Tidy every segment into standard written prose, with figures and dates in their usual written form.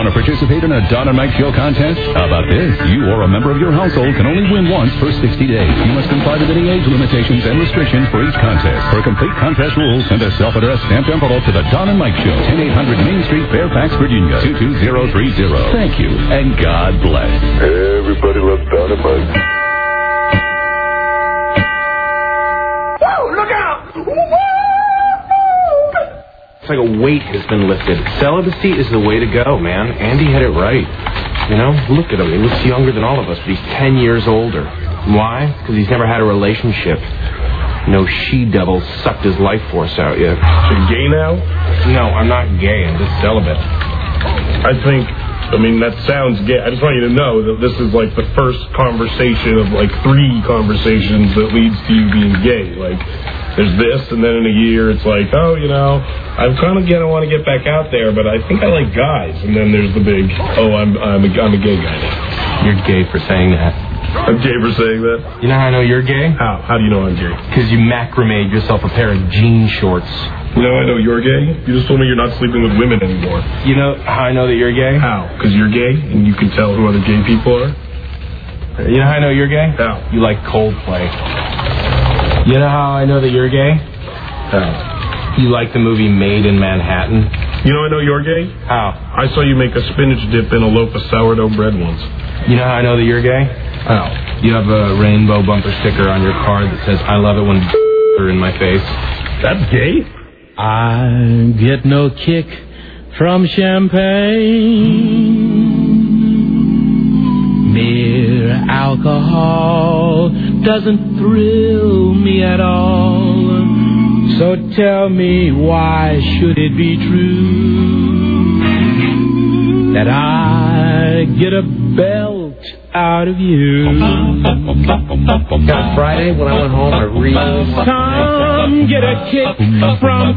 Want to participate in a Don and Mike Show contest? How about this? You or a member of your household can only win once for 60 days. You must comply with any age limitations and restrictions for each contest. For complete contest rules, send a self-addressed stamped envelope to the Don and Mike Show, 10800 Main Street, Fairfax, Virginia, 22030. Thank you, and God bless. Everybody loves Don and Mike. Whoa, look out! It's like a weight has been lifted. Celibacy is the way to go, man. Andy had it right. You know, look at him. He looks younger than all of us, but he's 10 years older. Why? Because he's never had a relationship. No she-devil sucked his life force out yet. So you're gay now? No, I'm not gay. I'm just celibate. I mean, that sounds gay. I just want you to know that this is like the first conversation of like 3 conversations that leads to you being gay. Like, there's this, and then in a year it's like, oh, you know, I'm kind of gonna want to get back out there, but I think I like guys. And then there's the big, oh, I'm a gay guy now. You're gay for saying that. I'm gay for saying that? You know how I know you're gay? How? How do you know I'm gay? Because you macrameed yourself a pair of jean shorts. You know I know you're gay? You just told me you're not sleeping with women anymore. You know how I know that you're gay? How? Because you're gay, and you can tell who other gay people are? You know how I know you're gay? How? You like Coldplay. You know how I know that you're gay? How? You like the movie Made in Manhattan. You know I know you're gay? How? I saw you make a spinach dip in a loaf of sourdough bread once. You know how I know that you're gay? How? You have a rainbow bumper sticker on your car that says, I love it when are in my face. That's gay? I get no kick from champagne. Mere alcohol doesn't thrill me at all. So tell me, why should it be true that I get a belt out of you? On Friday when I went home, I really... Some get a kick from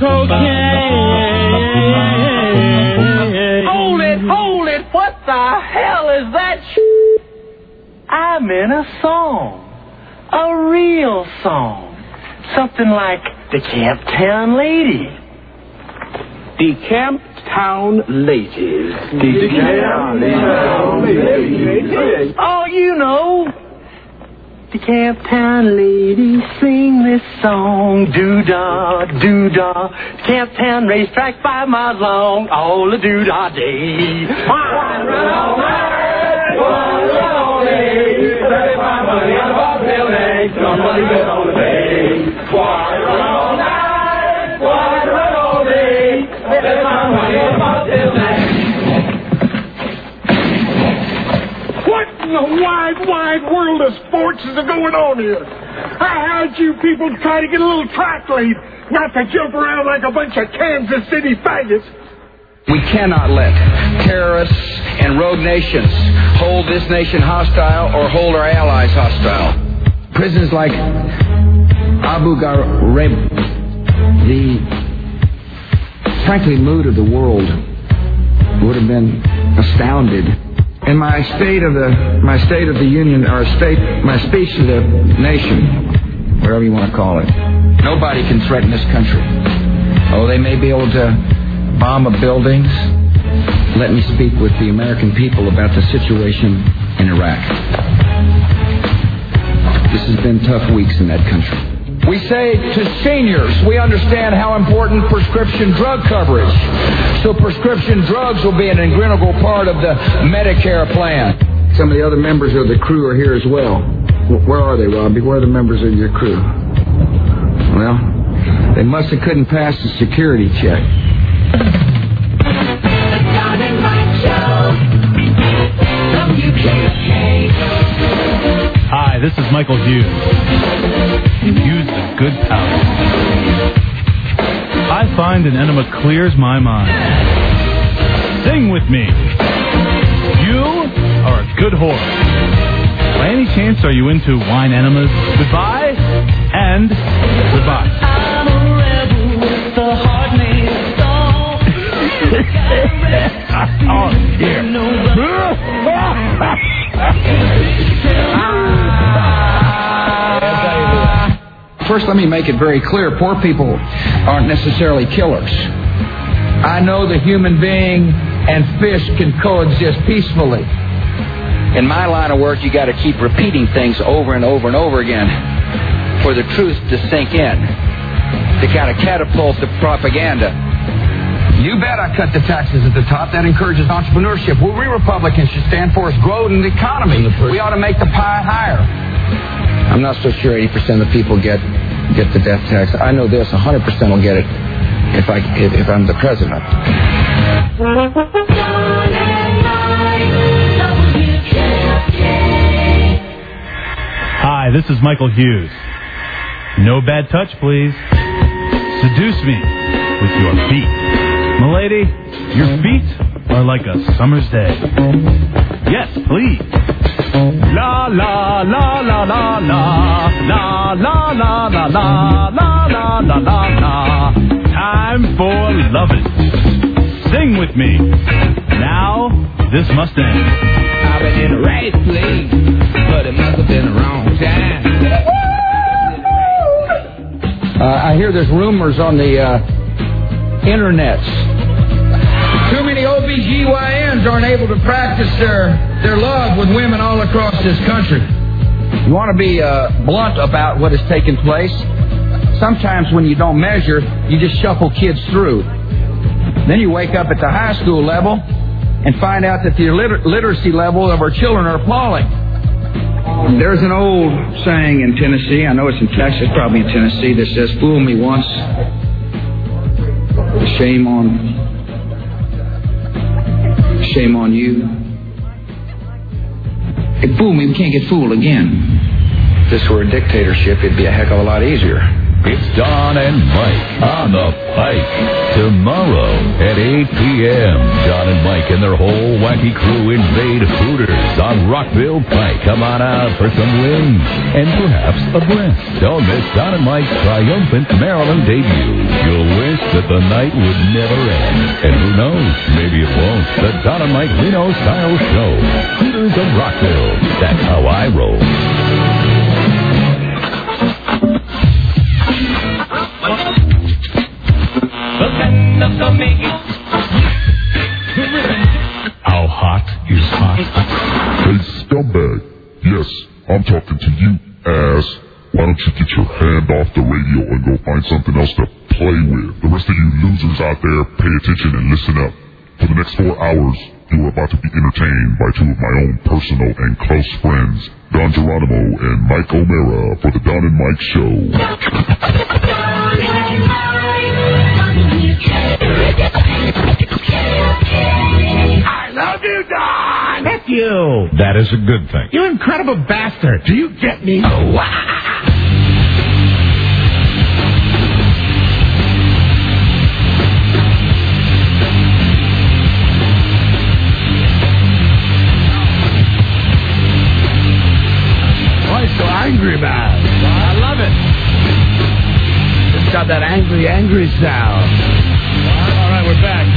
cocaine. Hold it, what the hell is that I'm in a song. A real song. Something like the Camptown Lady. The Camptown Ladies. The Camptown Ladies. Oh, you know. The Camptown Ladies sing this song. Doo-dah, doo-dah. Camptown racetrack 5 miles long. All the doo-dah day. One run all night. One run all day. 35 money on the bobtail neck. Somebody bet on the bay. One run all night. One run all day. 35 money on the bobtail neck. What in the wide world of sports is going on here? I heard you people try to get a little track lead, not to jump around like a bunch of Kansas City faggots. We cannot let terrorists and rogue nations hold this nation hostile or hold our allies hostile. Prisons like Abu Ghraib, the frankly mood of the world would have been astounded. In my State of the Union, or my speech to the nation, whatever you want to call it, nobody can threaten this country. Oh, they may be able to bomb a buildings. Let me speak with the American people about the situation in Iraq. This has been tough weeks in that country. We say to seniors, we understand how important prescription drug coverage. So prescription drugs will be an integral part of the Medicare plan. Some of the other members of the crew are here as well. Where are they, Robbie? Where are the members of your crew? Well, they must have couldn't pass the security check. Hi, this is Michael Hughes. Use the good powder. I find an enema clears my mind. Sing with me. You are a good whore. By any chance, are you into wine enemas? Goodbye and goodbye. I'm a rebel with a heart made of stone. Oh, dear. First, let me make it very clear, poor people aren't necessarily killers. I know the human being and fish can coexist peacefully. In my line of work, you got to keep repeating things over and over and over again for the truth to sink in, to kind of catapult the propaganda. You bet I cut the taxes at the top. That encourages entrepreneurship. What we Republicans should stand for is growth in the economy. We ought to make the pie higher. I'm not so sure 80% of the people get the death tax. I know this, 100% will get it if I'm the president. Hi, this is Michael Hughes. No bad touch, please. Seduce me with your feet. Milady, your feet are like a summer's day. Yes, please. La la la la la la la la la la la la la la la. Time for lovin'. Sing with me. Now, this must end. I've been in the right place, but it must have been the wrong time. I hear there's rumors on the internets. Too many OBGYNs aren't able to practice their love with women all across this country. You want to be blunt about what has taken place? Sometimes when you don't measure, you just shuffle kids through. Then you wake up at the high school level and find out that the literacy level of our children are falling. There's an old saying in Tennessee, I know it's in Texas, probably in Tennessee, that says, fool me once, shame on you. Hey, fool me, we can't get fooled again. If this were a dictatorship, it'd be a heck of a lot easier. It's Don and Mike on the Pike. Tomorrow at 8 p.m., Don and Mike and their whole wacky crew invade Hooters on Rockville Pike. Come on out for some wings and perhaps a breast. Don't miss Don and Mike's triumphant Maryland debut. You'll wish that the night would never end. And who knows, maybe it won't. The Don and Mike Reno Style Show. Hooters of Rockville. That's how I roll. How hot is hot? Hey, scumbag. Yes, I'm talking to you, ass. Why don't you get your hand off the radio and go find something else to play with? The rest of you losers out there, pay attention and listen up. For the next 4 hours, you are about to be entertained by two of my own personal and close friends, Don Geronimo and Mike O'Mara, for the Don and Mike Show. I love you, Don! Heck you! That is a good thing. You incredible bastard! Do you get me? Oh, wow! So angry, man. I love it. It's got that angry sound. All right, we're back.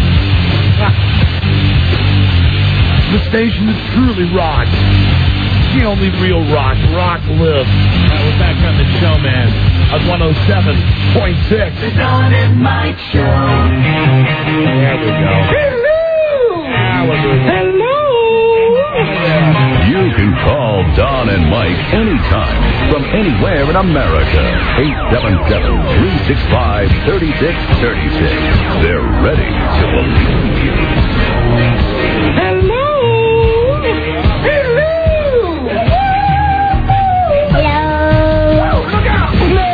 The station is truly rock. The only real rock. Rock lives. All right, we're back on the show, man. At 107.6. The Don and Mike Show. There we go. Hello! You can call Don and Mike anytime from anywhere in America. 877-365-3636. They're ready to believe you. Hello! Hello! Hello! Look out!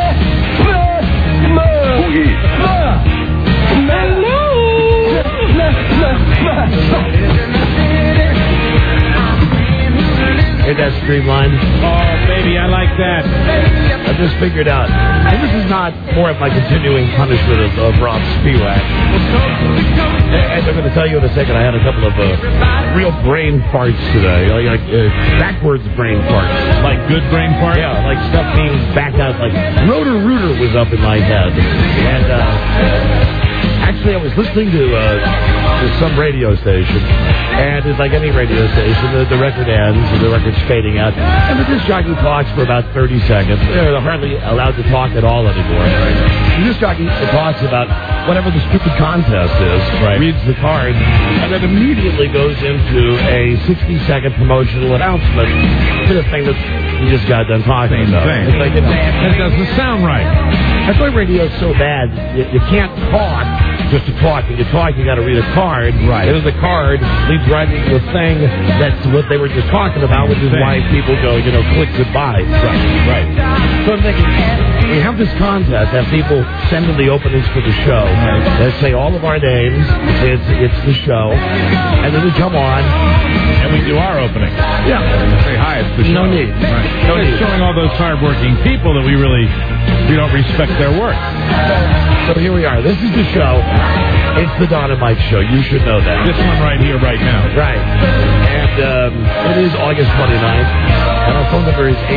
Hear that streamline? Oh, baby, I like that. I just figured out. And this is not more of my continuing punishment of Rob Spivak. And I'm going to tell you in a second, I had a couple of real brain farts today. Like backwards brain farts. Like good brain farts? Yeah, like stuff being backed out. Like Rotor-Rooter was up in my head. And actually, I was listening to some radio station. And happens like any radio station. The record ends, and the record's fading out. And the disc jockey talks for about 30 seconds. They're hardly allowed to talk at all anymore. The disc jockey talks about whatever the stupid contest is, reads the card, and then immediately goes into a 60-second promotional announcement for the thing that we just got done talking about. It's like it doesn't sound right. That's why radio's so bad. You can't talk just to talk. When you talk, you got to read a card. Right. And then the card leads right into the thing that's what they were just talking about, which is why people go, click goodbye. Right. So I'm thinking, we have this contest, have people send in the openings for the show. Let's say all of our names. It's the show. And then we come on. And we do our opening. Yeah. Say hi, it's the show. No need. Right. No need. Showing all those hardworking people that we don't respect their work. So here we are. This is the show. It's the Don and Mike Show. You should know that. This one right here, right now. Right. And it is August 29th. And our phone number is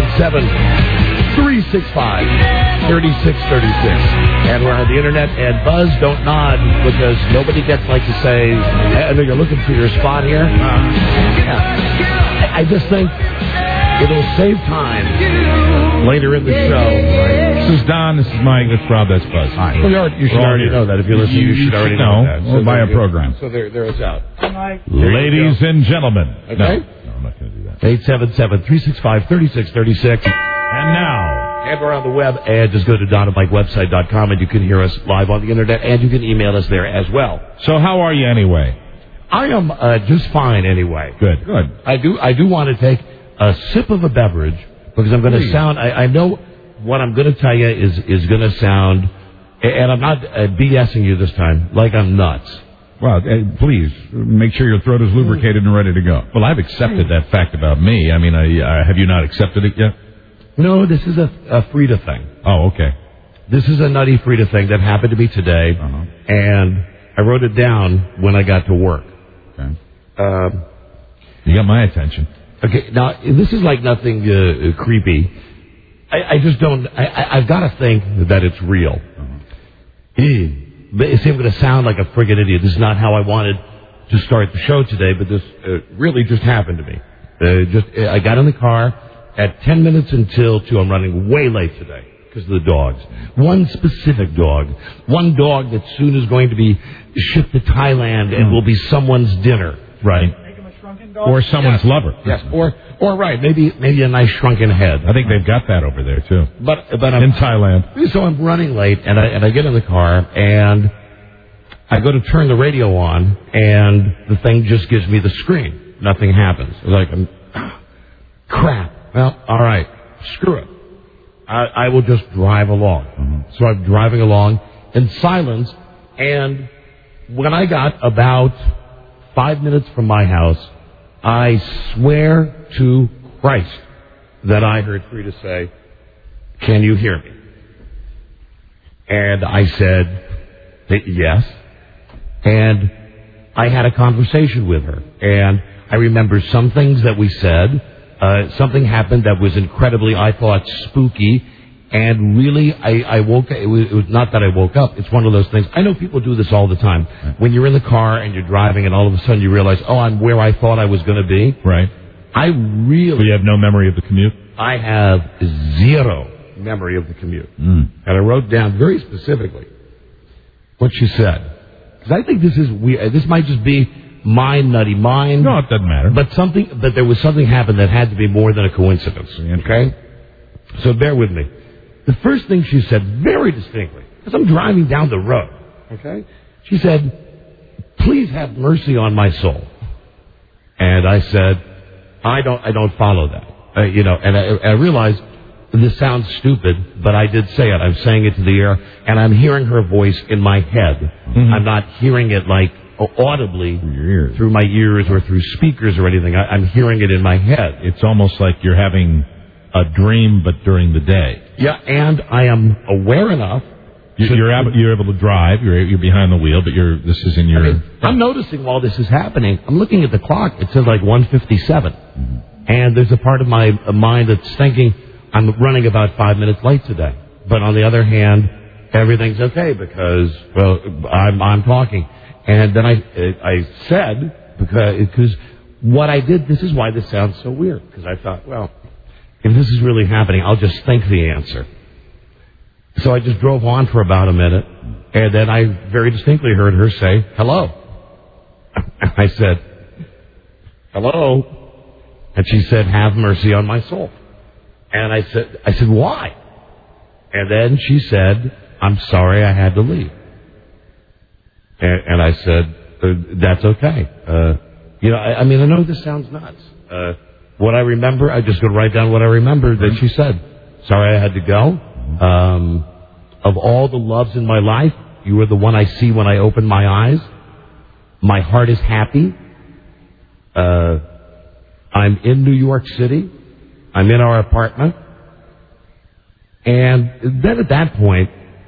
877-365-3636. And we're on the internet. And Buzz, don't nod because nobody gets to say, I know you're looking for your spot here. I just think it'll save time later in the show. This is Don, this is Mike, that's Rob, that's Buzz. Hi. Well, you should already know that. If you're listening, you should already know that. We'll buy a program. So there it's out. Ladies and gentlemen. Okay? No, I'm not going to do that. 877-365-3636. And now. And we're on the web, and just go to DonandMikeWebsite.com, and you can hear us live on the internet, and you can email us there as well. So how are you anyway? I am just fine anyway. Good. I do want to take a sip of a beverage because I'm going to sound. I know what I'm going to tell you is going to sound, and I'm not BSing you this time like I'm nuts. Well, please make sure your throat is lubricated and ready to go. Well, I've accepted that fact about me. I mean, have you not accepted it yet? No, this is a Frida thing. Oh, okay. This is a nutty Frida thing that happened to me today, and I wrote it down when I got to work. Okay. You got my attention. Okay, now, this is like nothing creepy. I just don't... I've got to think that it's real. But it's going to sound like a friggin' idiot. This is not how I wanted to start the show today, but this really just happened to me. I got in the car at 10 minutes until 2. I'm running way late today because of the dogs. One specific dog. One dog that soon is going to be shipped to Thailand and will be someone's dinner. Right. Or someone's lover. Yes. Or right, maybe a nice shrunken head. I think they've got that over there too. But in Thailand. So I'm running late, and I get in the car, and I go to turn the radio on, and the thing just gives me the screen. Nothing happens. It's like, crap. Well, all right, screw it. I will just drive along. So I'm driving along in silence, and when I got about 5 minutes from my house, I swear to Christ that I heard Frida say, "Can you hear me?" And I said, yes. And I had a conversation with her. And I remember some things that we said. Something happened that was incredibly, I thought, spooky. And really, I woke up. It was not that I woke up. It's one of those things. I know people do this all the time. When you're in the car and you're driving and all of a sudden you realize, I'm where I thought I was going to be. Right. So you have no memory of the commute? I have zero memory of the commute. And I wrote down very specifically what she said. Because I think this is weird. This might just be my nutty mind. No, it doesn't matter. But there was something happened that had to be more than a coincidence. Okay? So bear with me. The first thing she said very distinctly, as I'm driving down the road, okay, she said, "Please have mercy on my soul." And I said, I don't follow that. And I realized this sounds stupid, but I did say it. I'm saying it to the air, and I'm hearing her voice in my head. I'm not hearing it like audibly through my ears or through speakers or anything. I'm hearing it in my head. It's almost like you're having a dream, but during the day. Yeah, and I am aware enough. You're able to drive. You're behind the wheel, but this is in your. I'm noticing while this is happening. I'm looking at the clock. It says like 1:57, and there's a part of my mind that's thinking I'm running about 5 minutes late today. But on the other hand, everything's okay because I'm talking. And then I said because what I did, this is why this sounds so weird, because I thought, well, if this is really happening, I'll just think the answer. So I just drove on for about a minute, and then I very distinctly heard her say, hello. I said, hello. And she said, have mercy on my soul. And I said, why? And then she said, I'm sorry I had to leave. And I said, that's okay. I know this sounds nuts. What I remember, I just go write down what I remember that she said. Sorry I had to go. Of all the loves in my life, you are the one I see when I open my eyes. My heart is happy. I'm in New York City. I'm in our apartment. And then at that point,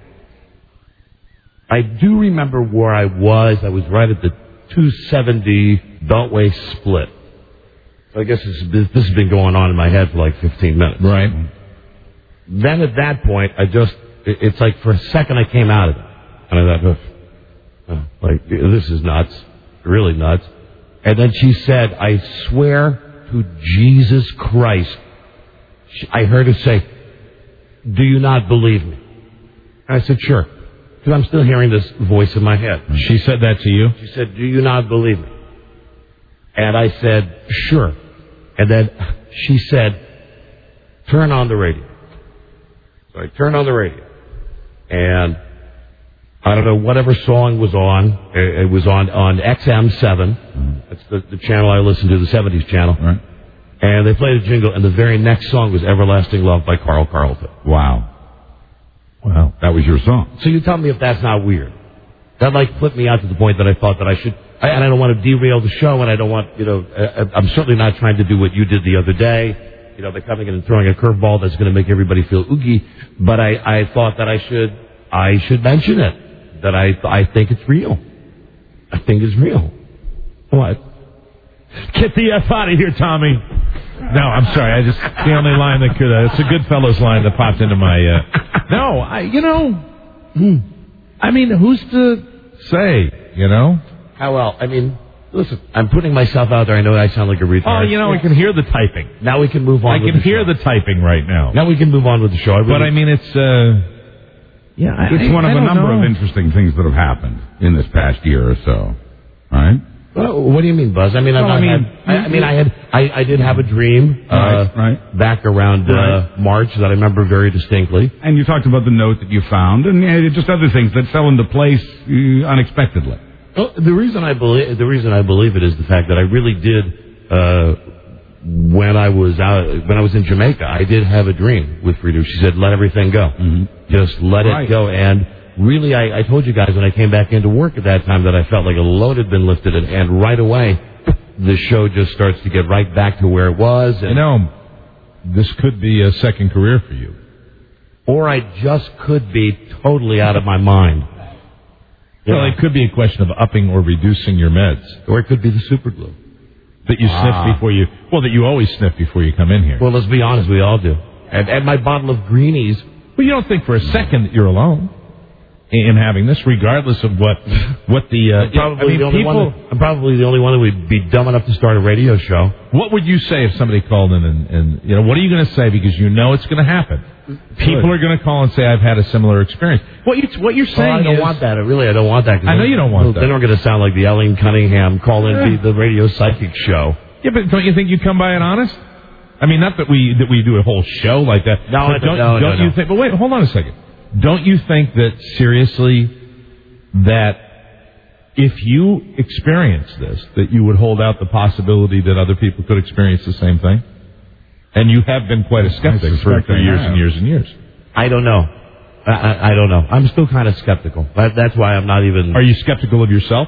I do remember where I was. I was right at the 270 Beltway split. So I guess this has been going on in my head for like 15 minutes. Right. Then at that point, it's like for a second I came out of it. And I thought, this is nuts. Really nuts. And then she said, I swear to Jesus Christ. I heard her say, do you not believe me? And I said, sure. Because I'm still hearing this voice in my head. She said that to you? She said, do you not believe me? And I said, sure. And then she said, turn on the radio. So I turned on the radio. And I don't know, whatever song was on, it was on XM7. That's the channel I listened to, the 70s channel. Right. And they played a jingle, and the very next song was Everlasting Love by Carl Carlton. Wow. That was your song. So you tell me if that's not weird. That flipped me out to the point that I thought that I should, and I don't want to derail the show, and I don't want, I'm certainly not trying to do what you did the other day. By coming in and throwing a curveball that's going to make everybody feel oogie. But I thought that I should mention it. That I think it's real. I think it's real. What? Get the F out of here, Tommy. No, I'm sorry. The only line that could, it's a Goodfellas line that popped into my, who's to say, How well? Listen, I'm putting myself out there. I know I sound like a retard. I can hear the typing. Now we can move on. I can hear the typing right now. Now we can move on with the show. It's one of a number of interesting things that have happened in this past year or so, right? Well, what do you mean, Buzz? I did have a dream back around March that I remember very distinctly. And you talked about the note that you found, and just other things that fell into place unexpectedly. Well, the reason I believe it is the fact that I really did. When I was in Jamaica, I did have a dream with Frida. She said, "Let everything go, just let it go." And really, I told you guys when I came back into work at that time that I felt like a load had been lifted, and right away, the show just starts to get right back to where it was. And, this could be a second career for you, or I just could be totally out of my mind. Well, it could be a question of upping or reducing your meds. Or it could be the super glue. That you sniff before you... Well, that you always sniff before you come in here. Well, let's be honest, we all do. And my bottle of greenies... Well, you don't think for a second that you're alone in having this, regardless of what the... I'm probably the only one that would be dumb enough to start a radio show. What would you say if somebody called in and what are you going to say? Because you know it's going to happen. People are going to call and say, I've had a similar experience. What you're saying I don't want that. I don't want that. I know you don't want that. Then we're going to sound like the Ellen Cunningham call-in the radio psychic show. Yeah, but don't you think you'd come by it honest? Not that we do a whole show like that. No, don't you think? But wait, hold on a second. Don't you think that seriously that if you experience this, that you would hold out the possibility that other people could experience the same thing? And you have been quite a skeptic for years and years and years. I don't know. I don't know. I'm still kind of skeptical. That's why I'm not even... Are you skeptical of yourself?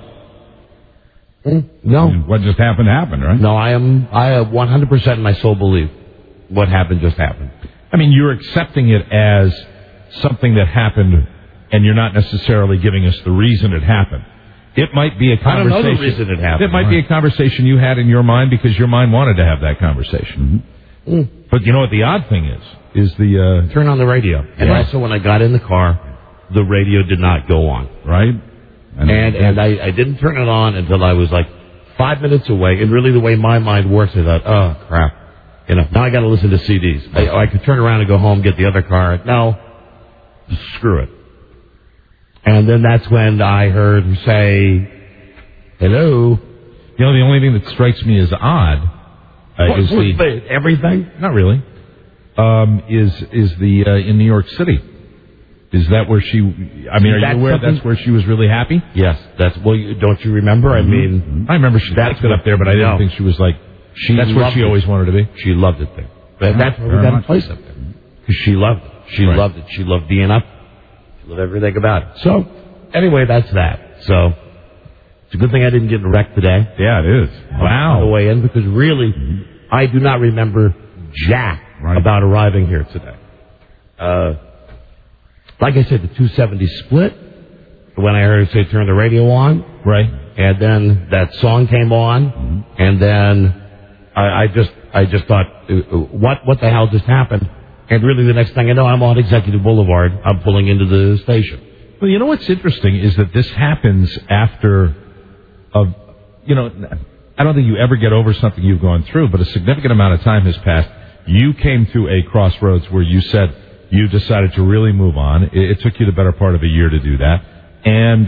No. What just happened, right? No, I 100% in my soul believe what happened just happened. You're accepting it as something that happened, and you're not necessarily giving us the reason it happened. It might be a conversation... I don't know the reason it happened. It might be a conversation you had in your mind because your mind wanted to have that conversation. But you know what the odd thing is the... Turn on the radio. And also when I got in the car, the radio did not go on. Right? And I didn't turn it on until I was like 5 minutes away, and really the way my mind works is that, oh, crap. Now I got to listen to CDs. I could turn around and go home, get the other car. No, screw it. And then that's when I heard her say, hello. The only thing that strikes me as odd is everything? Not really. Is the in New York City? Is that where she? I mean, are you aware that's where she was really happy? Yes, don't you remember? I mean, I remember she got up there, but I didn't think she was like. That's where she always wanted to be. She loved it there. That's where we got a place up there. Because she loved it. She loved it. She loved being up. She loved everything about it. So, anyway, that's that. So, it's a good thing I didn't get in a wreck today. Yeah, it is. Wow. On the way in, because really, I do not remember jack about arriving here today. Like I said, the 270 split. When I heard her say turn the radio on. Right. And then that song came on. And then I just thought, what the hell just happened? And really the next thing I know, I'm on Executive Boulevard. I'm pulling into the station. Well, you know what's interesting is that this happens after, I don't think you ever get over something you've gone through, but a significant amount of time has passed. You came to a crossroads where you said you decided to really move on. It took you the better part of a year to do that. And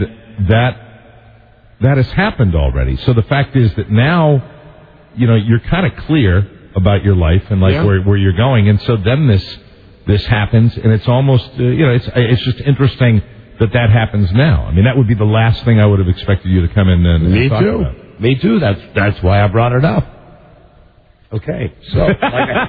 that has happened already. So the fact is that now, you're kind of clear about your life and where you're going. And so then this happens, and it's almost, it's just interesting that happens now. I mean, that would be the last thing I would have expected you to come in and talk about. Me too. That's why I brought it up. Okay. So, like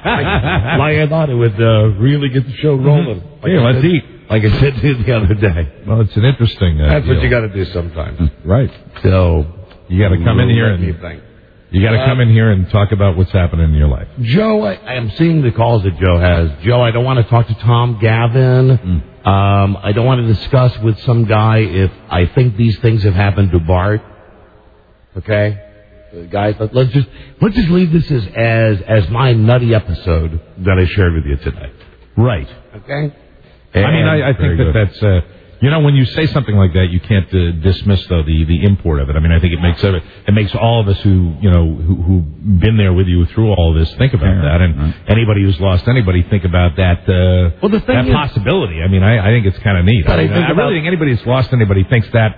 I thought it would really get the show rolling. Let's eat. Like I said to you the other day. Well, it's an interesting That's deal. what you got to do sometimes. Right. So, you got to come in here come in here and talk about what's happening in your life. Joe, I am seeing the calls that Joe has. Joe, I don't want to talk to Tom Gavin. I don't want to discuss with some guy if I think these things have happened to Bart. Okay? Guys, let's just leave this as my nutty episode that I shared with you today. Right. Okay? I think that's when you say something like that, you can't dismiss though the import of it. I mean, I think it makes all of us who've been there with you through all this think about that, and anybody who's lost anybody think about that possibility. I mean, I think it's kind of neat. I really think anybody who's lost anybody thinks that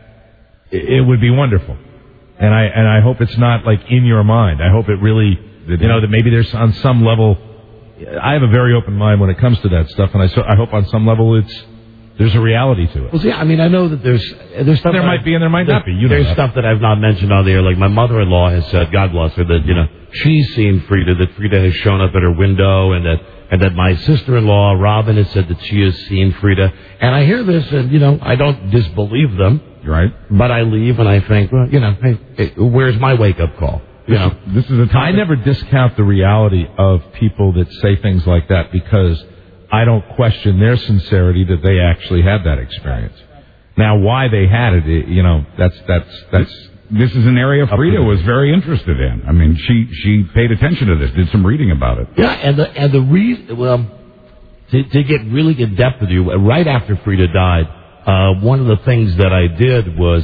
it would be wonderful, and I hope it's not like in your mind. I hope it really that maybe there's on some level. I have a very open mind when it comes to that stuff, and I hope on some level there's a reality to it. Well, see, I mean, I know that there's stuff there might be and there might not be. There's stuff that I've not mentioned on the air. Like my mother-in-law has said, God bless her, that she's seen Frida, that Frida has shown up at her window, and that my sister-in-law Robin has said that she has seen Frida. And I hear this, and I don't disbelieve them. Right. But I leave and I think, well, hey, where's my wake-up call? This is a topic. I never discount the reality of people that say things like that because I don't question their sincerity that they actually had that experience. Now, why they had it, that's. This is an area Frida was very interested in. I mean, she paid attention to this, did some reading about it. Yeah, and the reason, to really get depth with you, right after Frida died, one of the things that I did was,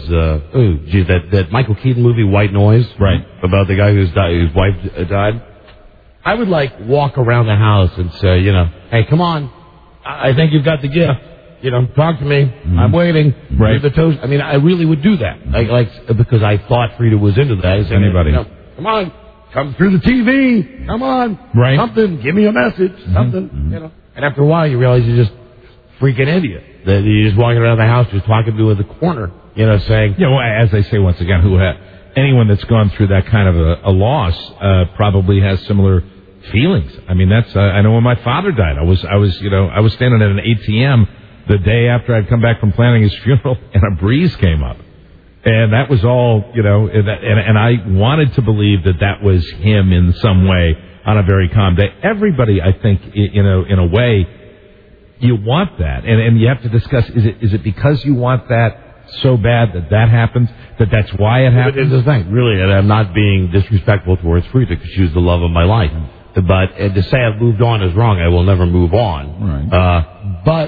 that Michael Keaton movie, White Noise, right, about the guy whose wife died. I would walk around the house and say, hey, come on, I think you've got the gift. Talk to me. Mm-hmm. I'm waiting. Right. The toast. I mean, I really would do that, because I thought Frida was into that. I said, anybody? Come on, come through the TV. Come on, right? Something. Give me a message. Something. Mm-hmm. And after a while, you realize you're just freaking idiot. That you're just walking around the house, just talking to in the corner, saying... as I say once again, anyone that's gone through that kind of a loss probably has similar feelings. I mean, that's... I know when my father died, I was standing at an ATM the day after I'd come back from planning his funeral, and a breeze came up. And that was all, and I wanted to believe that was him in some way on a very calm day. Everybody, I think, in a way... You want that, and you have to discuss, is it because you want that so bad that happens, that's why it happens? It's the thing, really, and I'm not being disrespectful towards Frida, because she was the love of my life. But to say I've moved on is wrong. I will never move on. Right. But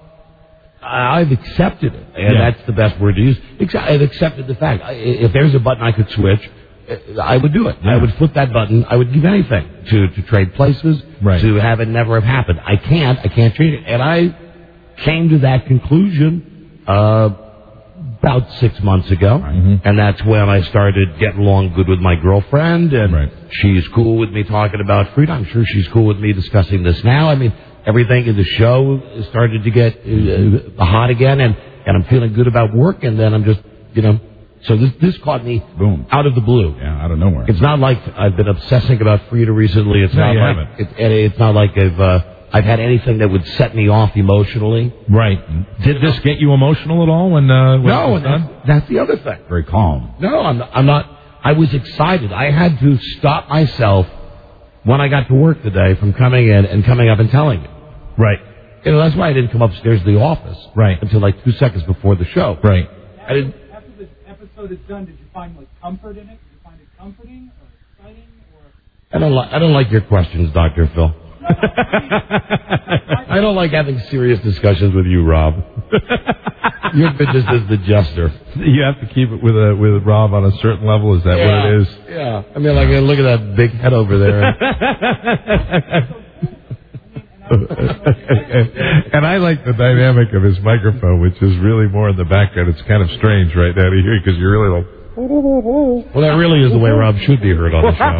I've accepted it, and that's the best word to use. I've accepted the fact. If there's a button I could switch, I would do it. Yeah. I would flip that button. I would give anything to trade places, to have it never have happened. I can't change it. And I came to that conclusion about 6 months ago, and that's when I started getting along good with my girlfriend, and she's cool with me talking about freedom. I'm sure she's cool with me discussing this now. I mean, everything in the show started to get hot again, and I'm feeling good about work, and then I'm just, so this caught me out of the blue. Yeah, out of nowhere. It's not like I've been obsessing about Frida recently. It's not like it's not like I've had anything that would set me off emotionally. Right. Did this get you emotional at all when no, it was done? That's the other thing. Very calm. No, I'm not. I was excited. I had to stop myself when I got to work today from coming in and coming up and telling you. Right. That's why I didn't come upstairs to the office. Right. Until like 2 seconds before the show. Right. I didn't. After the episode is done, did you find comfort in it? Did you find it comforting or exciting or? I don't like your questions, Dr. Phil. I don't like having serious discussions with you, Rob. You're just as the jester. You have to keep it with Rob on a certain level. Is that what it is? Yeah. I mean, like, look at that big head over there. And I like the dynamic of his microphone, which is really more in the background. It's kind of strange right now to hear because you're really like. Well, that really is the way Rob should be heard on the show.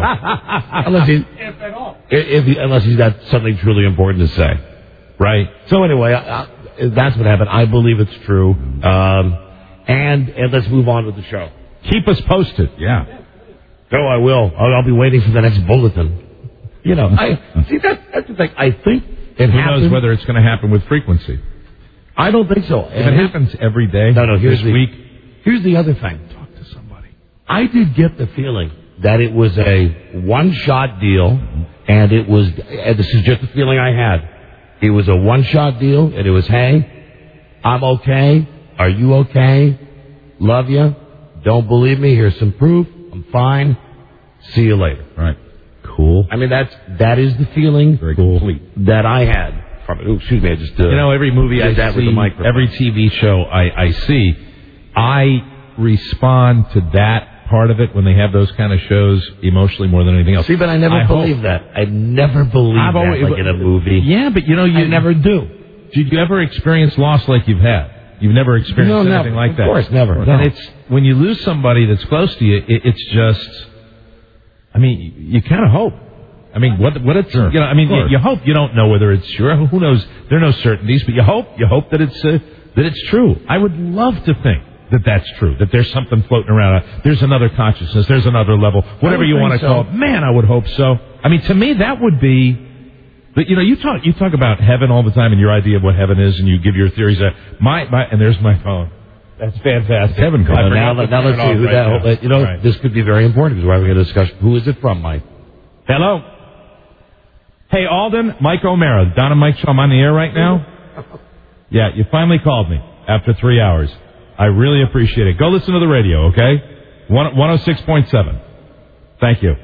Unless he's got something truly important to say. Right. So anyway, that's what happened. I believe it's true. And let's move on with the show. Keep us posted. Yeah. No, I will. I'll be waiting for the next bulletin. That's the thing. I think it Who happens. knows whether it's going to happen with frequency? I don't think so. If it happens every day. No. Here's the other thing. I did get the feeling that it was a one-shot deal, and this is just the feeling I had. It was a one-shot deal, and it was, hey, I'm okay. Are you okay? Love you. Don't believe me. Here's some proof. I'm fine. See you later. Right. Cool. I mean, that is the feeling Very complete. that I had from it. Excuse me, I just every movie I that with the see, microphone. every TV show I see, I respond to that part of it when they have those kind of shows emotionally more than anything else. See, but I never believe that. I never believe that like in a movie. Yeah, but you I never do. Did you ever experience loss like you've had? You've never experienced anything like that? Of course, never. And it's when you lose somebody that's close to you, it's just. I mean, you kind of hope. I mean, what it's sure. You hope. You don't know whether it's sure. Who knows? There are no certainties, but you hope. You hope that it's true. I would love to think that that's true. That there's something floating around. There's another consciousness. There's another level. Whatever you want to call it. Man, I would hope so. I mean, to me, that would be. But you talk about heaven all the time and your idea of what heaven is, and you give your theories. And there's my phone. That's fantastic. Heaven calling. Now let's see who that. Right. This could be very important because we're having a discussion. Who is it from, Mike? Hello. Hey, Alden, Mike O'Mara, Don and Mike Show. I'm on the air right now. Yeah, you finally called me after 3 hours. I really appreciate it. Go listen to the radio, okay? 106.7. Thank you.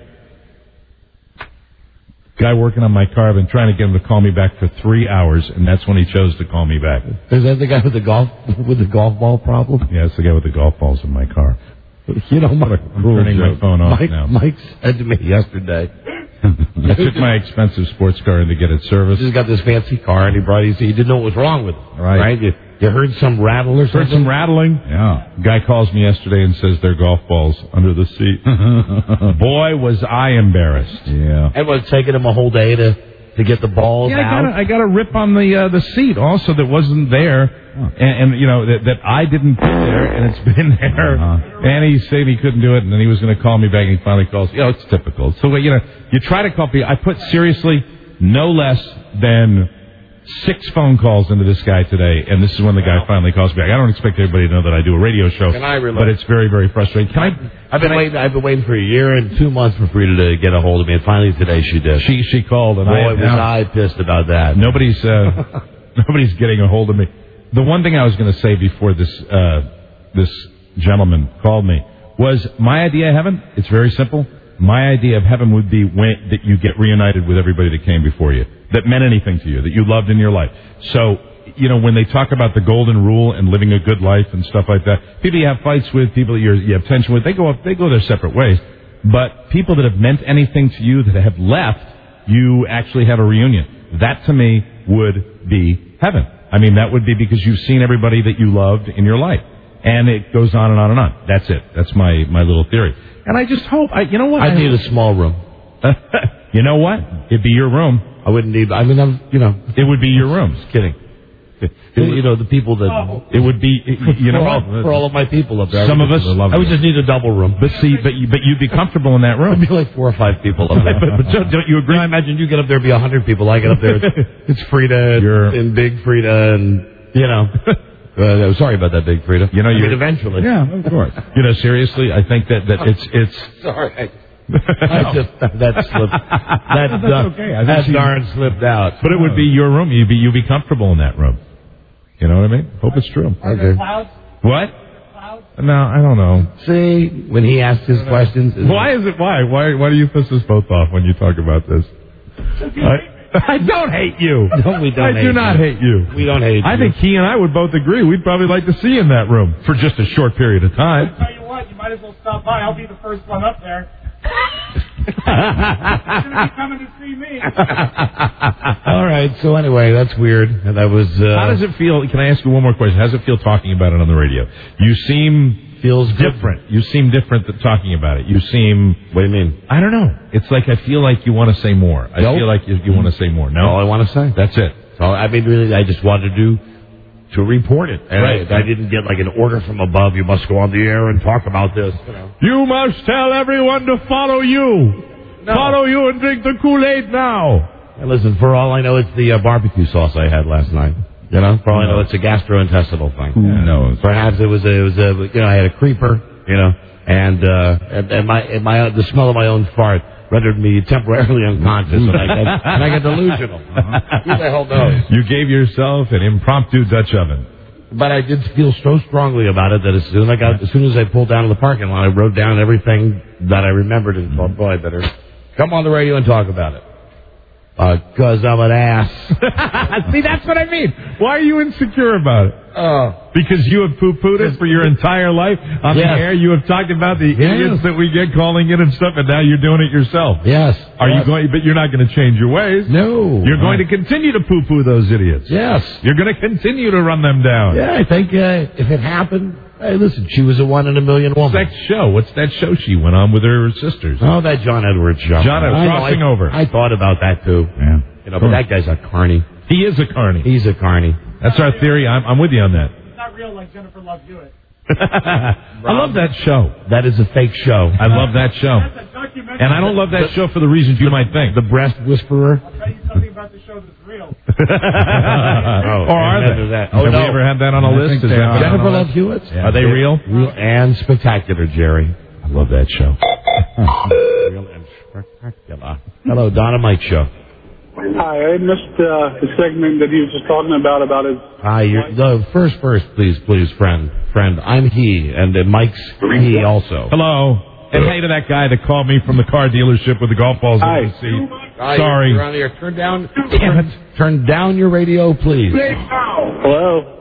Guy working on my car, I've been trying to get him to call me back for 3 hours, and that's when he chose to call me back. Is that the guy with the golf ball problem? Yeah, it's the guy with the golf balls in my car. I'm turning my phone off now. Mike said to me yesterday. I took my expensive sports car in to get it serviced. He's got this fancy car, and he didn't know what was wrong with it. Right. You heard some rattle or something? Heard some rattling? Yeah. Guy calls me yesterday and says they're golf balls under the seat. Boy, was I embarrassed. Yeah. It was taking him a whole day to get the balls out. I got a rip on the seat also that wasn't there, and that I didn't put there, and it's been there. And he said he couldn't do it, and then he was going to call me back, and he finally calls. It's typical. So you try to call people. I put seriously no less than 6 phone calls into this guy today, and this is when the guy finally calls me back. I don't expect everybody to know that I do a radio show, but it's very, very frustrating. I've been waiting for a year and 2 months for Frida to get a hold of me, and finally today she did. She called, and boy, was I pissed about that. Nobody's getting a hold of me. The one thing I was going to say before this gentleman called me was my idea of heaven. It's very simple. My idea of heaven would be that you get reunited with everybody that came before you, that meant anything to you, that you loved in your life. So, when they talk about the golden rule and living a good life and stuff like that, people you have fights with, people you have tension with, they go their separate ways. But people that have meant anything to you that have left, you actually have a reunion. That to me would be heaven. I mean, that would be because you've seen everybody that you loved in your life. And it goes on and on and on. That's it. That's my little theory. And I just hope, you know what? I need a small room. You know what? It'd be your room. I wouldn't need, It would be your room. Just kidding. The people that... It would be, for all of my people up there. Some of us... I would just need a double room. But you'd be comfortable in that room. It'd be like 4 or 5 people up there. but don't you agree? I imagine you get up there, be 100 people. I get up there, it's Frida and Big Frida and, sorry about that, Big Frida. Eventually. Yeah, of course. Seriously, I think that it's... Sorry. That slipped. That's okay. That darn slipped out. But it would be your room. You'd be comfortable in that room. You know what I mean? Hope it's true. Are there clouds? What? Clouds? No, I don't know. See, when he asks his questions... Why do you piss us both off when you talk about this? I don't hate you. No, we don't I do not hate you. We don't hate you. I think he and I would both agree we'd probably like to see you in that room for just a short period of time. I'll tell you what, you might as well stop by. I'll be the first one up there. You're going to be coming to see me. All right, so anyway, that's weird. And that was... How does it feel? Can I ask you one more question? How does it feel talking about it on the radio? You seem... Feels different. You seem different than talking about it. You seem... What do you mean? I don't know. It's like I feel like you want to say more. I feel like you want to say more. No? All I want to say. That's it. So, I mean, really, I just wanted to report it. And right. I didn't get like an order from above. You must go on the air and talk about this. You must tell everyone to follow you. No. Follow you and drink the Kool-Aid now. And listen, for all I know, it's the barbecue sauce I had last night. For all I know, it's a gastrointestinal thing. Who knows? Perhaps it was I had a creeper, and the smell of my own fart rendered me temporarily unconscious, and I got delusional. Who the hell knows? You gave yourself an impromptu Dutch oven. But I did feel so strongly about it that as soon as I pulled down to the parking lot, I wrote down everything that I remembered and thought, boy, I better come on the radio and talk about it. Because I'm an ass. See, that's what I mean. Why are you insecure about it? Because you have poo-pooed it for your entire life on the air. You have talked about the idiots that we get calling in and stuff, and now you're doing it yourself. Yes. You going? But you're not going to change your ways. No. You're going to continue to poo-poo those idiots. Yes. You're going to continue to run them down. Yeah, I think if it happened. Hey, listen, she was a 1 in a million woman. What's that show? What's that show she went on with her sisters? Oh, that John Edwards show. Crossing Over. I thought about that, too. Yeah. But that guy's a carny. He is a carny. He's a carny. That's our theory. I'm with you on that. It's not real like Jennifer Love Hewitt. I love that show. That is a fake show. I love that show. And I don't love that show for the reasons you might think. The Breast Whisperer. I'll tell you something about the show that's real. Or are they? Have we ever had that on a list? Jennifer Love Hewitt? Yeah. Are they real? Real and spectacular, Jerry. I love that show. Real and spectacular. Hello, Donna Mike Show. Hi, I missed the segment that he was just talking about his... Hi, first, please, friend. I'm he, and Mike's he also. Hello. And hey to that guy that called me from the car dealership with the golf balls in the seat. Sorry. You're on the air. Turn down your radio, please. Hello?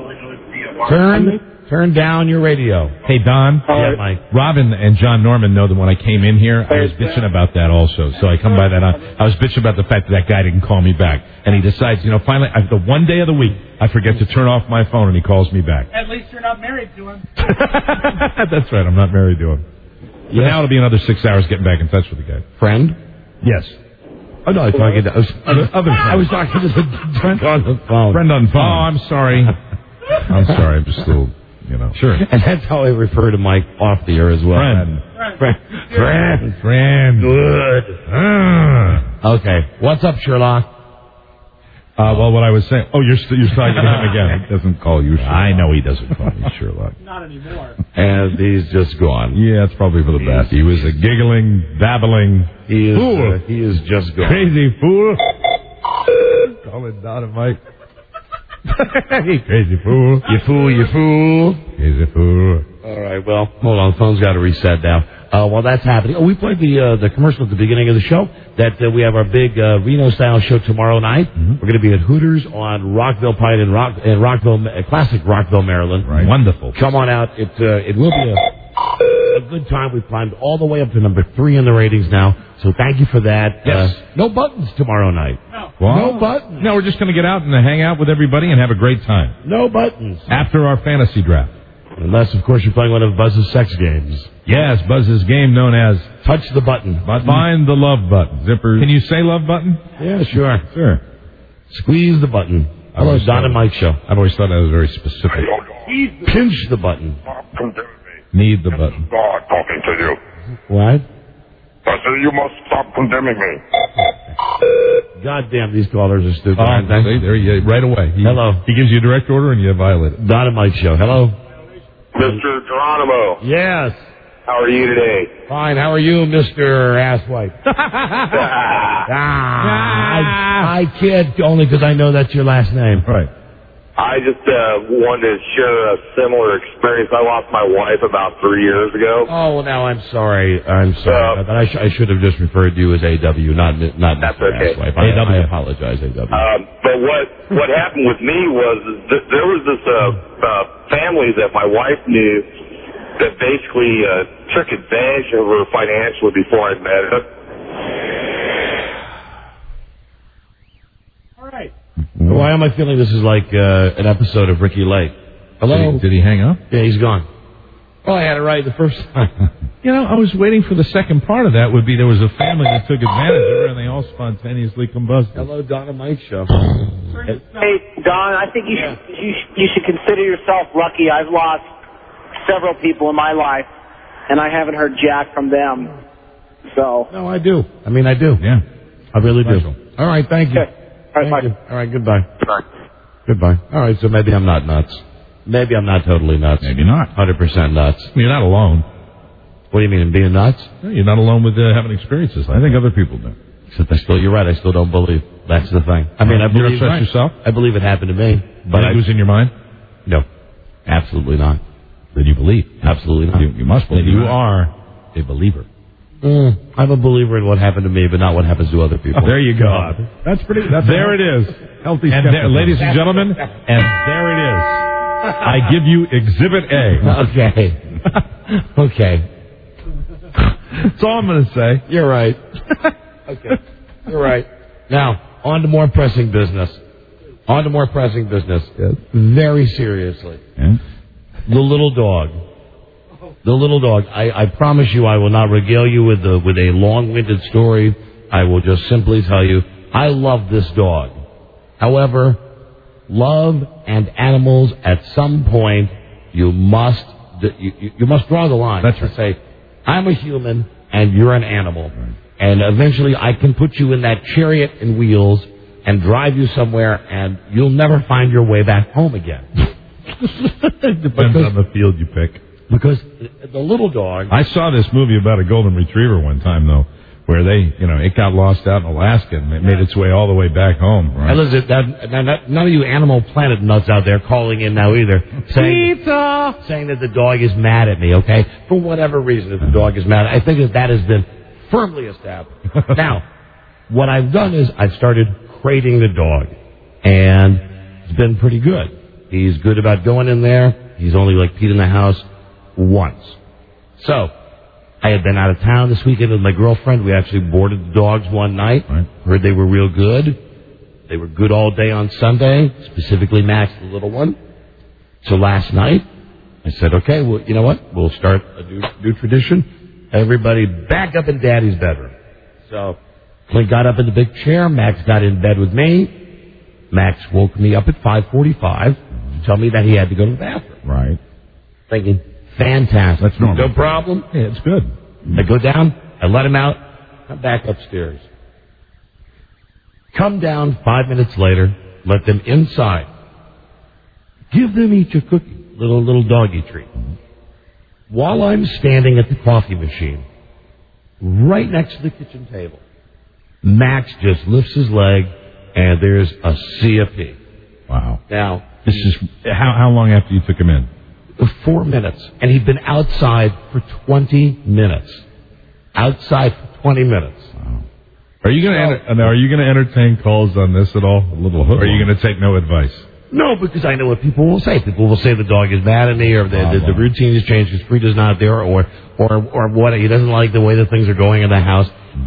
Turn down your radio. Hey, Don. Yeah, Mike. Robin and John Norman know that when I came in here, I was bitching about that also. So I come by that. I was bitching about the fact that guy didn't call me back. And he decides, finally, the one day of the week, I forget to turn off my phone and he calls me back. At least you're not married to him. That's right. I'm not married to him. So now it'll be another 6 hours getting back in touch with the guy. Friend? Yes. Oh, no, I was talking to... Other friend. I was talking to the friend on the phone. Friend on phone. Oh, I'm sorry. I'm sorry. I'm just a little... Sure. And that's how I refer to Mike off the air as well. Friend. Good. Okay. What's up, Sherlock? Well, what I was saying... Oh, you're talking to him again. He doesn't call you Sherlock. I know he doesn't call me Sherlock. Not anymore. And he's just gone. Yeah, it's probably for the best. He was a giggling, babbling fool. He is just gone. Crazy fool. Call it Don and Mike. Crazy fool. You fool. Crazy fool. All right, well, hold on. The phone's got to reset now. While that's happening, we played the commercial at the beginning of the show that we have our big Reno-style show tomorrow night. Mm-hmm. We're going to be at Hooters on Rockville Pike in Rockville, classic Rockville, Maryland. Right. Wonderful. Come on out. It will be a a good time. We've climbed all the way up to number 3 in the ratings now. So thank you for that. Yes. No buttons tomorrow night. Well, No buttons. No, we're just going to get out and hang out with everybody and have a great time. No buttons. After our fantasy draft. Unless, of course, you're playing one of Buzz's sex games. Yes, Buzz's game known as Touch the Button. Find the Love Button. Zippers. Can you say love button? Yeah, sure. Sure. Squeeze the button. Hello, Don and Mike show. I've always thought that was very specific. Pinch the button. Need the button. God talking to you. What? I said you must stop condemning me. God damn, these callers are stupid, Oh, aren't they? see, there you right away. Hello. He gives you a direct order and you violate it. Don and Mike show. Hello. Mr. Geronimo, Yes. how are you today? Fine. How are you, Mr. Asswipe? I kid only because I know that's your last name. Right. I just wanted to share a similar experience. I lost my wife about 3 years ago. Oh, well, now I'm sorry. I'm sorry. I should have just referred to you as AW, not That's Mr. okay. Asswipe. I apologize, AW. But what happened with me was there was this family that my wife knew that basically took advantage of her financially before I met her. All right. Why am I feeling this is like an episode of Ricky Lake? Hello? Did he hang up? Yeah, he's gone. Oh, I had it right the first time. You know, I was waiting for the second part of that would be there was a family that took advantage of her and they all spontaneously combusted. Hello, Don and Mike show. Hey, Don, I think you should consider yourself lucky. I've lost several people in my life, and I haven't heard jack from them. So. No, I do. I mean, I do. Yeah. I really do. All right, thank you. Okay. All right, bye. All right, goodbye. Bye. Goodbye. All right, so maybe I'm not nuts. Maybe I'm not totally nuts. Maybe not. 100% nuts. You're not alone. What do you mean, in being nuts? No, you're not alone with having experiences. I think other people do. Except you're right, I still don't believe. That's the thing. I mean, I You believe don't trust yourself? I believe it happened to me. But Are you losing your mind? No, absolutely not. Then you believe. Absolutely not. You must believe. You are a believer. I'm a believer in what happened to me, but not what happens to other people. There you go. That's pretty. There it is. Healthy And there, ladies and gentlemen, and there it is. I give you Exhibit A. Okay. Okay. That's all I'm going to say. You're right. Okay. You're right. Now, on to more pressing business. Yes. Very seriously. Yeah. The little dog. I promise you I will not regale you with a long-winded story. I will just simply tell you, I love this dog. However, love and animals, at some point, you must draw the line. That's right. Say, I'm a human and you're an animal. Right. And eventually I can put you in that chariot and wheels and drive you somewhere and you'll never find your way back home again. Depends on the field you pick. Because the little dog... I saw this movie about a golden retriever one time, though, where it got lost out in Alaska and it made its way all the way back home. Right? And listen, none of you Animal Planet nuts out there calling in now either, saying that the dog is mad at me, okay? For whatever reason, if the dog is mad, I think that has been firmly established. Now, what I've done is I've started crating the dog, and it's been pretty good. He's good about going in there. He's only peed in the house once. So, I had been out of town this weekend with my girlfriend. We actually boarded the dogs one night. Right. Heard they were real good. They were good all day on Sunday, specifically Max, the little one. So last night, I said, okay, well, you know what? We'll start a new tradition. Everybody back up in Daddy's bedroom. So Clint got up in the big chair. Max got in bed with me. Max woke me up at 5:45 to tell me that he had to go to the bathroom. Right. Thinking, fantastic. That's normal. No problem. Yeah, it's good. I go down, I let him out, come back upstairs. Come down 5 minutes later, let them inside. Give them each a cookie, little doggy treat. While I'm standing at the coffee machine, right next to the kitchen table, Max just lifts his leg, and there's a sea of pee. Wow. Now, this is how long after you took him in? 4 minutes, and he'd been outside for 20 minutes. Outside for 20 minutes. Wow. Are you going to entertain calls on this at all? A little hook. Or are you going to take no advice? No, because I know what people will say. People will say the dog is mad at me, or the routine has changed because Frida's not there, or or what. He doesn't like the way that things are going in the house.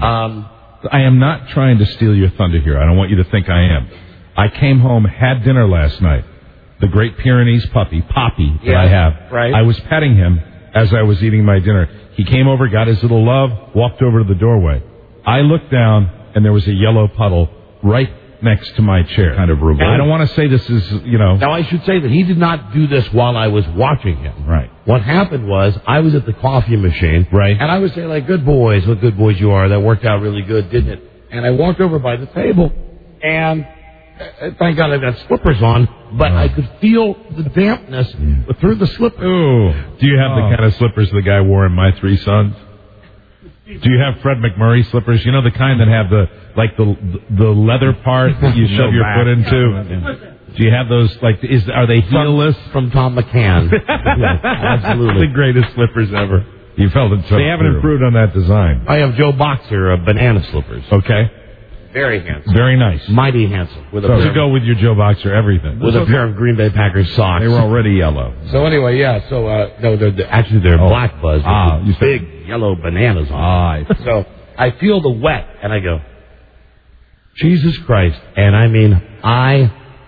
I am not trying to steal your thunder here. I don't want you to think I am. I came home, had dinner last night. The Great Pyrenees puppy, Poppy, that I have. Right. I was petting him as I was eating my dinner. He came over, got his little love, walked over to the doorway. I looked down, and there was a yellow puddle right next to my chair. Kind of revolting. I don't want to say this is, Now, I should say that he did not do this while I was watching him. Right. What happened was, I was at the coffee machine. Right. And I was saying, like, good boys, what good boys you are. That worked out really good, didn't it? And I walked over by the table, and thank God I got slippers on, but I could feel the dampness through the slippers. Ooh. Do you have the kind of slippers the guy wore in My Three Sons? Do you have Fred McMurray slippers? You know, the kind that have the leather part that you shove your foot into? Do you have those, are they heelless? From Tom McCann. Yes, absolutely. The greatest slippers ever. You felt it so. They haven't improved on that design. I have Joe Boxer banana slippers. Okay. Very handsome. Very nice. Mighty handsome. So to go with your Joe Boxer everything. With a pair of Green Bay Packers socks. They were already yellow. So anyway, yeah. So no, they're black buzz. With big yellow bananas on them. So I feel the wet, and I go, Jesus Christ! And I mean, I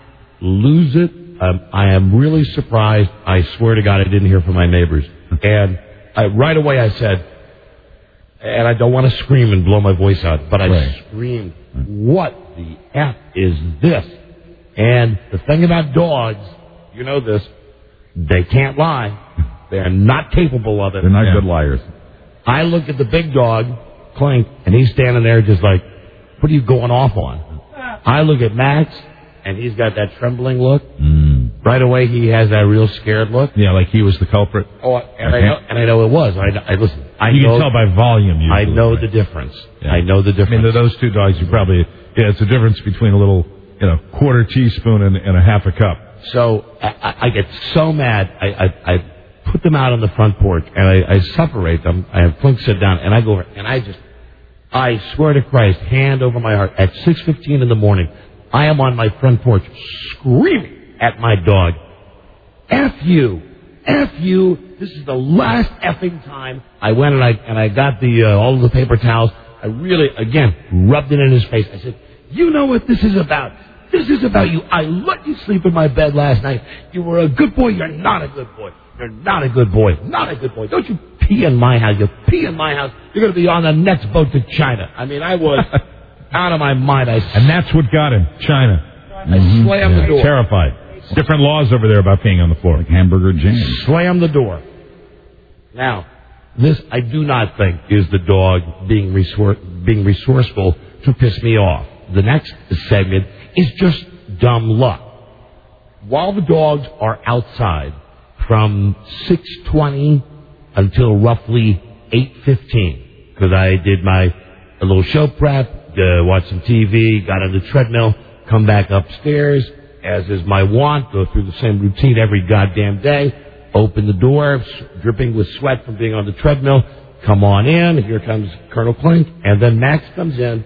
lose it. I am really surprised. I swear to God, I didn't hear from my neighbors. And right away, I said, and I don't want to scream and blow my voice out, but I screamed, what the F is this? And the thing about dogs, you know this, they can't lie. They're not capable of it. They're not good liars. I look at the big dog, Clink, and he's standing there just like, what are you going off on? I look at Max, and he's got that trembling look. Right away, he has that real scared look. Yeah, like he was the culprit. Oh, and I know it was. Listen. You can tell by volume. Usually, I know the difference. Yeah. I know the difference. I mean, those two dogs, you probably it's a difference between a little, quarter teaspoon and a half a cup. So I get so mad. I put them out on the front porch and I separate them. I have Clink sit down and I go over and I swear to Christ, hand over my heart, at 6:15 in the morning, I am on my front porch screaming at my dog, F you, this is the last effing time. I went and I got all of the paper towels. I really, again, rubbed it in his face. I said, you know what this is about? This is about you. I let you sleep in my bed last night. You were a good boy. You're not a good boy. You're not a good boy. Not a good boy. Don't you pee in my house. You pee in my house. You're going to be on the next boat to China. I mean, I was out of my mind. And that's what got him, China. I slammed the door. Terrified. Different laws over there about peeing on the floor. Like hamburger jam. Slam the door. Now, this I do not think is the dog being resourceful to piss me off. The next segment is just dumb luck. While the dogs are outside from 6:20 until roughly 8:15, because I did a little show prep, watched some TV, got on the treadmill, come back upstairs, as is my wont, go through the same routine every goddamn day, open the door, dripping with sweat from being on the treadmill, come on in, here comes Colonel Clink, and then Max comes in,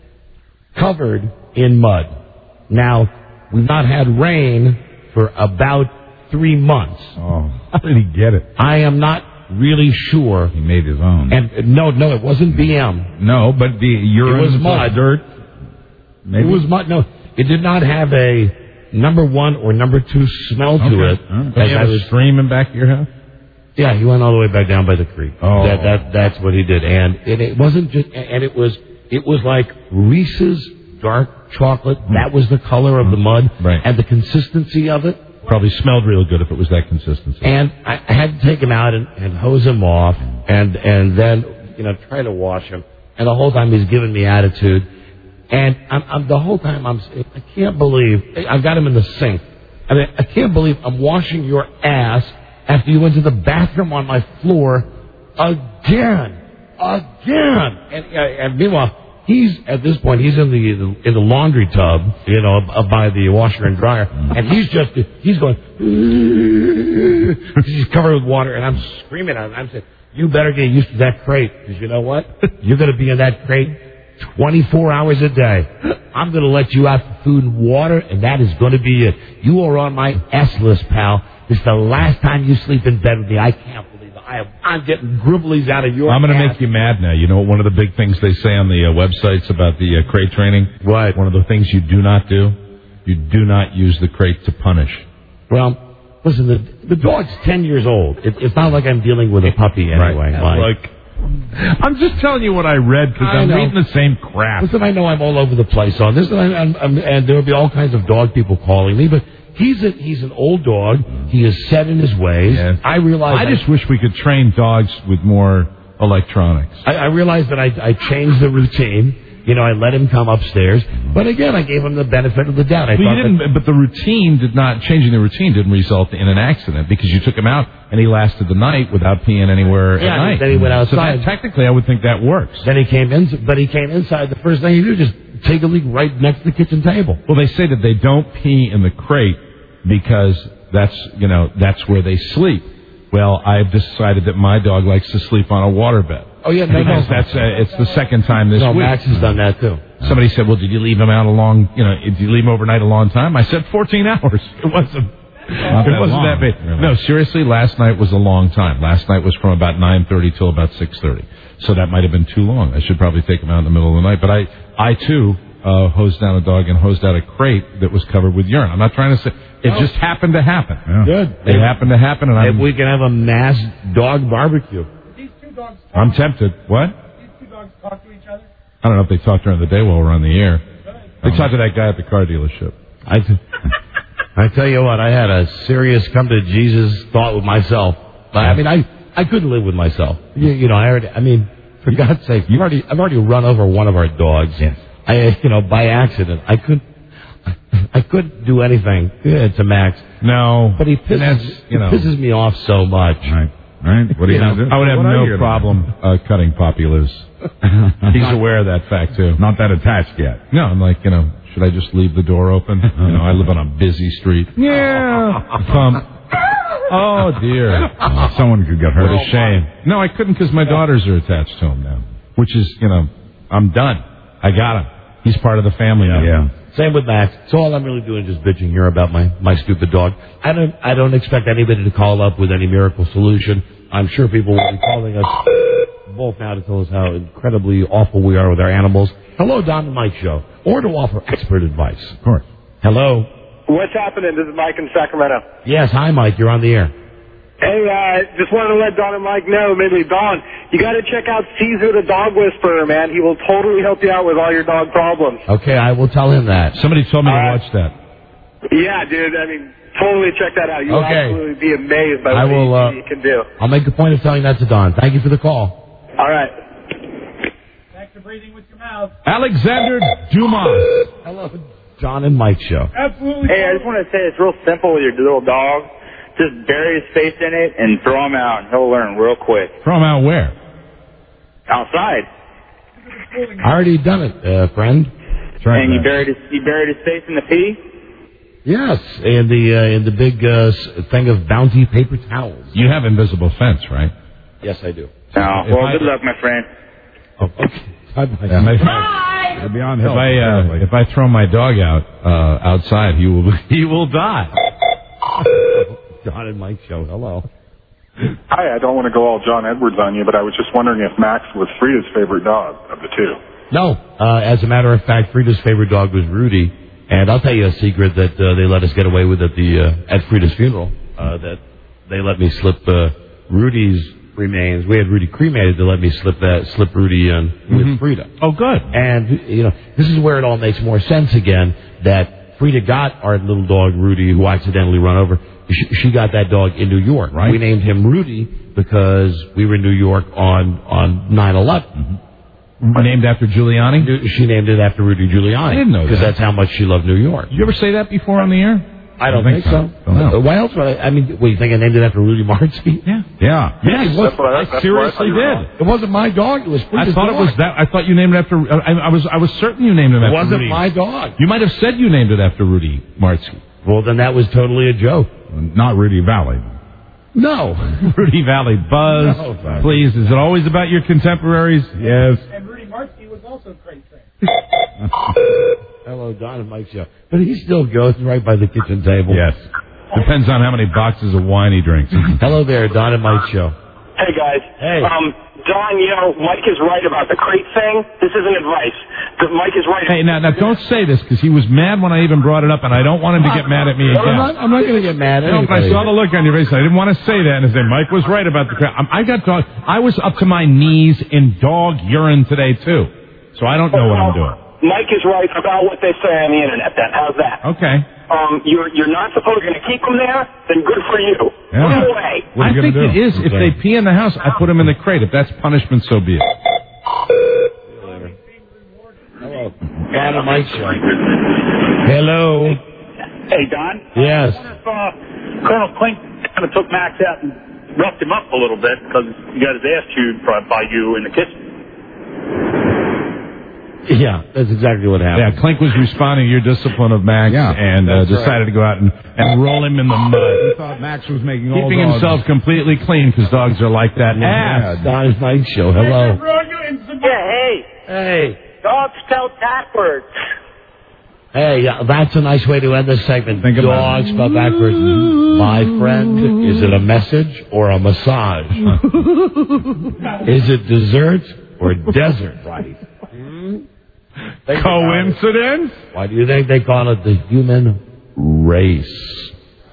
covered in mud. Now, we've not had rain for about 3 months. Oh, how did he get it? I am not really sure. He made his own. And no, it wasn't BM. No, but the urine was mud. Dirt. Maybe. It was mud. No, it did not have a number 1 or number 2 smell to it. Did you have a stream in back of your house? Yeah, he went all the way back down by the creek. Oh, that's what he did. And it wasn't just. And it was like Reese's dark chocolate. That was the color of the mud, right? And the consistency of it. Probably smelled real good if it was that consistency. And I had to take him out and hose him off, and then try to wash him. And the whole time he's giving me attitude. And the whole time I can't believe I've got him in the sink. I mean, I can't believe I'm washing your ass after you went to the bathroom on my floor again. And meanwhile, he's at this point he's in the laundry tub, by the washer and dryer, and he's going. He's covered with water, and I'm screaming at him. I'm saying, "You better get used to that crate, because you know what? You're going to be in that crate 24 hours a day. I'm going to let you out for food and water, and that is going to be it. You are on my S list, pal. This is the last time you sleep in bed with me. I can't believe it. I'm getting gribblies out of your I'm going to ass. make you mad now. You know what one of the big things they say on the websites about the crate training? What? One of the things you do not do? You do not use the crate to punish. Well, listen, the dog's 10 years old. It's not like I'm dealing with a puppy anyway. Right. Like, I'm just telling you what I read because I'm reading the same crap. Listen, I know I'm all over the place on this, and there will be all kinds of dog people calling me, but he's an old dog. He is set in his ways. Yeah. I realize. I just wish we could train dogs with more electronics. I realized that I changed the routine. You know, I let him come upstairs, but again, I gave him the benefit of the doubt. But the routine changing the routine didn't result in an accident because you took him out and he lasted the night without peeing anywhere at night. Then he went outside. So technically, I would think that works. Then he came in, but he came inside. The first thing he did, just take a leak right next to the kitchen table. Well, they say that they don't pee in the crate because that's where they sleep. Well, I've decided that my dog likes to sleep on a waterbed. Oh yeah, because it's the second time this week. Max has done that too. Somebody said, "Well, did you leave him out did you leave him overnight a long time?" I said 14 hours. It wasn't that big. Really. No, seriously, last night was a long time. Last night was from about 9:30 till about 6:30. So that might have been too long. I should probably take him out in the middle of the night. But I too hosed down a dog and hosed out a crate that was covered with urine. I'm not trying to say it just happened to happen. Yeah. Good. It happened to happen, and if we can have a mass dog barbecue. These two dogs talk. I'm tempted. What? These two dogs talk to each other. I don't know if they talk during the day while we're on the air. They talk to that guy at the car dealership. I tell you what, I had a serious come to Jesus thought with myself. I mean, I couldn't live with myself. For God's sake, I've already run over one of our dogs. Yes. By accident. I couldn't do anything to Max. No. But he pisses me off so much. Right. What are you going to do? I would have no problem cutting Poppy loose. He's aware of that fact, too. Not that attached yet. No, I'm like, should I just leave the door open? I live on a busy street. Yeah. Oh, dear. Someone could get hurt. What a shame. No, I couldn't because my daughters are attached to him now. Which is, I'm done. I got him. He's part of the family now. Yeah. Same with Max. So all I'm really doing is just bitching here about my stupid dog. I don't expect anybody to call up with any miracle solution. I'm sure people will be calling us both now to tell us how incredibly awful we are with our animals. Hello, Don and Mike Show. Or to offer expert advice. Of course. Hello. What's happening? This is Mike in Sacramento. Yes, hi, Mike. You're on the air. Hey, just wanted to let Don and Mike know, maybe Don, you got to check out Caesar the Dog Whisperer, man. He will totally help you out with all your dog problems. Okay, I will tell him that. Somebody told me to watch that. Yeah, dude. Totally check that out. You'll absolutely be amazed by what he can do. I'll make a point of telling that to Don. Thank you for the call. All right. Back to breathing with your mouth. Alexander Dumas. Hello, John and Mike Show. Absolutely. Hey, I just want to say it's real simple with your little dog. Just bury his face in it and throw him out, and he'll learn real quick. Throw him out where? Outside. I already done it, friend. And you buried his face in the pee? Yes, in the big thing of Bounty paper towels. You have invisible fence, right? Yes, I do. Oh, well, good luck, my friend. Oh, okay. Bye. If I throw my dog out outside, he will die. John and Mike Show. Hello. Hi, I don't want to go all John Edwards on you, but I was just wondering if Max was Frida's favorite dog of the two. No. As a matter of fact, Frida's favorite dog was Rudy. And I'll tell you a secret that they let us get away with at Frida's funeral. That they let me slip Rudy's remains. We had Rudy cremated. They let me slip Rudy in with Frida. Oh, good. And this is where it all makes more sense again. That Frida got our little dog Rudy, who accidentally run over. She got that dog in New York. Right. We named him Rudy because we were in New York on 9/11. Named after Giuliani? She named it after Rudy Giuliani. I didn't know that. Because that's how much she loved New York. Did you ever say that before on the air? I don't think so. Why else would I mean, what, you think I named it after Rudy Martzke? Yeah. Yes, I seriously did. It wasn't my dog. It was Frida's dog. It was that. I thought you named it after... I was certain you named it after Rudy. It wasn't my dog. You might have said you named it after Rudy Martzke. Well, then that was totally a joke. Not Rudy Valley. No. Rudy Valley. Buzz, please. Is it always about your contemporaries? Yes. And Rudy Martzke was also a great thing. Hello, Don and Mike Show. But he still goes right by the kitchen table. Yes. Depends on how many boxes of wine he drinks. Hello there, Don and Mike Show. Hey, guys. Hey. Don, Mike is right about the crate thing. This isn't advice. Mike is right. Hey, now don't say this, because he was mad when I even brought it up, and I don't want him to get mad at me again. I'm not going to get mad at No, but I saw the look on your face. I didn't want to say that and say Mike was right about the crap. I was up to my knees in dog urine today, too. So I don't know what I'm doing. Mike is right about what they say on the internet, then. How's that? Okay. You're not supposed to keep them there, then good for you. Yeah. Put them away. I think it is. If they pee in the house, I put them in the crate. If that's punishment, so be it. Hello. Don and Mike show. Hello. Hey, Don? Yes. Colonel Klink kind of took Max out and roughed him up a little bit because he got his ass chewed by you in the kitchen. Yeah, that's exactly what happened. Yeah, Klink was responding to your discipline of Max and decided to go out and roll him in the mud. He thought Max was making all Keeping dogs. himself completely clean, because dogs are like that. Don's Mike show. Hello. Hey. Dogs spelled backwards. Hey, that's a nice way to end this segment. Dogs spelled backwards. My friend, is it a message or a massage? Is it dessert or desert? Right. Coincidence? Why do you think they call it the human race?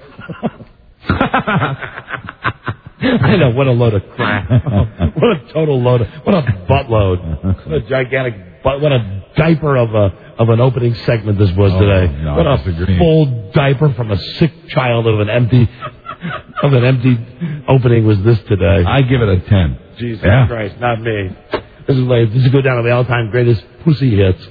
I know, what a load of crap. What a total load what a buttload. What a gigantic what a diaper of an opening segment this was today. No, what a full diaper from a sick child of an empty opening was this today. I give it a 10. Jesus Christ, not me. This is go down to the all-time greatest pussy hits.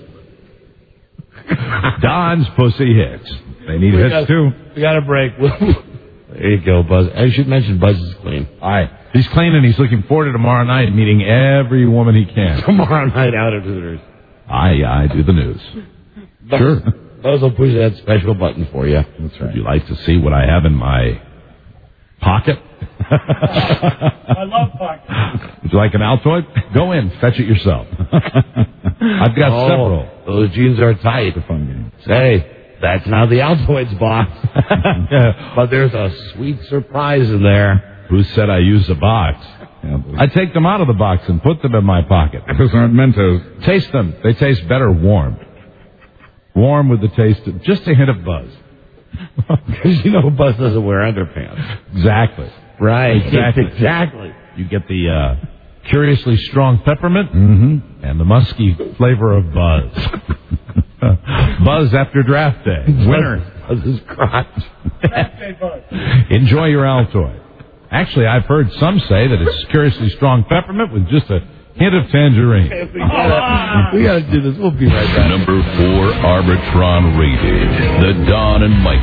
Don's pussy hits. They need hits too. We got a break. There you go, Buzz. I should mention Buzz is clean. All right. He's clean, and he's looking forward to tomorrow night meeting every woman he can. Tomorrow night out at Hooters. I do the news. Sure. Buzz will push that special button for you. That's right. Would you like to see what I have in my pocket? I love pockets. Would you like an Altoid? Go in, fetch it yourself. I've got several. Those jeans are tight. It's a fun game. Say, that's not the Altoids box. But there's a sweet surprise in there. Who said I use a box? I take them out of the box and put them in my pocket. Those aren't Mentos. Taste them. They taste better warm. Warm with the taste of just a hint of Buzz. Because Buzz doesn't wear underpants. Exactly. Right. Exactly. You get the curiously strong peppermint and the musky flavor of Buzz. Buzz after draft day. Winner. Buzz's crotch. Enjoy your Altoid. Actually, I've heard some say that it's curiously strong peppermint with just a hint of tangerine. We got to do this. We'll be right back. Number 4 Arbitron rated. The Don and Mike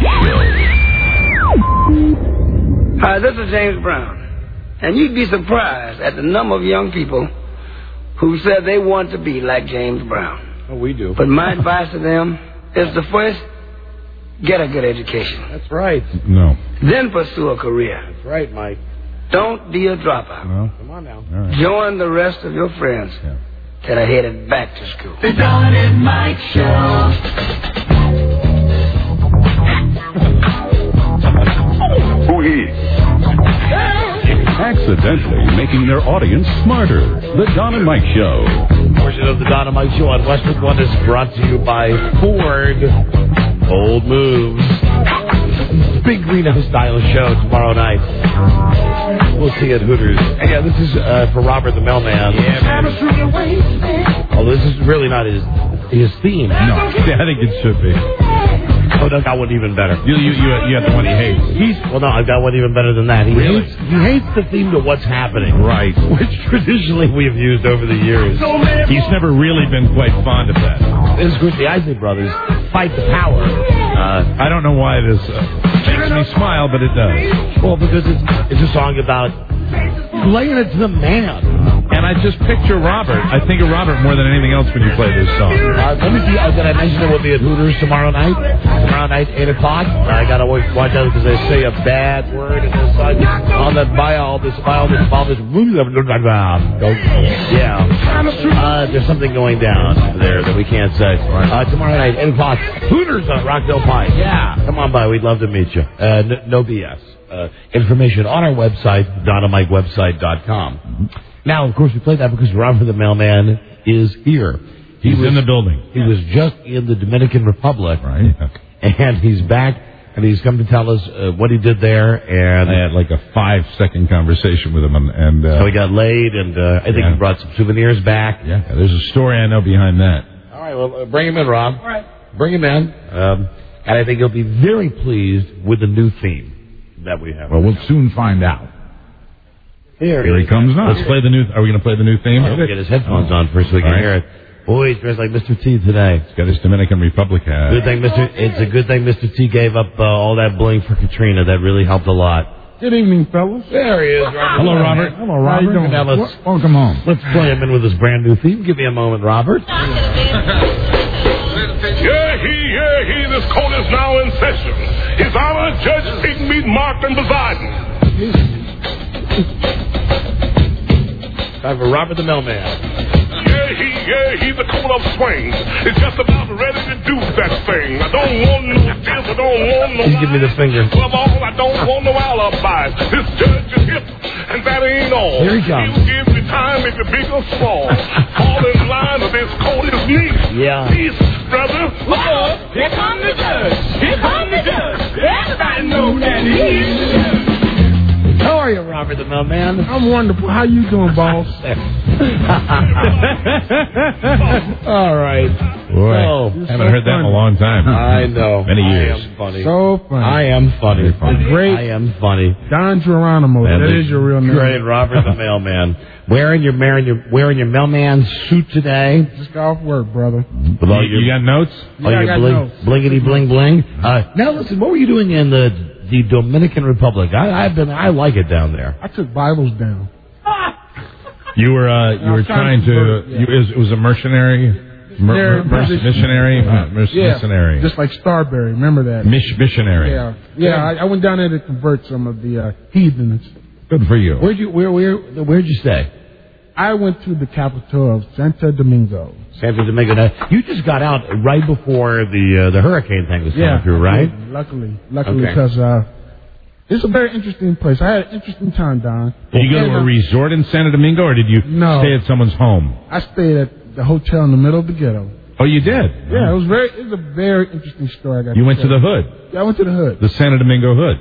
Show. Hi, this is James Brown. And you'd be surprised at the number of young people who said they want to be like James Brown. Oh, we do. But my advice to them is to first get a good education. That's right. No. Then pursue a career. That's right, Mike. Don't be a dropout. No. Come on now. All right. Join the rest of your friends that are headed back to school. The Don and Mike Show. Who he? Accidentally making their audience smarter. The Don and Mike Show. Portion of the Don and Mike Show on Westwood One is brought to you by Ford. Bold moves. Big greenhouse style show tomorrow night. We'll see you at Hooters. And yeah, this is for Robert the Mailman. Yeah, man. Oh, this is really not his theme. No, I think it should be. Oh, no, got one even better. You have the one he hates. Well, no, I've got one even better than that. He hates the theme to what's happening. Right. Which traditionally we have used over the years. He's never really been quite fond of that. This is the Isley Brothers Fight the Power. I don't know why this makes me smile, but it does. Well, because it's a song about laying it to the man. And I just picture Robert. I think of Robert more than anything else when you play this song. Let me see. Did I mention it will be at Hooters tomorrow night? Tomorrow night, 8 o'clock. I got to watch out because they say a bad word in this song. On that yeah. There's something going down there that we can't say. Tomorrow night, 8 o'clock. Hooters on Rockville Pike. Yeah. Come on by. We'd love to meet you. No BS. information on our website, DonnaMikeWebsite.com. Now, of course, we played that because Robert the Mailman is here. He's in the building. He was just in the Dominican Republic. Right. And he's back, and he's come to tell us what he did there. And I had like a 5-second conversation with him. And so he got laid, and I think he brought some souvenirs back. Yeah, there's a story I know behind that. All right, well, bring him in, Rob. All right. Bring him in. And I think he'll be very pleased with the new theme that we have. Well, we'll soon find out. Here he comes now. Let's play the new. Are we going to play the new theme? We'll get his headphones on first so we can hear it. Boy, he's dressed like Mr. T today. He's got his Dominican Republic hat. It's a good thing Mr. T gave up all that bling for Katrina. That really helped a lot. Good evening, fellas. There he is, Robert. Hello, Robert. Hello, Robert. How you doing? Now welcome home. Let's play him in with his brand new theme. Give me a moment, Robert. Yeah, this court is now in session. His Honor, Judge Pigmeat Martin Poseidon. Time for Robert the Mailman. Yeah, the court of swing. It's just about ready to do that thing. I don't want no tears, I don't want no He's giving me the finger. Above all, I don't want no alibis. This judge is hip, and that ain't all. Here he comes. He'll give me time if you're big or small. Fall in line with this court is neat. Yeah. Peace, brother. Whoa, here comes the judge. Here comes the judge. Everybody knows that he's the judge. How are you, Robert the Mailman? I'm wonderful. How you doing, boss? All right. Boy, haven't heard that in a long time. I know. Many years. I am funny. So funny. I am funny. Great. I am funny. Don Geronimo. That is your real name. Great, Robert the Mailman. Wearing your mailman suit today. Just got off work, brother. With all You got notes? Yeah, I got notes. Blingity bling bling. Now listen, what were you doing in the Dominican Republic? I like it down there. I took Bibles down. You were trying to. It was a mercenary. Missionary. Yeah, just like Starberry. Remember that? Missionary. Yeah. I went down there to convert some of the heathens. Good for you. Where'd you stay? I went to the capital of Santo Domingo. Santo Domingo. Now, you just got out right before the hurricane thing was coming through, right? Luckily, because it's a very interesting place. I had an interesting time, Don. Did you go to a resort in Santo Domingo, or did you stay at someone's home? I stayed at the hotel in the middle of the ghetto. Oh, you did? Yeah, it was a very interesting story. You went to the hood? Yeah, I went to the hood. The Santo Domingo hood?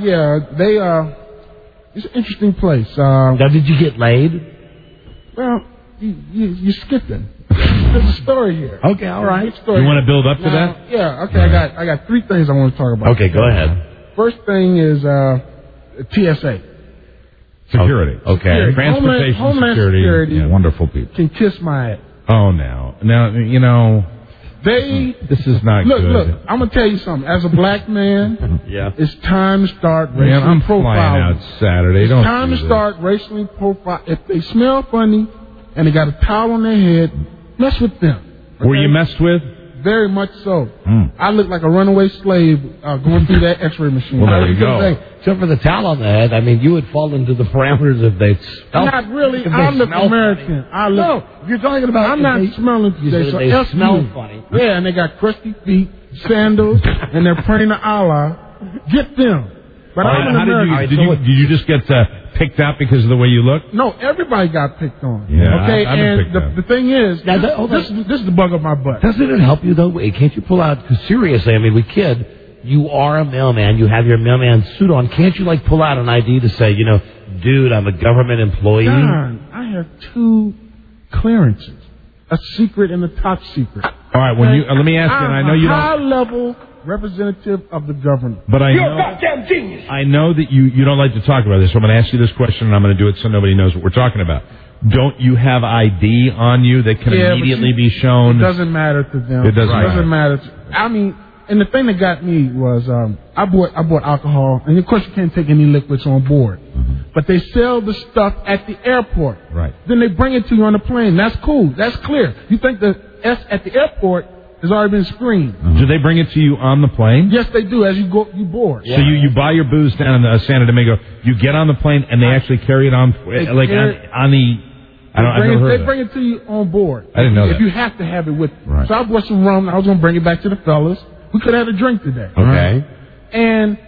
It's an interesting place. Now, did you get laid? Well, you skipped it. There's a story here. Okay, all right. You want to build up to that? Yeah, okay. I got three things I want to talk about. Okay, go ahead. First thing is TSA. Security. Okay. Transportation Homeland Security. Yeah, wonderful people. Can kiss my ass. Oh, now, you know. This is not good. Look, I'm going to tell you something. As a black man, it's time to start racially I'm profiling. flying out Saturday. It's time to start racially profiling. If they smell funny and they got a towel on their head, mess with them. Okay? Were you messed with? Very much so. I look like a runaway slave going through that X-ray machine. Well, there you go. Except for the towel on the head, I mean, you would fall into the parameters if they smell. Not really. I look American. No, you're talking about. I'm not smelling today. So they smell funny. Yeah, and they got crusty feet, sandals, and they're praying to Allah. Get them. But I'm an American. Did you just get picked out because of the way you look? No, everybody got picked on. Yeah, okay, and the thing is, this is the bug of my butt. Doesn't it help you though? Can't you pull out? Because seriously, I mean, we kid. You are a mailman. You have your mailman suit on. Can't you pull out an ID to say, dude, I'm a government employee? Don, I have 2 clearances, a secret and a top secret. All right. Let me ask you. And I know you don't. High-level representative of the government. But You're a goddamn genius. I know that you don't like to talk about this, so I'm going to ask you this question, and I'm going to do it so nobody knows what we're talking about. Don't you have ID on you that can immediately be shown? It doesn't matter to them. It doesn't matter. I mean, and the thing that got me was I bought alcohol, and of course you can't take any liquids on board. But they sell the stuff at the airport. Right. Then they bring it to you on the plane. That's cool. That's clear. You think the S at the airport has already been screened. Do they bring it to you on the plane? Yes, they do. As you board. So you buy your booze down in Santo Domingo. You get on the plane, and they actually carry it on on the. They bring it to you on board. I didn't know that. If you have to have it with you. Right. So I bought some rum. I was going to bring it back to the fellas. We could have had a drink today. Okay. And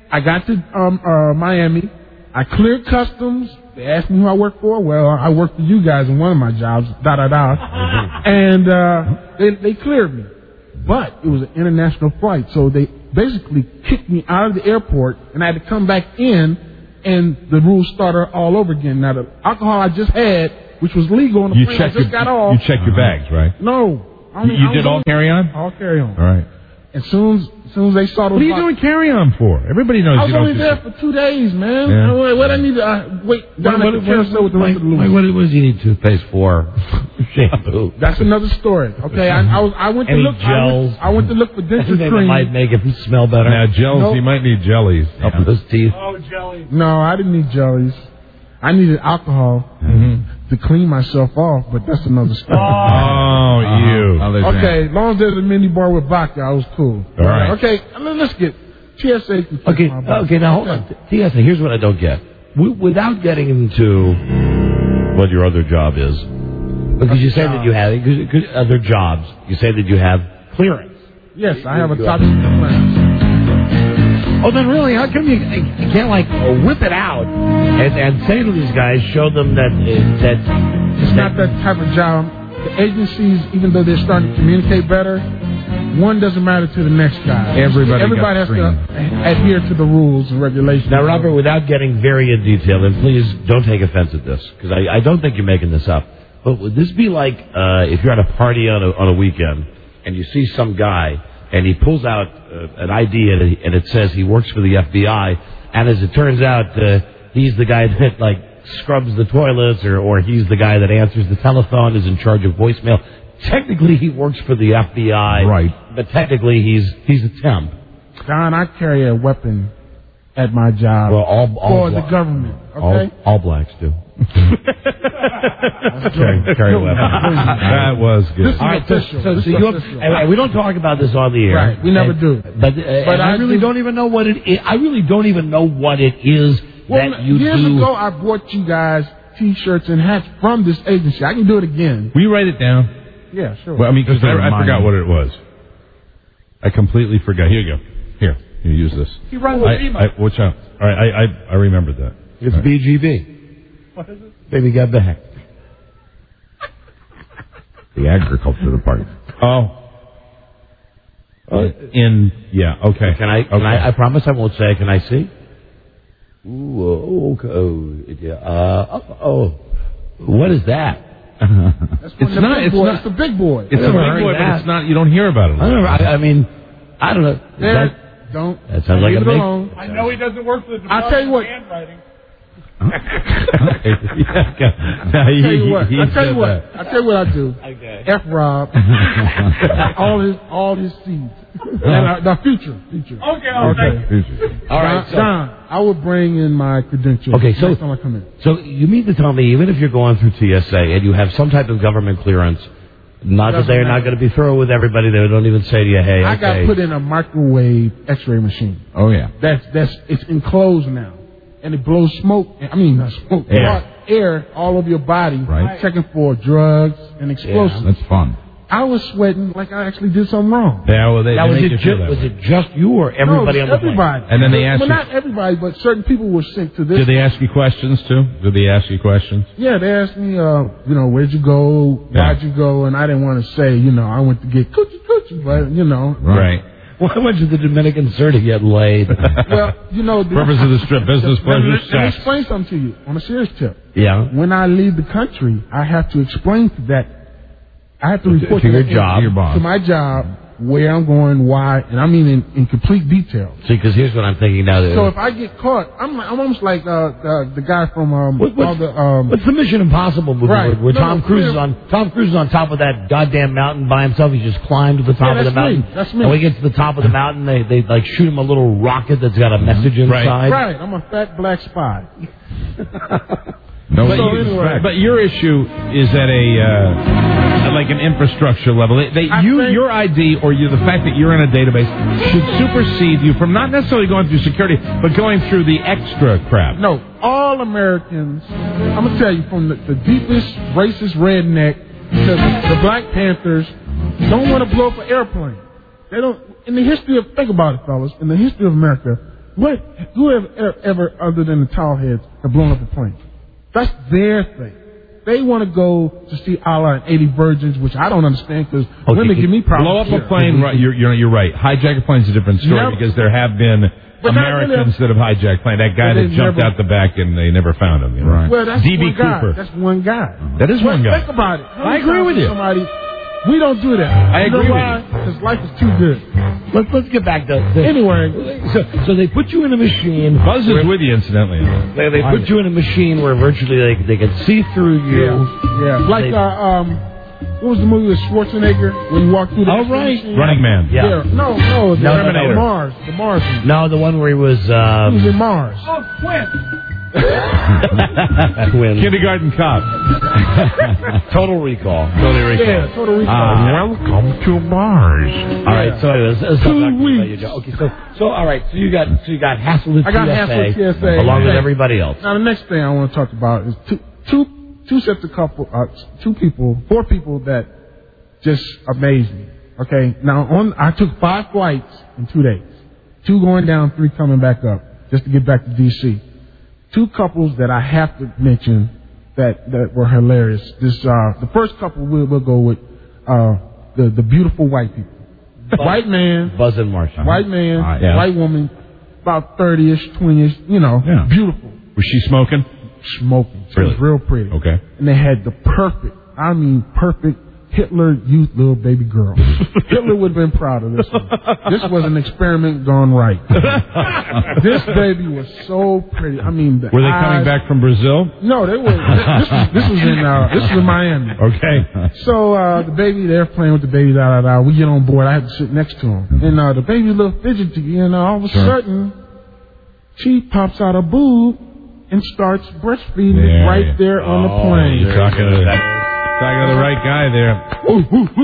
I got to Miami. I cleared customs. They asked me who I work for. Well, I work for you guys in one of my jobs. And they cleared me. But it was an international flight, so they basically kicked me out of the airport, and I had to come back in, and the rules started all over again. Now, the alcohol I just had, which was legal on the plane, I just got off. You checked your bags, right? No. You did all carry-on? All carry-on. All right. As soon as they saw those... What are you doing carry-on for? Everybody knows I was you don't only there for 2 days, man. Yeah. What I need to wait down at the carousel with the rest of the losers. What does he need toothpaste for? Shampoo. That's another story. Okay, I went to Any look. gels? I went to look for denture Anything cream. that might make him smell better. Now, gels, Nope. he might need jellies. Up with his teeth. Oh, jelly. No, I didn't need jellies. I needed alcohol to clean myself off, but that's another story. Okay, as long as there's a mini bar with vodka, I was cool. All right. Okay, let's get TSA. Okay, now hold on. TSA, here's what I don't get. Without getting into what your other job is, because you say that you have other jobs, you say that you have clearance. Yes, I have a top secret clearance. Oh, then really, how come you can't whip it out and say to these guys, show them that it's not that type of job. The agencies, even though they're starting to communicate better, one doesn't matter to the next guy. Everybody has to adhere to the rules and regulations. Now, Robert, without getting very in detail, and please don't take offense at this, because I don't think you're making this up, but would this be like if you're at a party on a weekend and you see some guy and he pulls out an ID and it says he works for the FBI, and as it turns out, he's the guy that scrubs the toilets, or he's the guy that answers the telephone, is in charge of voicemail. Technically, he works for the FBI, right? But technically, he's a temp. Don, I carry a weapon at my job for the government. Okay, all blacks do. Carry a weapon. That was good. This is official. So we don't talk about this on the air. Right, we never do. But I really don't even know what it is. I really don't even know what it is that you years do. ago, I bought you guys T-shirts and hats from this agency. I can do it again. Will you write it down? Yeah, sure. Well, I mean, because I forgot what it was. I completely forgot. Here you go. Here, you use this. He runs with email. Watch out. All right, I remembered that. It's right. BGB. What is it? Baby got back. The agriculture department. Oh. Okay. Can I promise I won't say. Can I see? Ooh, what is that? It's the big boy. It's a big boy, but it's not. You don't hear about it. I mean, I don't know. That sounds like a big. I know he doesn't work for the Department I'll tell you what. of Handwriting. I'll tell you what I do. Okay. F Rob. all his seeds. And the future. Okay. All right, Don, I will bring in my credentials. Okay, so next time I come in. So you mean to tell me, even if you're going through TSA and you have some type of government clearance, not that they're not going to be thorough with everybody, they don't even say to you, "Hey, I got put in a microwave X-ray machine. Oh yeah. It's enclosed now. And it blows smoke. I mean, not smoke. Air all over your body. Right. Checking for drugs and explosives. Yeah, that's fun. I was sweating like I actually did something wrong. Yeah, well, was it just you or everybody on the plane? Everybody. And then they asked not everybody, but certain people were sent to this. Did they ask you questions too? Did they ask you questions? Yeah, they asked me, where'd you go? Why'd you go? And I didn't want to say, I went to get coochie, but, Right. Why went to the Dominican Sir to get laid? Well, the purpose of the strip, business, pleasure, sex. Let me explain something to you on a serious tip. Yeah. When I leave the country, I have to explain I have to report to your job, to your boss, to my job, where I'm going, why, and I mean in complete detail. See, because here's what I'm thinking now. So if I get caught, I'm almost like the guy from what's the Mission Impossible movie where Tom Cruise is on top of that goddamn mountain by himself. He just climbed to the top of the mountain. That's me. And when he gets to the top of the mountain, they shoot him a little rocket that's got a message inside. Right. I'm a fat black spy. No, but your issue is at like an infrastructure level. Your ID or the fact that you're in a database should supersede you from not necessarily going through security, but going through the extra crap. No, all Americans, I'm going to tell you, from the deepest racist redneck to the Black Panthers, don't want to blow up an airplane. They don't. In the history of, think about it, fellas, in the history of America, Whoever other than the tall heads have blown up a plane? That's their thing. They want to go to see Allah and 80 Virgins, which I don't understand because women give me problems. Blow up a plane, right? You're right. Hijack a plane's a different story because there have been Americans that have hijacked plane. That guy that jumped out the back and they never found him. You know? Well, that's D.B. one guy. Cooper. That's one guy. That is one guy. Think about it. I agree with you. We don't do that. I agree with you. Because life is too good. Let's get back to anyway. So they put you in a machine. Buzz is with you, incidentally. They put you in a machine where virtually they can see through you. Yeah. Like what was the movie with Schwarzenegger when he walked through the machine? Running Man. Yeah. No, the Mars. The Mars. No, the one where he was. He was in Mars. Oh, Quinn. Kindergarten Cop. Total Recall. Yeah, Total Recall. Welcome to Mars. All right, so let's 2 weeks. Okay, so all right, so you got hassled at I got hassled at TSA along with everybody else. Now the next thing I want to talk about is two sets of four people that just amazed me. Okay, now I took 5 flights in 2 days, 2 going down, 3 coming back up, just to get back to DC. 2 couples that I have to mention that were hilarious. The first couple we'll go with the beautiful white people. White man, Buzz and Marshall. White man, white woman, about 30-ish, 20-ish, beautiful. Was she smoking? Smoking. She Really? was real pretty. Okay. And they had the perfect Hitler youth little baby girl. Hitler would have been proud of this one. This was an experiment gone right. This baby was so pretty. I mean, Were they coming back from Brazil? No, they were. This was in Miami. Okay. So the baby, they're playing with the baby. We get on board. I had to sit next to him, and the baby's a little fidgety. And all of a sudden, she pops out a boob and starts breastfeeding right there on the plane. You're talking to the right guy there. One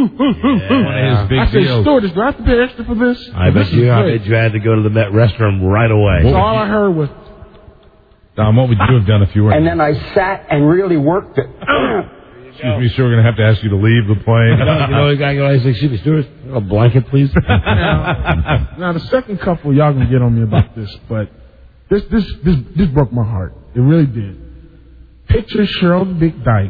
of his big I said, deals. stewardess, do I have to pay extra for this? I bet you had to go to the restroom right away. So all I heard was... Don, what would you have done if you were... And then I sat and really worked it. Excuse me, sir, we're going to have to ask you to leave the plane. The guy goes, excuse me, stewardess, a blanket, please. Now, the second couple, y'all going to get on me about this, but this broke my heart. It really did. Picture Cheryl Big Dyke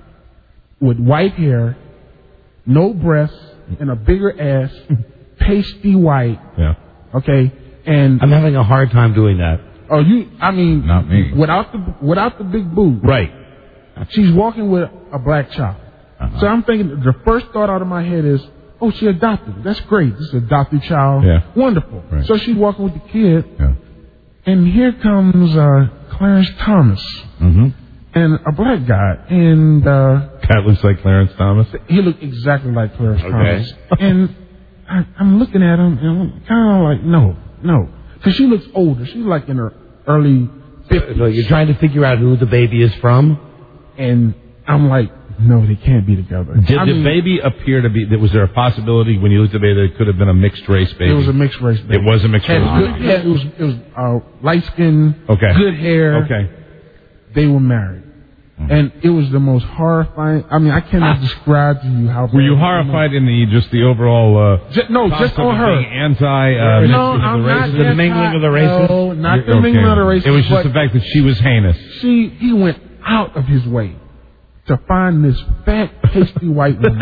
with white hair, no breasts, and a bigger ass, pasty white. Yeah. Okay, and I'm having a hard time doing that. Oh, not me. Without the big boob. Right. She's walking with a black child. So I'm thinking the first thought out of my head is, oh, she adopted. That's great. This is an adopted child. Yeah. Wonderful. Right. So she's walking with the kid. Yeah. And here comes Clarence Thomas. Mm-hmm. And a black guy. And That looks like Clarence Thomas. he looked exactly like Clarence Thomas. And I'm looking at him, and I'm kind of like, no. Because she looks older. She's like in her early 50s. So you're trying to figure out who the baby is from? And I'm like, no, they can't be together. Did the baby appear to be... Was there a possibility when you looked at the baby that it could have been a mixed race baby? It was a mixed race baby. It was a mixed race baby. It was light skin, good hair. Okay. They were married. And it was the most horrifying... I mean, I cannot describe to you how... Were you horrified in the overall... just on her. Anti... No, I'm not the mingling of the races? No, not the mingling of the races. It was just the fact that she was heinous. He went out of his way to find this fat, pasty white woman.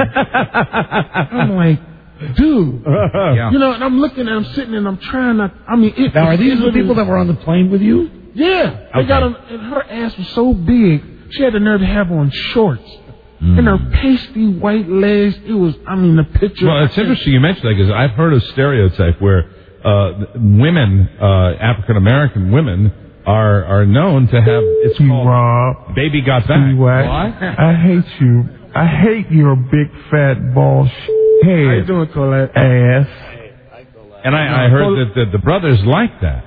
I'm like, dude. And I'm looking and I'm sitting and I'm trying not... I mean... Now, are these the people that were on the plane with you? Yeah. They got them, and her ass was so big, she had the nerve to have on shorts. And her pasty white legs, it was, the picture... Well, it's interesting you mentioned that because I've heard a stereotype where women, African-American women, are known to have... It's called baby got back. Why? I hate you. I hate your big fat ball head. How you doing, Colette? Ass. And I heard that the brothers like that.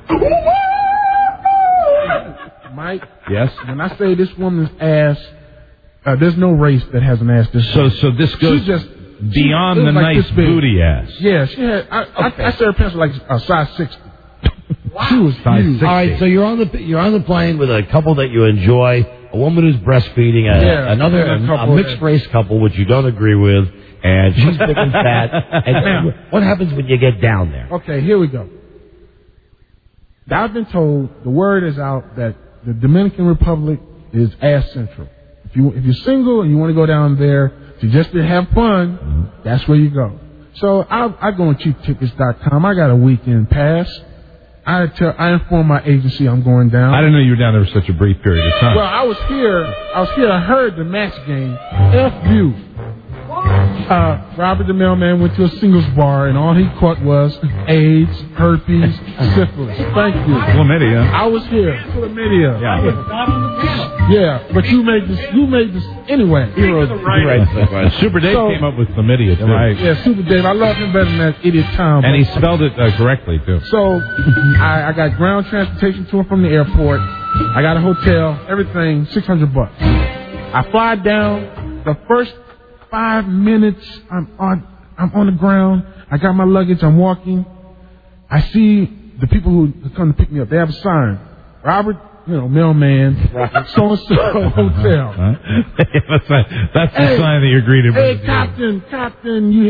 Mike? Yes? When I say this woman's ass, there's no race that has an ass this So this goes beyond the like nice booty ass. Yeah, she had... I said her pants were like a size 60. Wow. She was huge. All right, so you're on the plane with a couple that you enjoy, a woman who's breastfeeding, a mixed race couple which you don't agree with, and she's big and fat. And what happens when you get down there? Okay, here we go. I've been told, the word is out that the Dominican Republic is ass central. If you're single and you want to go down there to just to have fun, that's where you go. So I go on cheaptickets.com. I got a weekend pass. I inform my agency I'm going down. I didn't know you were down there for such a brief period of time. Well, I was here. I heard the match game. F you. Robert the mailman went to a singles bar and all he caught was AIDS, herpes, syphilis. Thank you. Chlamydia. I was here. Chlamydia. Yeah. Yeah, but you made this anyway. Super Dave came up with chlamydia too. Right. Yeah, Super Dave. I love him better than that idiot Tom. And he spelled it correctly too. So I got ground transportation to and from the airport. I got a hotel, everything, $600. I fly down. The first 5 minutes, I'm on the ground. I got my luggage. I'm walking. I see the people who come to pick me up. They have a sign. Robert, mailman, so-and-so hotel. That's the sign that you're greeted with. Hey, Captain, you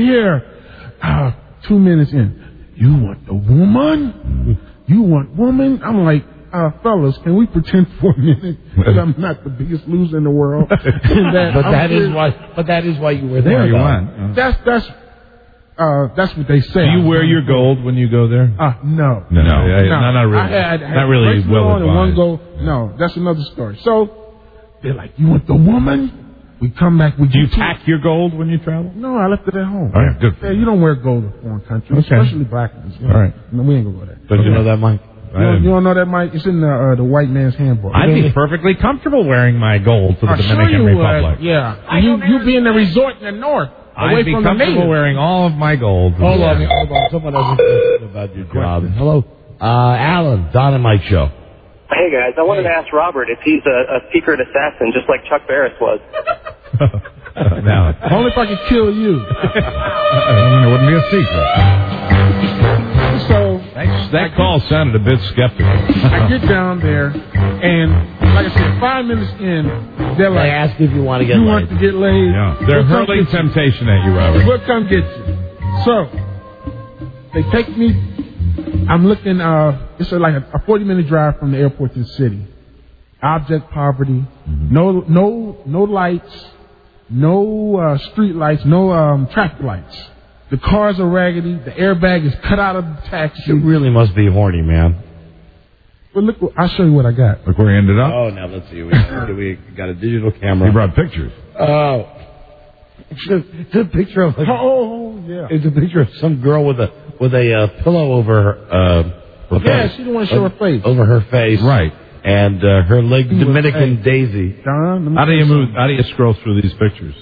here. 2 minutes in. You want the woman? You want woman? I'm like, fellas, can we pretend for a minute that I'm not the biggest loser in the world? But that is why you were there. You won. That's what they say. Do you wear your gold when you go there? No. No, not really. I had not really well advised. One gold. No, that's another story. So they're like, you want the woman? We come back. Do you pack your gold when you travel? No, I left it at home. All right, good. Yeah, you don't wear gold in foreign countries, especially black ones. All right. No, we ain't gonna go there. But you know that, Mike? You don't know that, Mike? It's in the white man's handbook. I'd be perfectly comfortable wearing my gold to the Dominican Republic. Yeah. You be in the resort in the north. I'd be comfortable wearing all of my gold. Hold on. Someone has a question about your job. Hello. Alan, Don and Mike Show. Hey, guys. I wanted to ask Robert if he's a secret assassin, just like Chuck Barris was. No. Only if I could kill you. It wouldn't be a secret. So that call sounded a bit skeptical. I get down there, and like I said, 5 minutes in, they're like, they ask if you want to get laid. You want to get laid? Yeah. They're hurling temptation at you, Robert. We'll come get you. So they take me. I'm looking. It's like a 40-minute drive from the airport to the city. Abject poverty. No lights. No street lights. No traffic lights. The cars are raggedy. The airbag is cut out of the taxi. You really must be horny, man. Well, look, I'll show you what I got. Look where he ended up. Oh, now let's see. We got a digital camera. He brought pictures. Oh. It's a picture of. Yeah. It's a picture of some girl with a pillow over her face. Yeah, she don't want to show her face. Over her face. Right. And her leg, Dominican Daisy. Don, how do you move? How do you scroll through these pictures?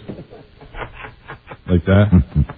Like that?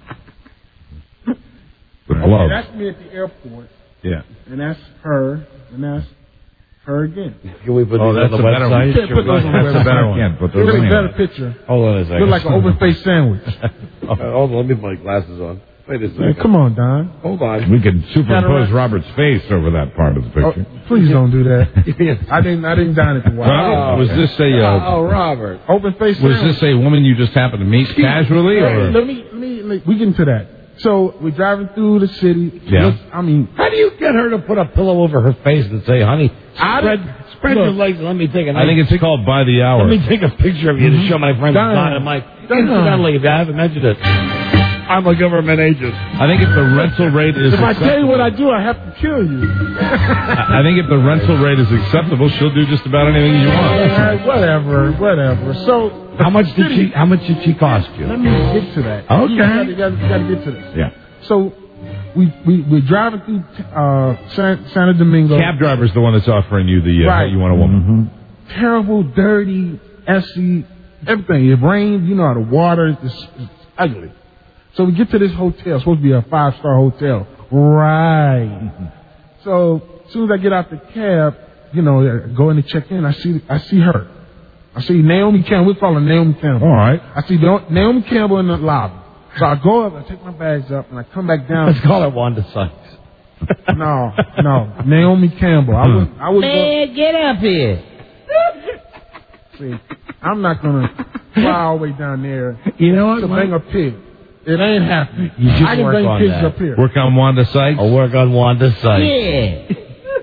Okay, that's me at the airport. Yeah. And that's her. And that's her again. Can we put these on the You website? can't put those on the website. That's a better one. It's a better picture. Hold on a second. Look like an open-faced sandwich. Hold on, let me put my glasses on. Wait a second. Man, come on, Don. Hold on. We can superimpose Robert's face over that part of the picture. Please don't do that. I didn't dine at the White House. Was this a Robert? Open-faced Was sandwich. this a woman you just happened to meet casually, or? Let me we get into that. So we're driving through the city. Yeah. I mean, how do you get her to put a pillow over her face and say, "Honey, spread your legs and let me take a nice." I think it's called by the hour. Let me take a picture of you to show my friends Don and Mike. Incidentally, if I haven't mentioned it, I'm a government agent. I think if the rental rate is if I tell you what I do, I have to kill you. I think if the rental rate is acceptable, she'll do just about anything you want. Whatever. So. How much did she cost you? Let me get to that. Okay. You got to get to this. Yeah. So we're driving through Santo Domingo. Cab driver's the one that's offering you the you want a woman. Mm-hmm. Terrible, dirty, essy, everything. It rained. You know how the water is ugly. So we get to this hotel. It's supposed to be a 5-star hotel. Right. Mm-hmm. So as soon as I get out the cab, go in to check in. I see her. I see Naomi Campbell. We call her Naomi Campbell. All right. I see Naomi Campbell in the lobby. So I go up, I take my bags up, and I come back down. Let's call her Wanda Sykes. No. Naomi Campbell. I would Man, get up here. See, I'm not going to fly all the way down there you know what, to bring a pig. It ain't happening. You should I can work bring on pigs that. up here. Work on Wanda Sykes? I'll work on Wanda Sykes. Yeah.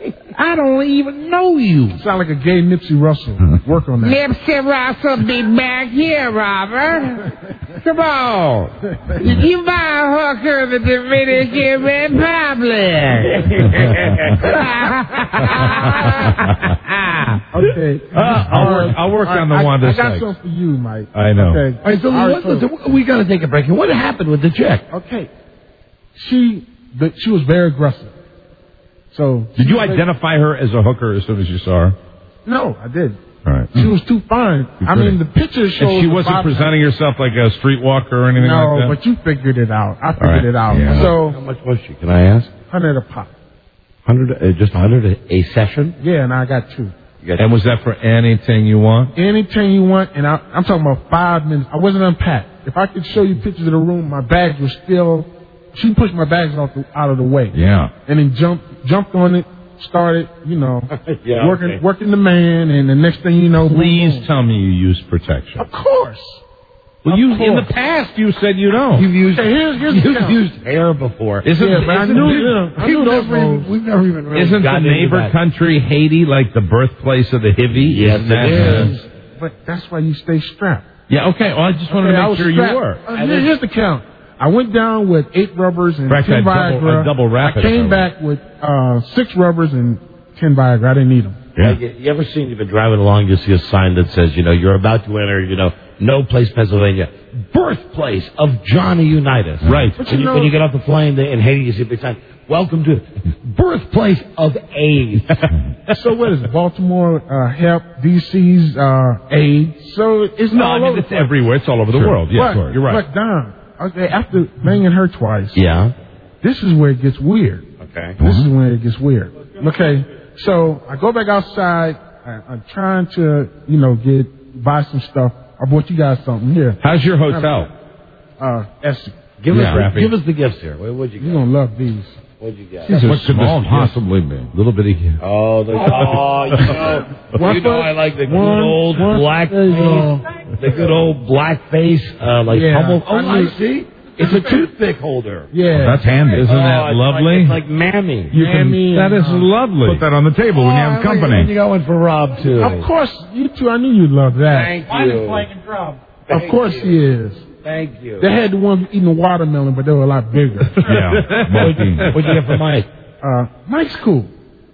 I don't even know you. Sound like a gay Nipsey Russell. Work on that. Nipsey Russell be back here, Robert. Come on. You buy a hooker in the Dominican Republic. Okay. I'll work on the Wanda I got sex. something for you, Mike. I know. Okay. All right, so we got to take a break. What happened with the chick? Okay. She was very aggressive. So Did you identify her as a hooker as soon as you saw her? No, I didn't. All right. She was too fine. I mean, the picture shows. And she wasn't presenting herself like a streetwalker or anything like that? No, but you figured it out. I figured it out. Yeah. So how much was she? Can I ask? 100 a pop. 100, just 100 a session? Yeah, and I got 2. And was that for anything you want? Anything you want, and I'm talking about 5 minutes. I wasn't unpacked. If I could show you pictures of the room, my bags were still. She pushed my bags out of the way. Yeah. And then jumped on it, started, Yeah, working the man, and the next thing you know, Please tell me you use protection. Of course. Well, in the past you said you don't. You've used Here's used hair before. But I knew those roles. We've never even really Isn't the gotten into neighbor that. country Haiti like the birthplace of the hippie? Yes, Isn't that it is. But that's why you stay strapped. Yeah, okay. Well, I just wanted to make sure you were. Here's the count. I went down with 8 rubbers and Correct, 10 a Viagra. double rapid, I came back with 6 rubbers and 10 Viagra. I didn't need them. Yeah. You ever seen, you've been driving along, you see a sign that says, you're about to enter, No Place, Pennsylvania, birthplace of Johnny Unitas. Right. But When you get off the plane in Haiti, you see a big sign, welcome to birthplace of AIDS. So what is it? Baltimore, HEP, DC's, AIDS. So it's all over. It's everywhere. It's all over the world. Yeah, you're right. But Don, okay, after banging her twice, Yeah. this is where it gets weird. Okay. This is where it gets weird. Okay, so I go back outside. I'm trying to, buy some stuff. I bought you guys something here. How's your hotel? Essex. Give us the gifts here. What'd you get? You're going to love these. What'd you get? What could this possibly be? Little bitty. Oh, I like the good old black face. The good old black face, humble. Oh, I see. It's a toothpick holder. Yeah. That's handy. Isn't that lovely? It's like Mammy. That is lovely. Put that on the table when you have company. And you got one for Rob, too. Of course, you two, I knew you'd love that. Thank Mine is you. playing drum. Of course he is. Thank you. They had the ones eating watermelon, but they were a lot bigger. Yeah. What'd you get for Mike? Mike's cool.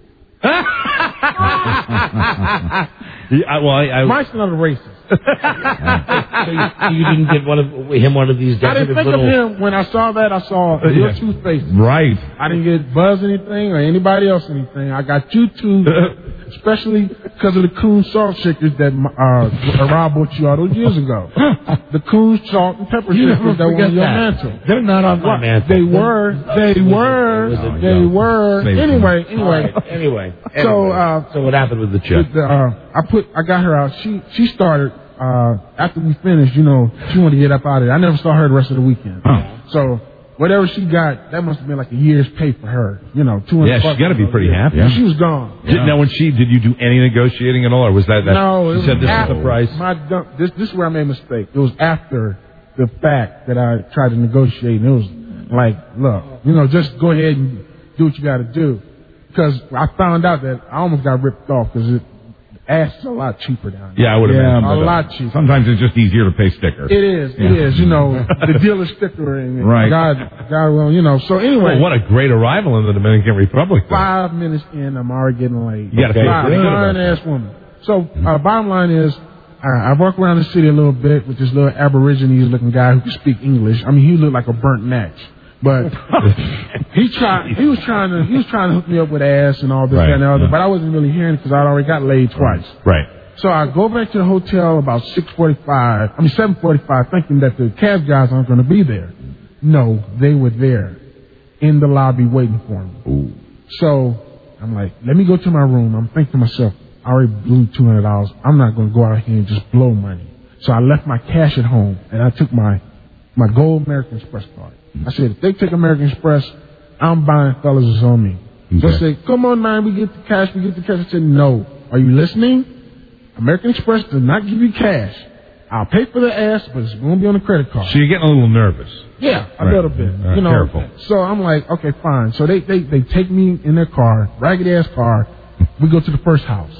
Mike's not a racist. So you didn't get one of these I didn't decorative think little... of him. When I saw that, I saw your toothpaste. Right. I didn't get Buzz anything or anybody else anything. I got you two, especially because of the Coon salt shakers that Rob bought you all those years ago. The Coon salt and pepper shakers that were on your mantle. They're not on my mantle. They were. Anyway. So what happened with the chick? I got her out. She started, after we finished, she wanted to get up out of there. I never saw her the rest of the weekend. So whatever she got, that must have been like a year's pay for her. $200. Yeah, she's got to be pretty happy. Yeah. She was gone. Now, did you do any negotiating at all, or was that? No, she said this is the price. This is where I made a mistake. It was after the fact that I tried to negotiate, and it was like, look, just go ahead and do what you got to do. Because I found out that I almost got ripped off because ass is a lot cheaper down there. Yeah, I would imagine. A lot cheaper. Sometimes it's just easier to pay sticker. It is. The dealer sticker. And right. God will, So anyway. Well, what a great arrival in the Dominican Republic. 5 minutes in, I'm already getting late. You got to feel good. Fine-ass woman. So, bottom line is, I walk around the city a little bit with this little Aborigines-looking guy who can speak English. I mean, he looked like a burnt match. But he was trying to hook me up with ass and all this and the other, but I wasn't really hearing it because I'd already got laid twice. Right. So I go back to the hotel about 7:45, thinking that the cab guys aren't going to be there. No, they were there in the lobby waiting for me. Ooh. So I'm like, let me go to my room. I'm thinking to myself, I already blew $200. I'm not going to go out here and just blow money. So I left my cash at home and I took my gold American Express card. I said, if they take American Express, I'm buying fellas it's on me. Okay. So I said, come on, man, we get the cash. I said, no. Are you listening? American Express does not give you cash. I'll pay for the ass, but it's going to be on a credit card. So you're getting a little nervous. Yeah, a little bit. Careful. So I'm like, okay, fine. So they take me in their car, raggedy ass car, We go to the first house.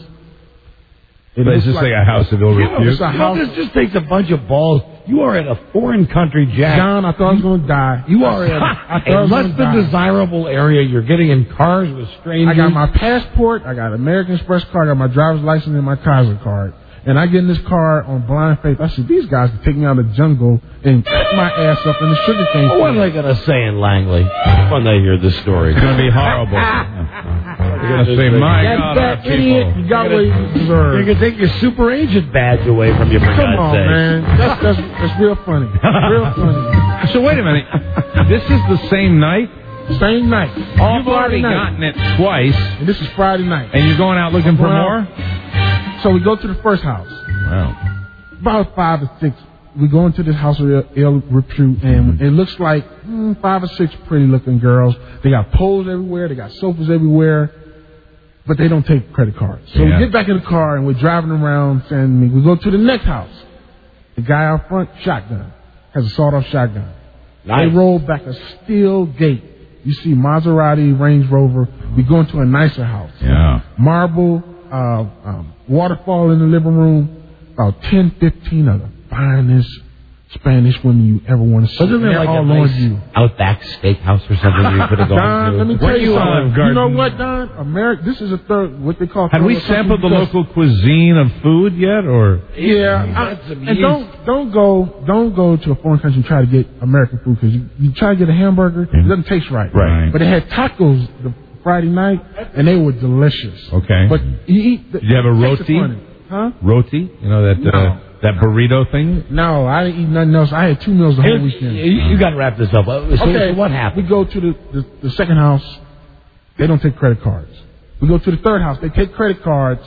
But is this like a house of ill repute? It's a house. This just takes a bunch of balls. You are in a foreign country, Jack. John, I thought I was going to die. You are in a less than desirable area. You're getting in cars with strangers. I got my passport. I got American Express card. I got my driver's license and my Kaiser card. And I get in this car on blind faith. I said, these guys can take me out of the jungle and cut my ass up in the sugarcane field. What are they going to say in Langley when they hear this story? It's going to be horrible. They're going to say, my God, that idiot, you got what you deserve. You're going to take your super agent badge away from you, for Come God's on, sake. man. That's real funny. Real funny. So wait a minute. This is the same night? Same night. You've already gotten it twice. And this is Friday night. And you're going out looking for more? So we go to the first house. Wow. About 5 or 6. We go into this house of ill repute, and it looks like 5 or 6 pretty-looking girls. They got poles everywhere. They got sofas everywhere. But they don't take credit cards. So we get back in the car, and we're driving around. And we go to the next house. The guy out front, shotgun. Has a sawed-off shotgun. Nice. They roll back a steel gate. You see Maserati, Range Rover. We go into a nicer house. Yeah. Marble, waterfall in the living room. About 10, 15 of the finest Spanish women you ever want to see. Wasn't there like a nice Outback Steakhouse or something you could have gone Don, to? let me tell you something. You know what, Don? America. This is a third, what they call. Have we sampled the local cuisine of food yet, or? Yeah, and don't go to a foreign country and try to get American food, because you try to get a hamburger, it doesn't taste right. Right. But they had tacos the Friday night, and they were delicious. Okay. But you eat. Did you have a roti? Huh? Roti? You know that burrito thing? No, I didn't eat nothing else. I had 2 meals the whole weekend. You got to wrap this up. So what happened? We go to the second house. They don't take credit cards. We go to the third house. They take credit cards.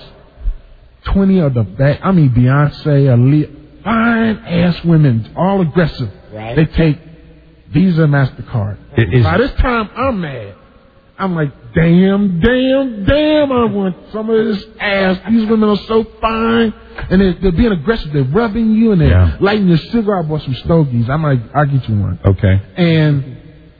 20 of the Beyonce, Aaliyah, fine ass women, all aggressive. Right. They take Visa, MasterCard. By this time, I'm mad. I'm like, damn, I want some of this ass. These women are so fine. And they're being aggressive. They're rubbing you and they're lighting your cigar. I bought some stogies. I'm like, I'll get you one. Okay. And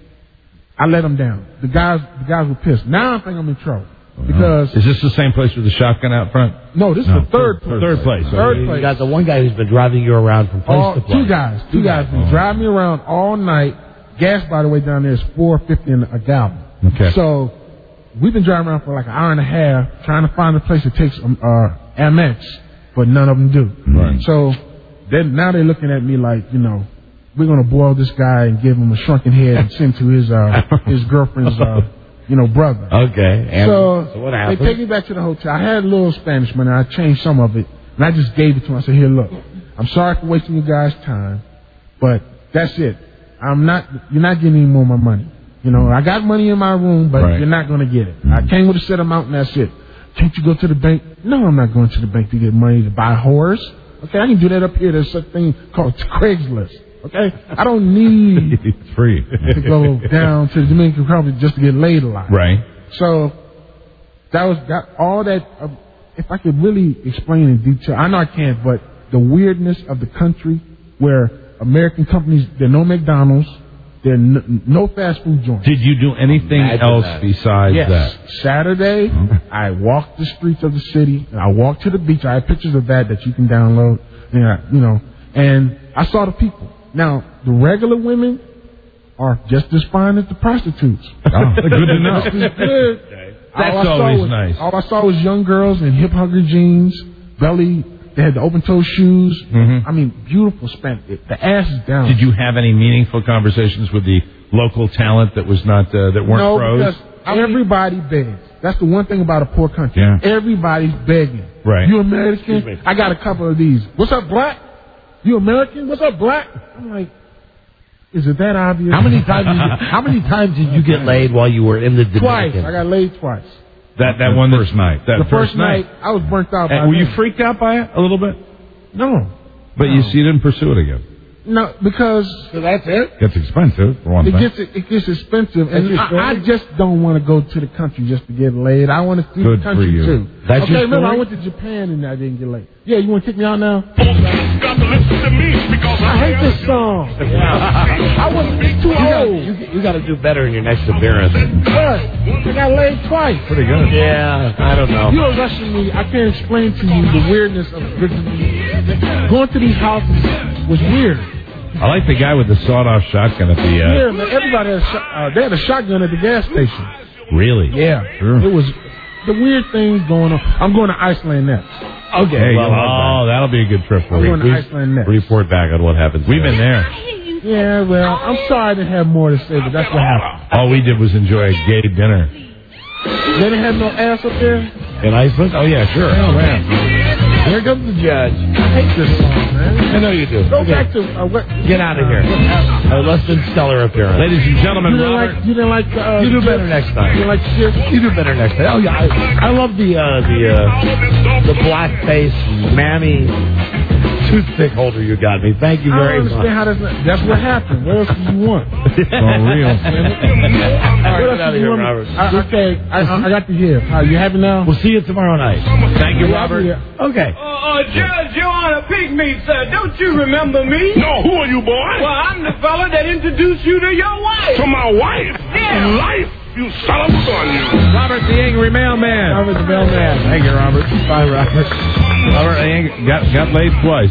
I let them down. The guys were pissed. Now I think I'm in trouble. Because is this the same place with the shotgun out front? No, this is the third place. Third place. You got the one guy who's been driving you around from place to place. Two guys been driving me around all night. Gas, by the way, down there is $4.50 a gallon. Okay. So we've been driving around for like an hour and a half trying to find a place that takes Amex, but none of them do. Right. So now they're looking at me like, we're going to boil this guy and give him a shrunken head and send to his girlfriend's brother. Okay. And so what happened? They take me back to the hotel. I had a little Spanish money. I changed some of it, and I just gave it to him. I said, here, look, I'm sorry for wasting you guys' time, but that's it. You're not getting any more of my money. I got money in my room, but you're not going to get it. I came with a set amount, and that's it. Can't you go to the bank? No, I'm not going to the bank to get money to buy whores. Okay, I can do that up here. There's such a thing called Craigslist. Okay, I don't need it's free to go down to the Dominican Republic just to get laid a lot. Right. So that all that. If I could really explain in detail, I know I can't, but the weirdness of the country where American companies, there are no McDonald's, there are no fast food joints. Did you do anything else besides that? Saturday, I walked the streets of the city, and I walked to the beach. I have pictures of that you can download. And I saw the people. Now, the regular women are just as fine as the prostitutes. Oh, good to know. Just as good. That's always nice. All I saw was young girls in hip hugger jeans, belly. They had the open-toe shoes. Mm-hmm. I mean, beautiful Spanish. The ass is down. Did you have any meaningful conversations with the local talent that was not that weren't pros? No, because everybody begs. That's the one thing about a poor country. Yeah. Everybody's begging. Right. You American? I got a couple of these. What's up, black? You American? What's up, black? I'm like, is it that obvious? How many times did you get laid while you were in the Dominican? Twice. I got laid twice. That one first night. The first night, I was burnt out. Were you freaked out by it a little bit? No. But you didn't pursue it again? No, because that's it. Gets expensive for one thing. It gets expensive, and I just don't want to go to the country just to get laid. I want to see the country too. That's okay, your remember, I story? went to Japan and I didn't get late. Yeah, you want to kick me out now? Got to listen to me because I hate this song. I was too old. You got to do better in your next appearance. What? I got laid twice. Pretty good. Yeah, I don't know. You were rushing me. I can't explain to you the weirdness of going to these houses was weird. I like the guy with the sawed-off shotgun at the... Yeah, man, everybody had they had a shotgun at the gas station. Really? Yeah. Sure. It was the weird things going on. I'm going to Iceland next. Okay. Well, that'll be a good trip for I'm you. going to Iceland next. Report back on what happens. We've been there. Yeah, well, I'm sorry I didn't have more to say, but that's what happened. All we did was enjoy a gay dinner. They didn't have no ass up there? In Iceland? Oh, yeah, sure. Oh, man. Here comes the judge. I hate this song, man. I know you do. Go back to... what? Get out of here. Less than stellar appearance. Ladies and gentlemen, You didn't Robert. like... You didn't like... You do better next time. You didn't like Skip? You do better next time. Oh, yeah. I love the black face, mammy toothpick holder you got me. Thank you I very don't much. understand how that's what happened. What else do you want? It's all real. All right, What get else out do of you here, want? Robert. Okay, I got to hear. You happy now? We'll see you tomorrow night. Thank you, Robert. Okay. Judge, you're on a pygmy, sir. Don't you remember me? No, who are you, boy? Well, I'm the fella that introduced you to your wife. To my wife? Yeah. Life? You son of a gun, you. Robert the Angry Mailman. Robert the Mailman. Thank you, Robert. Bye, Robert. Robert got laid twice.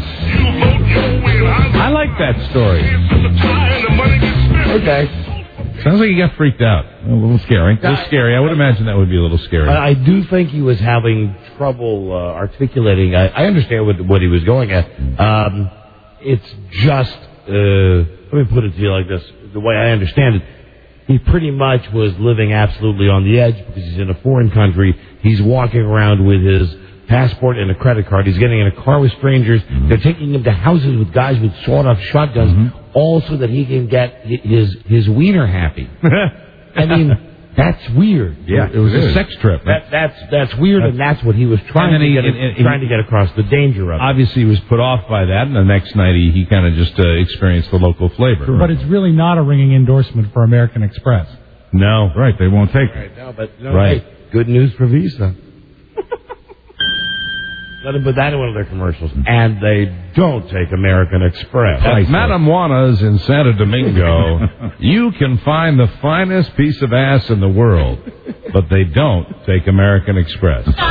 I like that story. Okay. Sounds like he got freaked out. A little scary. A little scary. I would imagine that would be a little scary. I do think he was having trouble articulating. I understand what he was going at. It's just, let me put it to you like this. The way I understand it, he pretty much was living absolutely on the edge because he's in a foreign country. He's walking around with his passport and a credit card. He's getting in a car with strangers. Mm-hmm. They're taking him to houses with guys with sawed-off shotguns, all so that he can get his wiener happy. I mean, that's weird. Yeah, it was a sex trip. That's weird, and that's what he was trying to get across, the danger of it. Obviously, he was put off by that, and the next night he kind of just experienced the local flavor. But it's really not a ringing endorsement for American Express. No, right? They won't take it. Right, no, but hey, good news for Visa. Let them put that in one of their commercials. And they don't take American Express. At Madame Juana's in Santo Domingo, you can find the finest piece of ass in the world, but they don't take American Express. Yeah,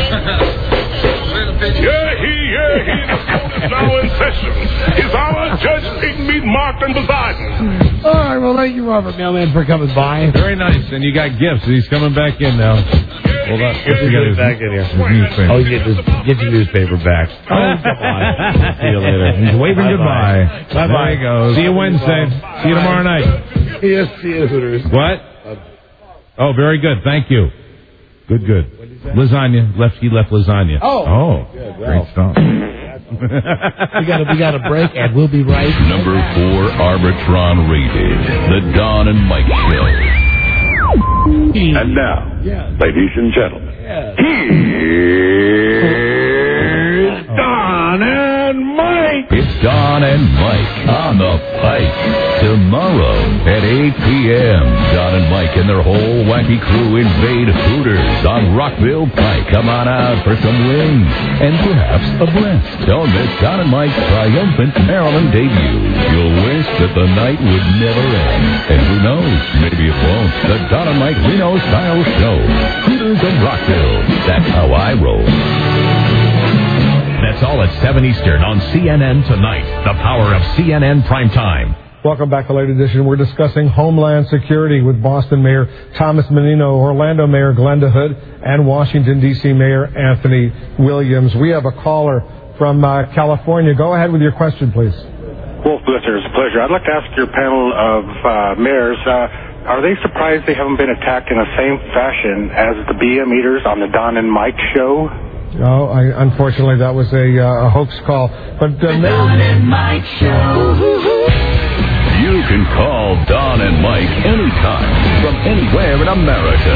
he, the court is now in session. Is our Judge Pigmeat marked and presiding? All right, well, thank you, Robert Mailman, for coming by. Very nice, and you got gifts. He's coming back in now. Hold on. Get his back in here. Newspaper. Oh, get your newspaper back. Oh, come on. See you later. He's waving goodbye. Bye-bye. There he goes. See you Wednesday. See you tomorrow night. Yes, see you, Hooters. What? Oh, very good. Thank you. Good. Lasagna. He left lasagna. Oh. Good. Great stuff. We got a break, and we'll be right. Number 4 Arbitron rated. The Don and Mike Show. And now, ladies and gentlemen, here's Don and Mike. It's Don and Mike on the Pike. Tomorrow at 8 p.m., Don and Mike and their whole wacky crew invade Hooters on Rockville Pike. Come on out for some wings and perhaps a breast. Don't miss Don and Mike's triumphant Maryland debut. You'll wish that the night would never end. And who knows, maybe it won't. The Don and Mike Reno Style Show. Hooters of Rockville. That's how I roll. That's all at 7 Eastern on CNN Tonight. The power of CNN Primetime. Welcome back to Late Edition. We're discussing Homeland Security with Boston Mayor Thomas Menino, Orlando Mayor Glenda Hood, and Washington, D.C. Mayor Anthony Williams. We have a caller from California. Go ahead with your question, please. Wolf Blitzer, it's a pleasure. I'd like to ask your panel of mayors, are they surprised they haven't been attacked in the same fashion as the BM eaters on the Don and Mike show? Oh, unfortunately, that was a hoax call. But Don and Mike Show. You can call Don and Mike anytime from anywhere in America.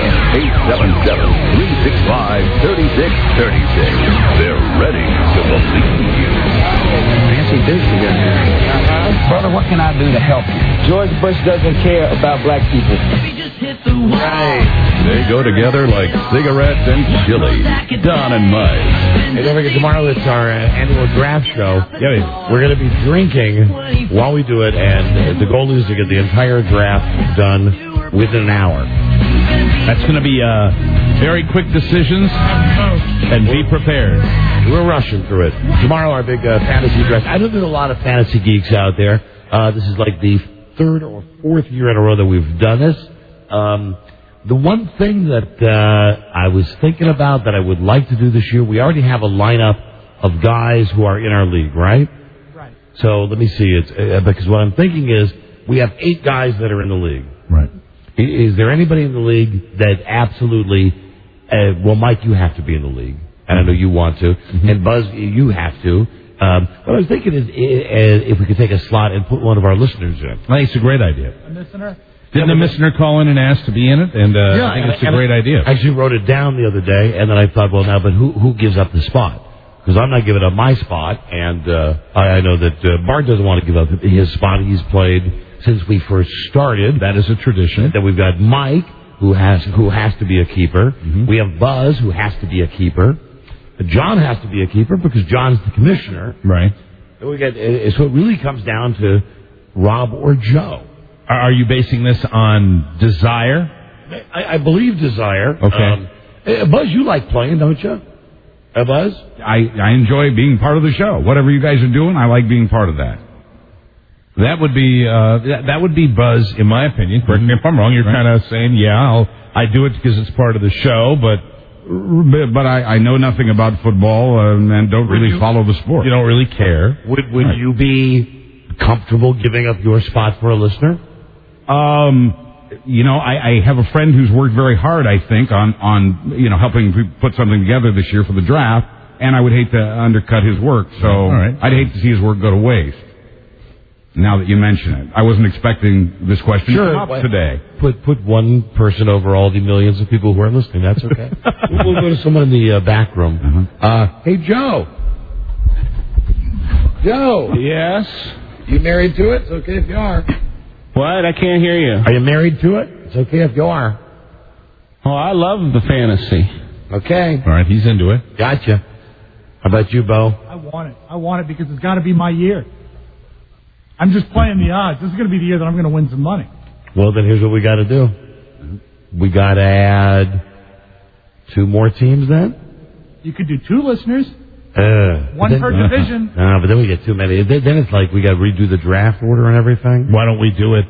877-365-3636. They're ready to believe you. Fancy business you got here. Brother, what can I do to help you? George Bush doesn't care about black people. They go together like cigarettes and chili. Don and Mike. Hey, don't forget, tomorrow it's our annual draft show. Yeah, we're going to be drinking while we do it, and the goal is to get the entire draft done within an hour. That's going to be very quick decisions, and be prepared. We're rushing through it. Tomorrow, our big fantasy draft. I know there's a lot of fantasy geeks out there. This is like the third or fourth year in a row that we've done this. The one thing that I was thinking about that I would like to do this year, we already have a lineup of guys who are in our league, right? Right. So let me see. Because what I'm thinking is we have 8 guys that are in the league. Right. Is there anybody in the league that absolutely, well, Mike, you have to be in the league. And I know you want to. Mm-hmm. And Buzz, you have to. What I was thinking is if we could take a slot and put one of our listeners in. I think it's a great idea. A listener? Didn't the listener call in and ask to be in it? And I think it's a great idea. I actually wrote it down the other day, and then I thought, well, now, but who gives up the spot? Because I'm not giving up my spot, and I know that Bart doesn't want to give up his spot. He's played since we first started. That is a tradition. Then we've got Mike, who has to be a keeper. Mm-hmm. We have Buzz, who has to be a keeper. John has to be a keeper because John's the commissioner. Right. And so it really comes down to Rob or Joe. Are you basing this on desire? I believe desire. Okay. Buzz, you like playing, don't you? Buzz? I enjoy being part of the show. Whatever you guys are doing, I like being part of that. That would be Buzz, in my opinion. Correct me if I'm wrong. You're kind of saying, I do it because it's part of the show, but I know nothing about football and don't really follow the sport. You don't really care. Would you be comfortable giving up your spot for a listener? I have a friend who's worked very hard, I think, on helping put something together this year for the draft, and I would hate to undercut his work, so I'd hate to see his work go to waste. Now that you mention it, I wasn't expecting this question to come up today. Put one person over all the millions of people who are listening. That's okay. We'll go to someone in the back room. Uh-huh. Hey, Joe. Joe. Yes? You married to it? It's okay if you are. What? I can't hear you. Are you married to it? It's okay if you are. Oh, I love the fantasy. Okay. All right, he's into it. Gotcha. How about you, Bo? I want it because it's got to be my year. I'm just playing the odds. This is going to be the year that I'm going to win some money. Well, then here's what we got to do. We got to add 2 more teams then? You could do 2 listeners. One per division. No, but then we get too many. Then it's like we got to redo the draft order and everything. Why don't we do it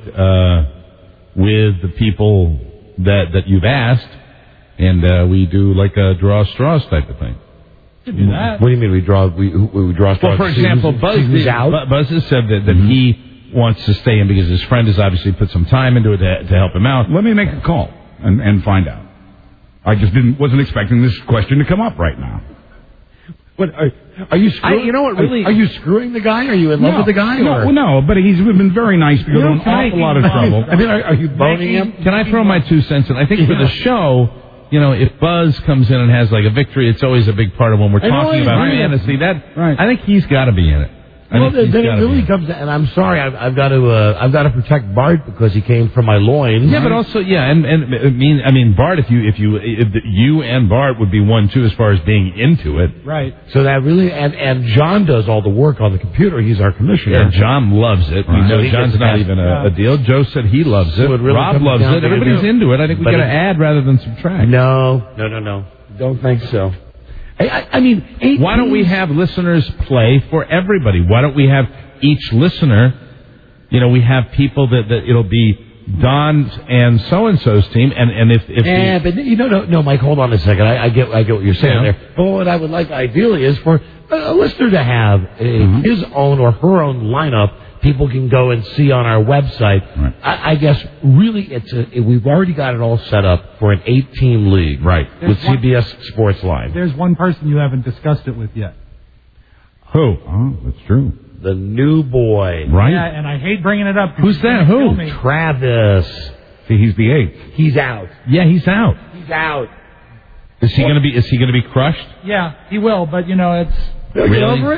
with the people that you've asked, and we do like a draw straws type of thing? Do that. What do you mean we draw straws? Well, for example, Buzz has said that he wants to stay in because his friend has obviously put some time into it to help him out. Let me make a call and find out. I just wasn't expecting this question to come up right now. What are you screwing? Are you screwing the guy? Are you in love with the guy? No, but he's been very nice because of an awful lot of trouble. I mean, are you boning him? Can I throw my 2 cents in? I think for the show, if Buzz comes in and has like a victory, it's always a big part of when we're talking about fantasy. I think he's got to be in it. Well, then it really comes, and I'm sorry, I've got to protect Bart because he came from my loins. Yeah, but also, I mean, Bart, if you and Bart would be 1, 2 as far as being into it, right? So that really, and John does all the work on the computer. He's our commissioner. Yeah, John loves it. Right. So John's not even a deal. Joe said he loves it. Really Rob loves it. Everybody's into it. I think we got to add rather than subtract. No. Don't think so. I mean, why don't we have listeners play for everybody? Why don't we have each listener, we have people that it'll be Don's and so-and-so's team, and if no, Mike, hold on a second. I get what you're saying there. But what I would like ideally is for a listener to have his own or her own lineup. People can go and see on our website. Right. I guess really we've already got it all set up for an 8-team league, right? With CBS Sports Line. There's one person you haven't discussed it with yet. Who? Oh, that's true. The new boy, right? Yeah, and I hate bringing it up. Who's that? Who? Travis. See, he's the 8th. He's out. Yeah, he's out. He's out. Is he going to be crushed? Yeah, he will. But it's get over it.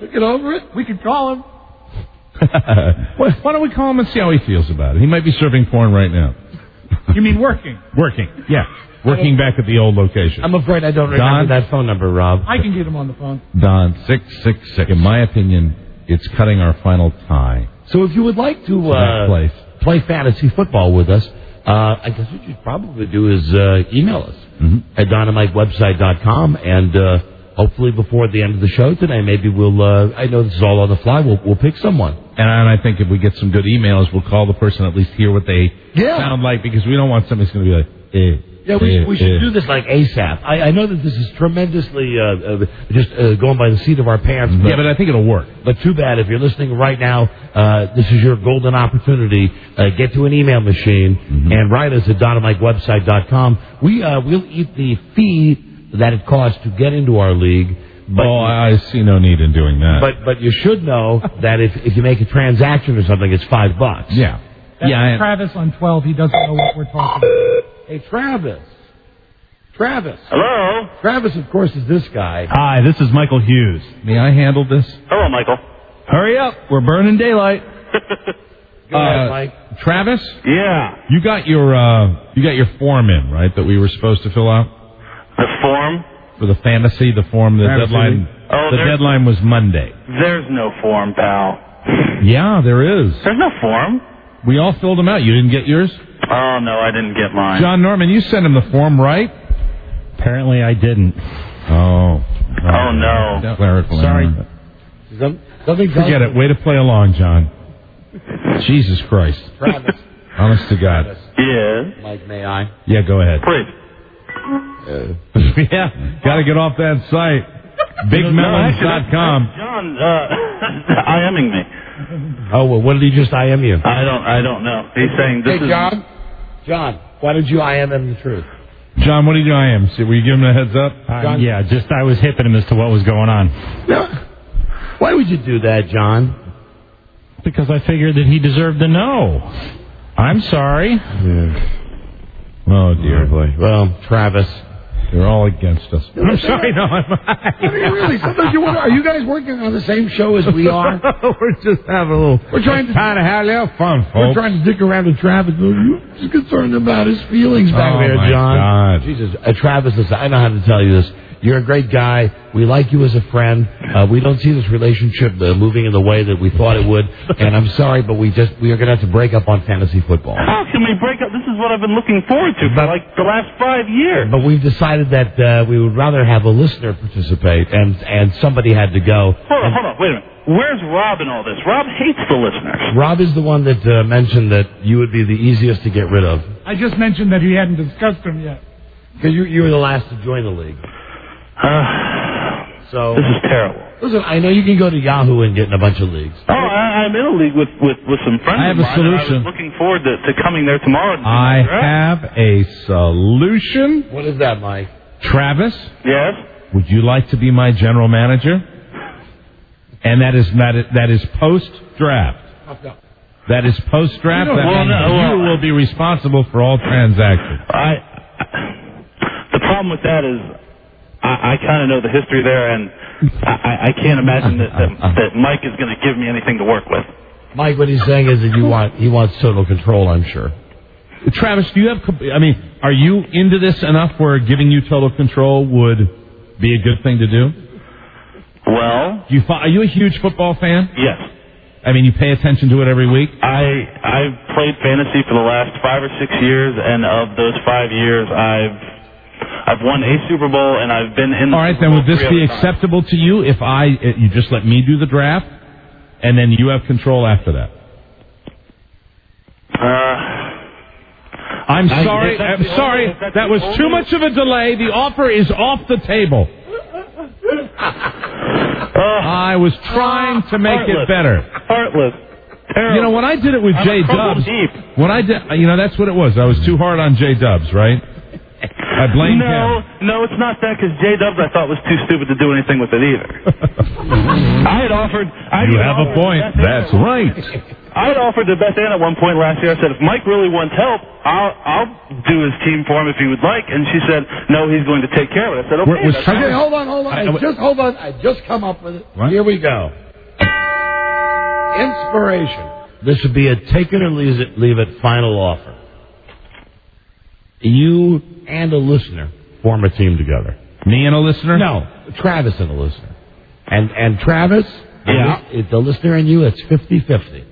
Get over it. We could call him. Why don't we call him and see how he feels about it? He might be serving porn right now. You mean working? Working, yeah. Working back at the old location. I'm afraid I don't remember that phone number, Rob. I can get him on the phone. Don, 666. In my opinion, it's cutting our final tie. So if you would like to play fantasy football with us, I guess what you'd probably do is email us at DynamiteWebsite.com, and hopefully before the end of the show today, maybe we'll, I know this is all on the fly, we'll pick someone. And I think if we get some good emails, we'll call the person, at least hear what they sound like, because we don't want somebody who's going to be like, Yeah, we should do this like ASAP. I know that this is tremendously just going by the seat of our pants. But, but I think it'll work. But too bad. If you're listening right now, this is your golden opportunity. Get to an email machine and write us at DynamiteWebsite.com. We'll eat the fee that it costs to get into our league. But I see no need in doing that. But you should know that if you make a transaction or something, it's $5. Yeah. That's Travis on 12. He doesn't know what we're talking about. Hey, Travis. Hello? Travis, of course, is this guy. Hi, this is Michael Hughes. May I handle this? Hello, Michael. Hurry up. We're burning daylight. Go ahead, Mike. Travis? Yeah. You got your form in, right, that we were supposed to fill out? The form? For the fantasy, the form, the deadline. The deadline was Monday. There's no form, pal. Yeah, there is. There's no form. We all filled them out. You didn't get yours? Oh, no, I didn't get mine. John Norman, you sent him the form, right? Apparently I didn't. Oh, no. Clerical Sorry. error. Forget it. Way to play along, John. Jesus Christ. Travis. Honest to God. Yes. Mike, may I? Yeah, go ahead. Please. Yeah, got to get off that site. BigMelons.com. John, IMing me. Oh, well, what did he just IM you? I don't know. He's saying this is... John, why did you IM him the truth? John, what did you IM? Were you giving him a heads up? Yeah, just I was hipping him as to what was going on. Why would you do that, John? Because I figured that he deserved to know. I'm sorry. Oh, dear. Boy. Well, Travis. They're all against us. I'm sorry, no. Really, sometimes you wonder, are you guys working on the same show as we are? We're just having a little... We're trying to have a little fun, folks. We're trying to dick around with Travis. You're concerned about his feelings back there, John. God. Jesus. Travis, listen, I know how to tell you this. You're a great guy. We like you as a friend. We don't see this relationship moving in the way that we thought it would. And I'm sorry, but we are going to have to break up on fantasy football. How can we break up? This is what I've been looking forward to for like the last 5 years. But we've decided that we would rather have a listener participate, and somebody had to go. Hold on, wait a minute. Where's Rob in all this? Rob hates the listeners. Rob is the one that mentioned that you would be the easiest to get rid of. I just mentioned that he hadn't discussed them yet. Because you were the last to join the league. So this is terrible. Listen, I know you can go to Yahoo and get in a bunch of leagues. Oh, I'm in a league with some friends I have of a mine. solution. I was looking forward to coming there tomorrow. I have a solution. What is that, Mike? Travis? Yes? Would you like to be my general manager? And that is post-draft. That is post-draft. That means you will be responsible for all transactions. The problem with that is I kind of know the history there, and I can't imagine that Mike is going to give me anything to work with. Mike, what he's saying is that he wants total control, I'm sure. Travis, do you have... are you into this enough where giving you total control would be a good thing to do? Well... Are you a huge football fan? Yes. I mean, you pay attention to it every week? I've played fantasy for the last 5 or 6 years, and of those 5 years, I've won a Super Bowl, and I've been in the All right, Super then Bowl would this be acceptable to you if you just let me do the draft, and then you have control after that? I'm sorry. That was too much of a delay. The offer is off the table. I was trying to make it better. Heartless. Terrible. You know, when I did it with J Dubs, that's what it was. I was too hard on J Dubs, right? I blame him. No, it's not that, because J Dubs I thought was too stupid to do anything with it either. I had offered... You have a point. That's right. I had offered to Beth Ann at one point last year. I said, if Mike really wants help, I'll do his team for him if he would like. And she said, no, he's going to take care of it. I said, okay. Okay, hold on. I just come up with it. What? Here we go. Inspiration. This would be a take it or leave it final offer. You and a listener form a team together. Me and a listener? No, Travis and a listener. And Travis, the listener and you, it's 50-50.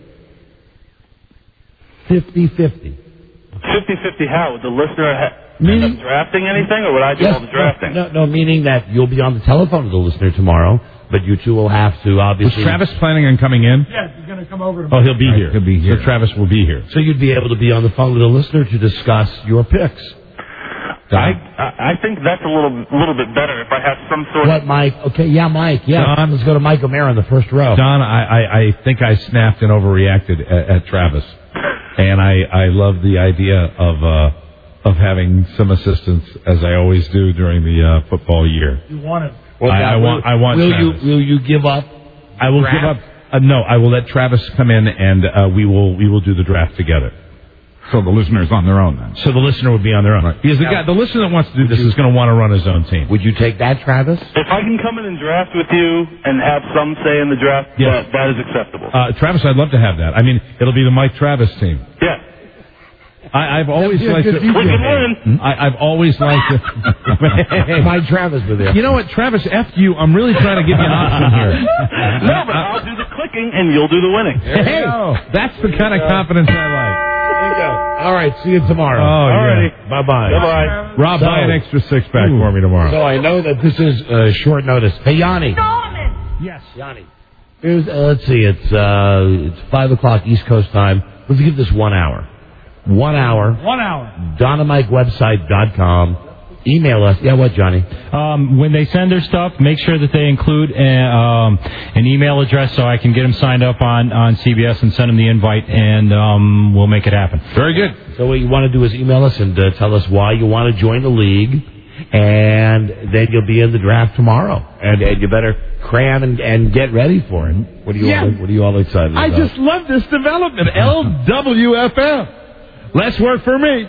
50-50. 50-50 how? Would the listener end up drafting anything, or would I do all the drafting? No, meaning that you'll be on the telephone with the listener tomorrow, but you two will have to obviously... Was Travis planning on coming in? Yes, he's going to come over. Oh, he'll be here. He'll be here. So Travis will be here. So you'd be able to be on the phone with the listener to discuss your picks. I think that's a little bit better if I have some sort of... What, Mike? Okay, yeah, Mike. Yeah, Don, let's go to Mike O'Mara in the first row. Don, I think I snapped and overreacted at Travis, and I love the idea of having some assistance, as I always do during the football year. You want it. Well, I want Travis. Will you give up? I will give up. No, I will let Travis come in, and we will do the draft together. So the listener's on their own then. So the listener would be on their own. Right. Because the listener that wants to do this is going to want to run his own team. Would you take that, Travis? If I can come in and draft with you and have some say in the draft, that is acceptable. Travis, I'd love to have that. I mean, it'll be the Mike Travis team. Yeah. I've always liked it. I've always liked it. Mike Travis with it. You know what, Travis, F you, I'm really trying to give you an option here. No, but I'll do the clicking and you'll do the winning. Hey, that's the kind of confidence I like. All right, see you tomorrow. Oh, yeah. Bye-bye. Bye-bye. Rob, buy an extra six-pack for me tomorrow. So I know that this is short notice. Hey, Yanni. Yes. Yanni. Here's, let's see, it's 5 o'clock East Coast time. Let's give this 1 hour. 1 hour. 1 hour. DonnaMikeWebsite.com. Email us. Yeah, what, Johnny? When they send their stuff, make sure that they include an email address so I can get them signed up on CBS and send them the invite, and we'll make it happen. Very good. So what you want to do is email us and tell us why you want to join the league, and then you'll be in the draft tomorrow. And you better cram and get ready for it. What are you all excited about? I just love this development. LWFF. Less work for me.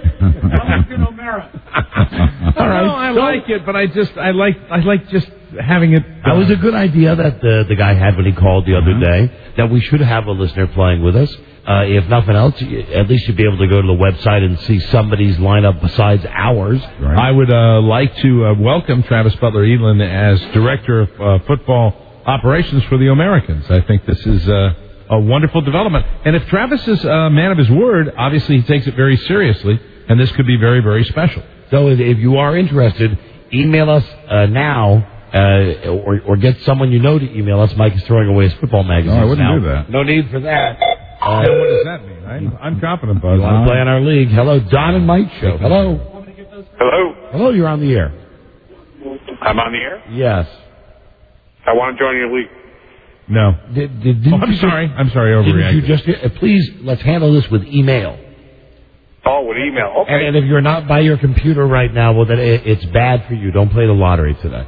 All right. No, I like it, but I like just having it. That was a good idea that the guy had when he called the other day, that we should have a listener playing with us. If nothing else, at least you'd be able to go to the website and see somebody's lineup besides ours. Right. I would like to welcome Travis Butler Elin as Director of Football Operations for the Americans. I think this is a wonderful development. And if Travis is a man of his word, obviously he takes it very seriously, and this could be very, very special. So if you are interested, email us now, or get someone you know to email us. Mike is throwing away his football magazine. No, I wouldn't do that. No need for that. What does that mean? I'm confident, Bud. You want to play on our league? Hello, Don and Mike Show. Hello. Hello. Hello, you're on the air. I'm on the air? Yes. I want to join your league. No. I'm sorry, overreacted. Please, let's handle this with email. Oh, with email. Okay. And if you're not by your computer right now, well, then it's bad for you. Don't play the lottery today.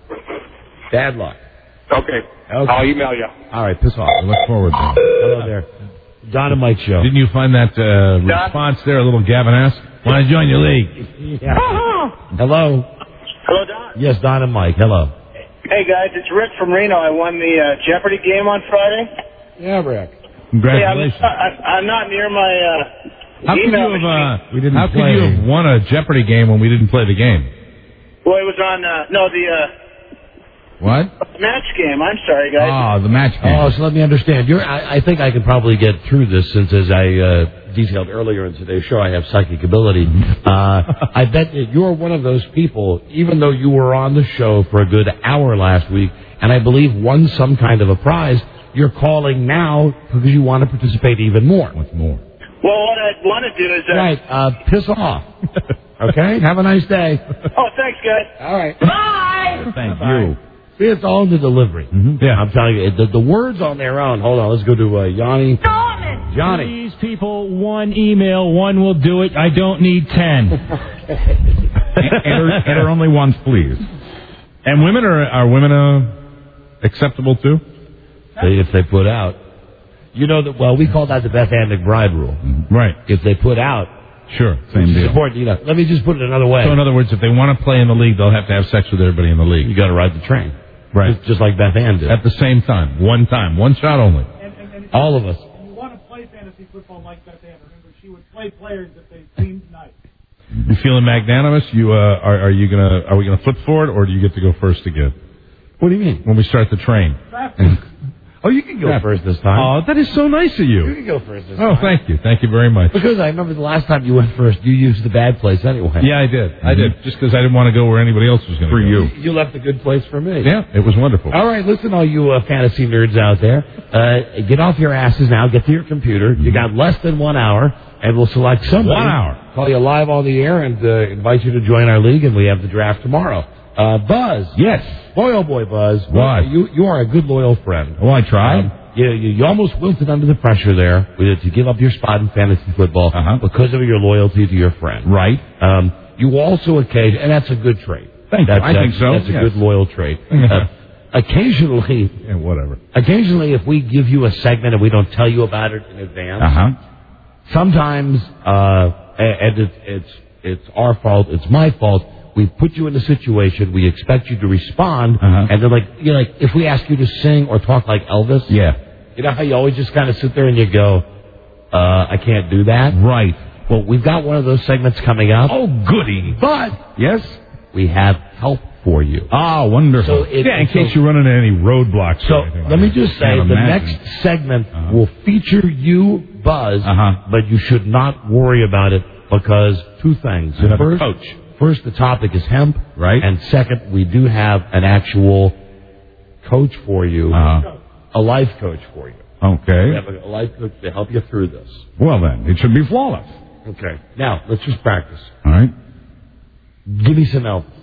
Bad luck. Okay. I'll email you. All right, piss off. I look forward to it. Hello there. Don and Mike Show. Didn't you find that response there a little Gavin-esque? Want to join your league? Yeah. Hello. Hello, Don. Yes, Don and Mike. Hello. Hey, guys, it's Rick from Reno. I won the Jeopardy game on Friday. Yeah, Rick. Congratulations. Hey, I'm not near my How could email you have won a Jeopardy game when we didn't play the game? Well, it was on, What? Match game. I'm sorry, guys. Oh, the match game. Oh, so let me understand. I think I could probably get through this since, as I detailed earlier in today's show, I have psychic ability. I bet that you're one of those people, even though you were on the show for a good hour last week, and I believe won some kind of a prize, you're calling now because you want to participate even more. What's more? Well, what I want to do is... Right, piss off. Okay? Have a nice day. Oh, thanks, guys. All right. Bye! Thank you. See, it's all in the delivery. Mm-hmm. Yeah. I'm telling you, the words on their own. Hold on, let's go to Yanni. Johnny. Please, people, one email, one will do it. I don't need 10. Enter only once, please. And women are women acceptable too? If they put out. You know that, well, we call that the Beth Ann McBride rule. Right. If they put out. Sure, same deal. Important, you know, let me just put it another way. So in other words, if they want to play in the league, they'll have to have sex with everybody in the league. You got to ride the train. Right. Just like Beth Ann did. At the same time. One shot only. All of us. If you want to play fantasy football like Beth Ann, remember she would play players if they seemed nice. You feeling magnanimous? Are we gonna flip for it, or do you get to go first again? What do you mean? When we start the train. Oh, you can go first this time. Oh, that is so nice of you. You can go first this time. Oh, thank you. Thank you very much. Because I remember the last time you went first, you used the bad place anyway. Yeah, I did. I did. Just because I didn't want to go where anybody else was going to go. For you. You left a good place for me. Yeah, it was wonderful. All right, listen, all you fantasy nerds out there. Get off your asses now. Get to your computer. You got less than 1 hour, and we'll select somebody. 1 hour. Call you live on the air and invite you to join our league, and we have the draft tomorrow. Buzz. Yes. Boy, oh boy, Buzz. Why? You are a good, loyal friend. Oh, I tried. You almost wilted under the pressure there to give up your spot in fantasy football because of your loyalty to your friend. Right. You also occasionally, and that's a good trait. Thank you. I think so. That's a good, loyal trait. Occasionally, whatever. Occasionally, if we give you a segment and we don't tell you about it in advance, sometimes, and it's our fault, it's my fault. We put you in a situation, we expect you to respond, and then like if we ask you to sing or talk like Elvis, you know how you always just kind of sit there and you go, I can't do that? Right. Well, we've got one of those segments coming up. Oh, goody. But, yes, we have help for you. Ah, wonderful. So in case you run into any roadblocks so or anything like let me that. just say, the next segment will feature you, Buzz, but you should not worry about it because two things. You have a coach. First, the topic is hemp. Right. And second, we do have an actual coach for you, a life coach for you. Okay. We have a life coach to help you through this. Well, then, it should be flawless. Okay. Now, let's just practice. All right. Give me some Elvis.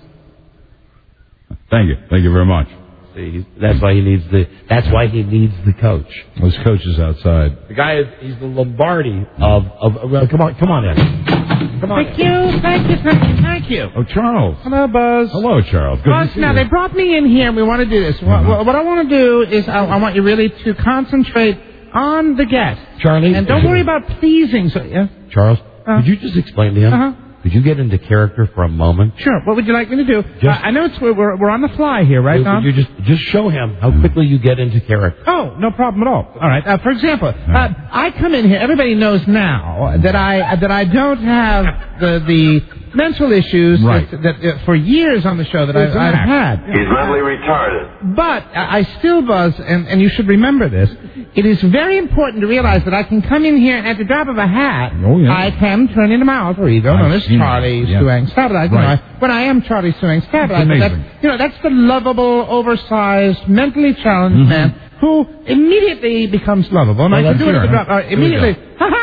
Thank you. Thank you very much. See, that's why he needs the coach. Those coaches outside. The guy he's the Lombardi of come on in. Come on. Thank you. Oh, Charles. Hello, Buzz. Hello, Charles. Good Buzz, to see now you. they brought me in here and we want to do this. What I want to do is I want you really to concentrate on the guest. Charlie. And don't worry about pleasing. So, yeah? Charles, could you just explain to him? Could you get into character for a moment? Sure. What would you like me to do? I know we're on the fly here, right, Don? Could you just show him how quickly you get into character? Oh, no problem at all. All right. For example, I come in here. Everybody knows now that I don't have the mental issues that for years on the show that I've had. He's mentally retarded. But I still, Buzz, and you should remember this, it is very important to realize that I can come in here and at the drop of a hat, I can turn into my alter ego, known as Charlie Suang Stabilize. When I am Charlie Suang Stabilize, that's the lovable, oversized, mentally challenged man who immediately becomes lovable. And I can do it at the drop. Immediately,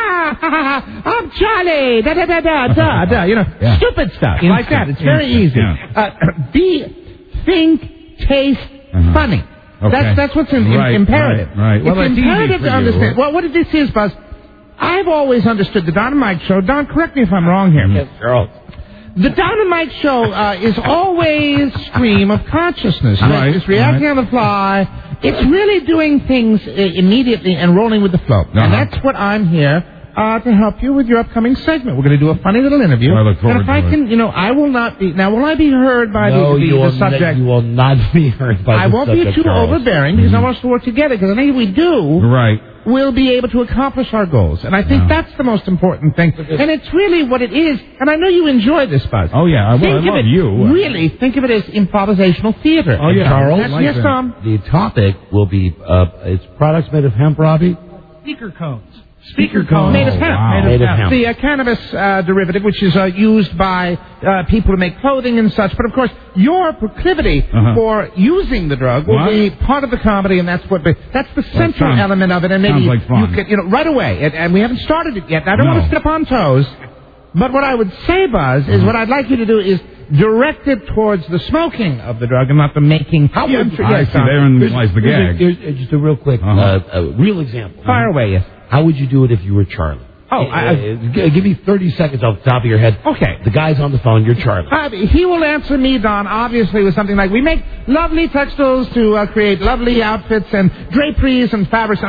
I'm Charlie, da-da-da-da-da-da, stupid stuff like that. It's very easy. Think, taste, funny. Okay. That's what's imperative. Right. Well, it's imperative to understand. Well, what this is, Buzz, I've always understood the Don and Mike show. Don, correct me if I'm wrong here. Yes, Charles. The Don and Mike show is always stream of consciousness. Right. It's reacting on the fly. It's really doing things immediately and rolling with the flow. And that's what I'm here to help you with your upcoming segment. We're going to do a funny little interview. I look forward and if I can, I will not be... Now, will I be heard by the subject? You will not be heard by the subject, I won't be too overbearing because I want us to work together. Because I think if we do... Right. We'll be able to accomplish our goals. And I think that's the most important thing. And it's really what it is. And I know you enjoy this, Buzz. Oh, yeah. I love you. Really, think of it as improvisational theater. Oh, yeah. Charles? Yes, Tom? The topic will be, it's products made of hemp, Robbie? Speaker cones. Speaker cones. Made of hemp. Made of hemp. The cannabis derivative, which is used by people to make clothing and such. But, of course, your proclivity for using the drug will be part of the comedy, and that's the central element of it. And maybe like fun. you could, right away. And we haven't started it yet. I don't want to step on toes. But what I would say, Buzz, is what I'd like you to do is direct it towards the smoking of the drug and not the making. I see. Therein lies the gag. Here's just a real quick, real example. Fire away, yes. How would you do it if you were Charlie? Oh, give me 30 seconds off the top of your head. Okay. The guy's on the phone. You're Charlie. He will answer me, Don, obviously, with something like, we make lovely textiles to create lovely outfits and draperies and fabrics. And I go,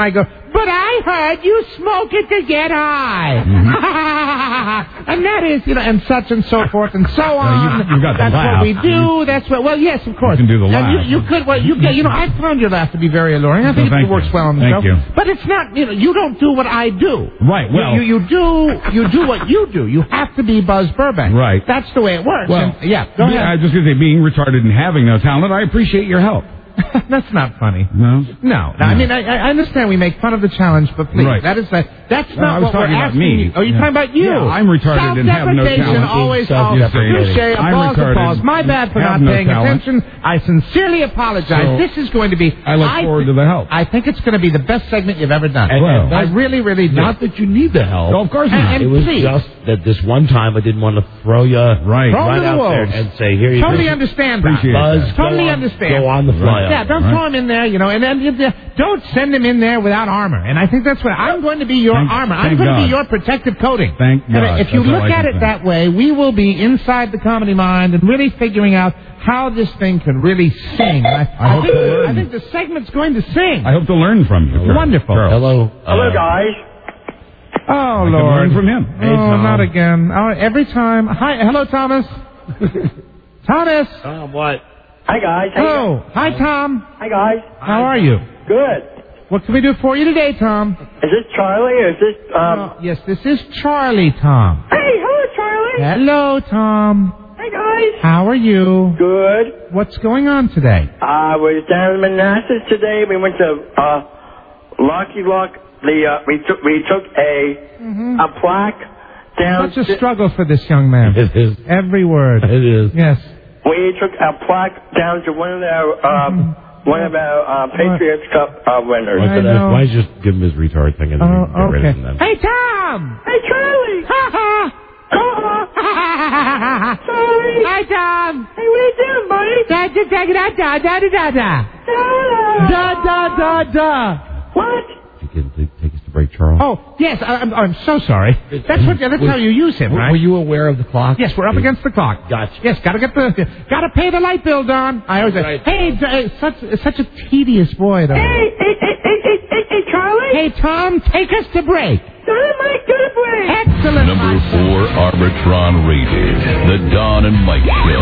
but I heard you smoke it to get high. And that is, and such and so forth and so on. You got the That's laugh. what we do. That's what, well, yes, of course. You can do the laugh. And you could, I found your laugh to be very alluring. I think it works well on the show. Thank you. But it's not, you don't do what I do. Right, well. You do what you do. You have to be Buzz Burbank. Right. That's the way it works. Well, Go ahead. I was just going to say, being retarded and having no talent, I appreciate your help. That's not funny. No? No. I mean, I understand we make fun of the challenge, but please, Right. that's not I was what we're talking about asking me. you. Oh, you're talking about you. Yeah, I'm retarded and have no Self-deprecation, talent. always Self-deprecating. touche, I'm retarded. applause. My bad for have not no paying talent. attention. I sincerely apologize. So, this is going to be... I look forward to the help. I think it's going to be the best segment you've ever done. And I really, really do. Not that you need the help. No, of course not. And It was please. just that this one time I didn't want to throw you right Throw him to the out there wolves. and say, here you Totally go. understand that. Appreciate Buzz, that. Totally understand. Go on the fly. Yeah, don't throw him in there, and then don't send him in there without armor. And I think that's what I'm going to be your armor. I'm thank going to God. be your protective coating. Thank And God. if you That's all look I at can it think. that way, we will be inside the comedy mind and really figuring out how this thing can really sing. I think the segment's going to sing. I hope to learn from you. Wonderful. Charles. Hello, guys. Oh, I can Lord. learn from him. Oh, not again. Oh, every time. Hi, hello, Thomas. Thomas. What? Hi, guys. Oh, hi, Tom. Hi, guys. How are you? Good. What can we do for you today, Tom? Is this Charlie or is this, Yes, this is Charlie, Tom. Hey, hello, Charlie. Hello, Tom. Hey, guys. How are you? Good. What's going on today? I was down in Manassas today. We went to, Lucky Luck. We took a plaque down. Such a struggle for this young man. It is. Every word. It is. Yes. We took a plaque down to one of our Patriots Cup winners. I know. Why don't you just give him his retard thing and then you can get rid of him then? Hey, Tom! Hey, Charlie. Charlie. Hi, Tom! Hey, what are you doing, buddy? Da da da da da da da da da da da da. What? You can take us to break, Charles. Oh, yes, I'm so sorry. That's how you use him, right? Were you aware of the clock? Yes, we're up against the clock. Gotcha. Yes, gotta pay the light bill, Don. I always say, hey, such a tedious boy, though. Hey, Charlie. Hey, Tom, take us to break. Dynamite, go to break. Excellent. Number 4 Arbitron rated. The Don and Mike Show.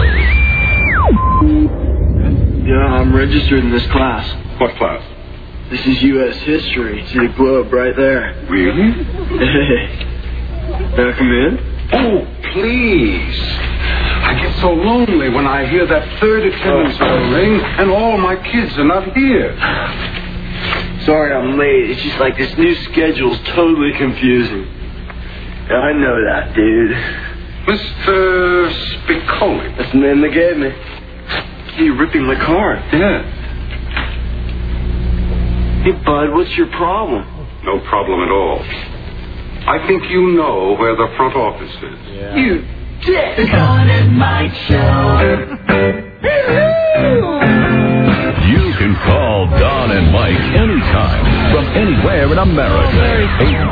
Yeah, I'm registered in this class. What class? This is U.S. history. See the globe right there. Really? Hey. May I come in? Oh, please. I get so lonely when I hear that third attendance bell ring and all my kids are not here. Sorry I'm late. It's just like this new schedule's totally confusing. Yeah, I know that, dude. Mr. Spicoli. That's the name they gave me. He ripping my card. Yeah. Hey, bud, what's your problem? No problem at all. I think you know where the front office is. Yeah. You dick! The Don and Mike Show. You can call Don and Mike anytime from anywhere in America.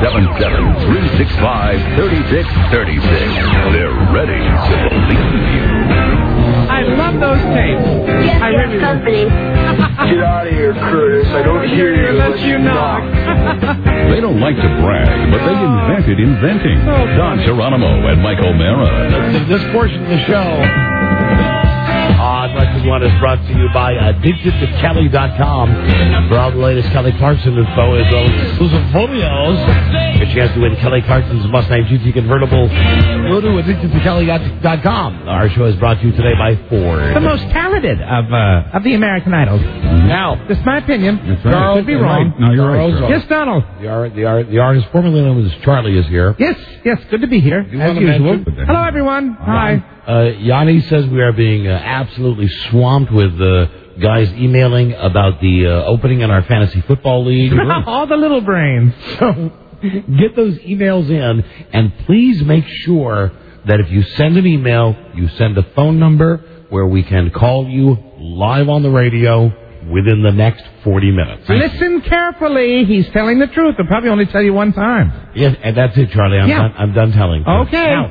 877-365-3636. They're ready to believe you. I love those tapes. Yes, I really company. Get out of here, Curtis. I don't hear you unless you knock. They don't like to brag, but they invented inventing. Don Geronimo and Mike O'Mara. This portion of the show. Much one is brought to you by AddictedToKelly.com for all the latest Kelly Clarkson info as well as exclusive folios. Get a chance to win Kelly Clarkson's Mustang GT convertible. Go to AddictedToKelly.com. Our show is brought to you today by Ford. The most talented of the American Idols. Now, this is my opinion. That's right. Charles, could be wrong. Right. No, you're right. Charles. Yes, Donald. The artist formerly known as Charlie is here. Yes, good to be here, as usual. Hello, everyone. Hi. Yanni says we are being absolutely swamped with guys emailing about the opening in our fantasy football league. All the little brains. So get those emails in, and please make sure that if you send an email, you send a phone number where we can call you live on the radio within the next 40 minutes. Listen carefully. He's telling the truth. He'll probably only tell you one time. Yes, and that's it, Charlie. I'm done telling. Okay. Now,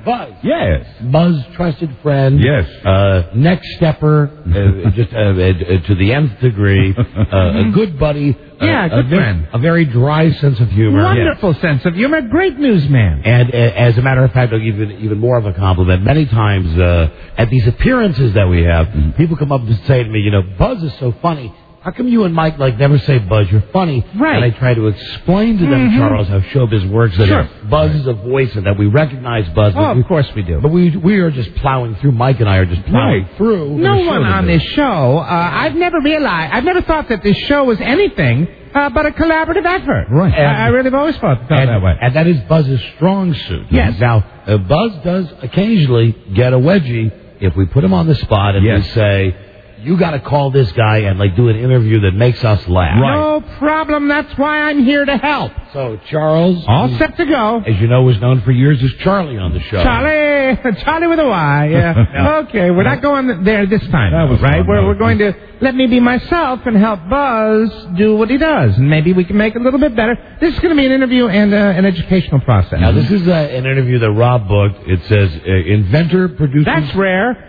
Buzz. Yes. Buzz, trusted friend. Yes. Next stepper, just to the nth degree. A good buddy. Yeah, good friend. A very dry sense of humor. Wonderful sense of humor. Great newsman. And as a matter of fact, I'll give you even more of a compliment. Many times at these appearances that we have, people come up and say to me, Buzz is so funny. How come you and Mike never say, Buzz, you're funny? Right. And I try to explain to them, Charles, how showbiz works. That Buzz is a voice and that we recognize Buzz. Oh, of course we do. But we are just plowing through. Mike and I are just plowing through. No one on this show, I've never thought that this show was anything but a collaborative effort. Right. I really have always thought that way. And that is Buzz's strong suit. Yes. Now, Buzz does occasionally get a wedgie if we put him on the spot and we say, you got to call this guy and do an interview that makes us laugh. Right. No problem. That's why I'm here to help. So Charles, all set to go. As you know, was known for years as Charlie on the show. Charlie with a Y. Yeah. Okay, we're not going there this time. That was right. We're going to let me be myself and help Buzz do what he does, and maybe we can make it a little bit better. This is going to be an interview and an educational process. Now, this is an interview that Rob booked. It says inventor produces. That's rare.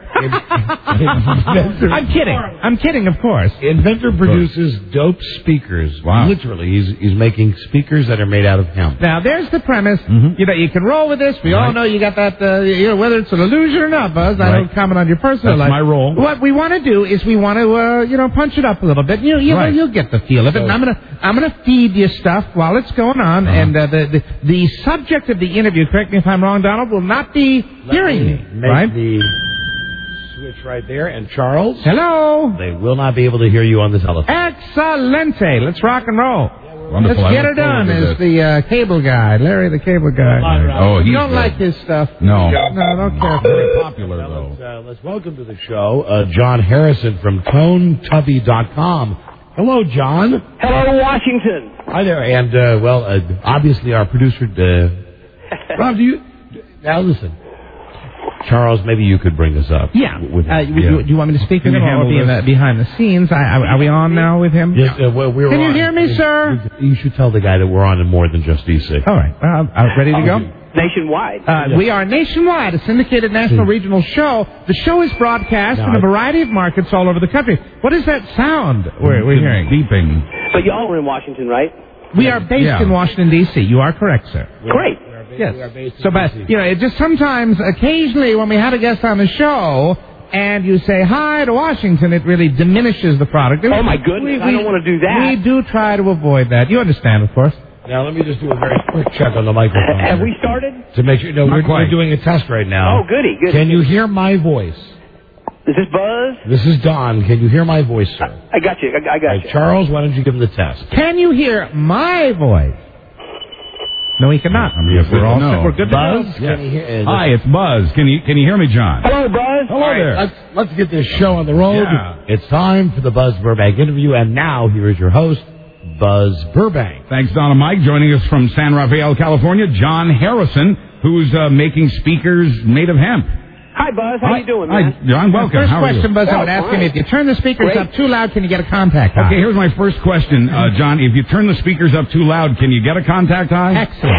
I'm kidding, of course. Inventor produces dope speakers. Wow. Literally, he's making speakers that are made out of hemp. Now, there's the premise. You can roll with this. We all know you got that, whether it's an illusion or not, Buzz. I don't comment on your personal life. That's my role. What we want to do is we want to, punch it up a little bit. You'll get the feel of it. And I'm gonna feed you stuff while it's going on. And the subject of the interview, correct me if I'm wrong, Donald, will not be hearing me. Right? Switch right there. And Charles? Hello? They will not be able to hear you on the telephone. Excelente. Let's rock and roll. Wonderful. Let's get her done as the cable guy, Larry the cable guy. Oh, you don't like his stuff. No. No, don't care. Very popular, though. Let's welcome to the show John Harrison from ToneTubby.com. Hello, John. Hello, Washington. Hi there. And, obviously our producer, Rob, now listen. Charles, maybe you could bring this up. Yeah. Do you want me to speak with him or be behind the scenes? Are we on now with him? Yes, we're Can on. you hear me, sir? You should tell the guy that we're on in more than just DC. All right. Ready to go? Nationwide. We are nationwide, a syndicated national regional show. The show is broadcast in a variety of markets all over the country. What is that sound we're hearing? Beeping. But y'all are in Washington, right? We are based in Washington, D.C. You are correct, sir. Great. Yes. So, but, it just sometimes, occasionally, when we had a guest on the show, and you say hi to Washington, it really diminishes the product. Oh, my goodness. I don't want to do that. We do try to avoid that. You understand, of course. Now, let me just do a very quick check on the microphone. Have we started? To make sure. No, we're doing a test right now. Oh, goody. Can you hear my voice? Is this Buzz? This is Don. Can you hear my voice, sir? I got you. I got you. Charles, why don't you give him the test? Can you hear my voice? No, he cannot. We're all set. We're good to Buzz? go. Yes. Hi, it's Buzz. Can you hear me, John? Hello, Buzz. Hello there. Let's get this show on the road. Yeah. It's time for the Buzz Burbank interview, and now here is your host, Buzz Burbank. Thanks, Don and Mike. Joining us from San Rafael, California, John Harrison, who's making speakers made of hemp. Hi, Buzz. How you doing, man? Hi, John. Welcome. First How are you? question, Buzz, I would ask him, if you turn the speakers up too loud, can you get a contact high? Okay, here's my first question, John. If you turn the speakers up too loud, can you get a contact high? Excellent.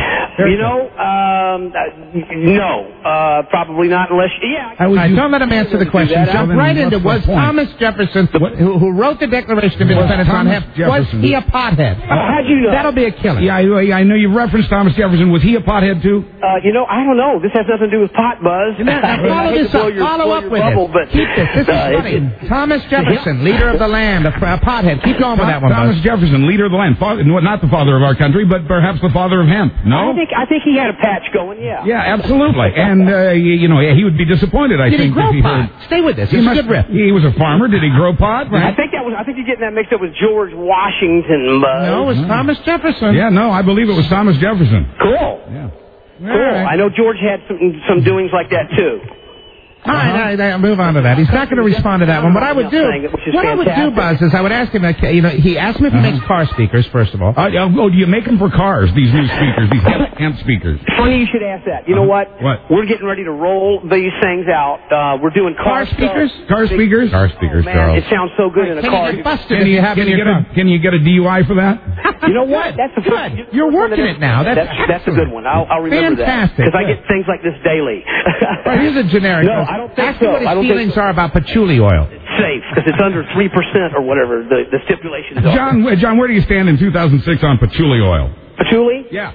No, probably not unless, don't let him answer the question. Jump right into, was Thomas Jefferson, who wrote the Declaration of Independence on hemp, was he a pothead? How'd you know? That'll be a killer. Yeah, I know you referenced Thomas Jefferson. Was he a pothead, too? I don't know. This has nothing to do with pot, Buzz. Follow up with it. Keep this. This is funny. Thomas Jefferson, leader of the land, a pothead. Keep going with that one, Thomas Buzz. Jefferson, leader of the land. Not the father of our country, but perhaps the father of hemp. No? I think he had a patch going, yeah. Yeah, absolutely. And, he would be disappointed, I think. Did he grow pot? Stay with this. It's a good riff. He was a farmer. Did he grow pot? I think you're getting that mixed up with George Washington, Buzz. No, it was Thomas Jefferson. Yeah, no, I believe it was Thomas Jefferson. Cool. Yeah. Cool. Right. I know George had some doings like that, too. All right, I'll move on to that. He's not going to respond to that one. What I would do, Buzz, is I would ask him. He asked me if he makes car speakers. First of all, do you make them for cars? These new speakers, these hemp speakers. Funny you should ask that. You know what? What? We're getting ready to roll these things out. We're doing car speakers. Car speakers. Car speakers, Charles. It sounds so good in a car. Can you get a DUI for that? You know what? That's a good. You're working it now. That's a good one. I'll remember Fantastic. that because I get things like this daily. Right, here's a generic. No, I don't think Ask him what his feelings are about patchouli oil. It's safe because it's under 3% or whatever the stipulations are. John, where do you stand in 2006 on patchouli oil? Patchouli? Yeah.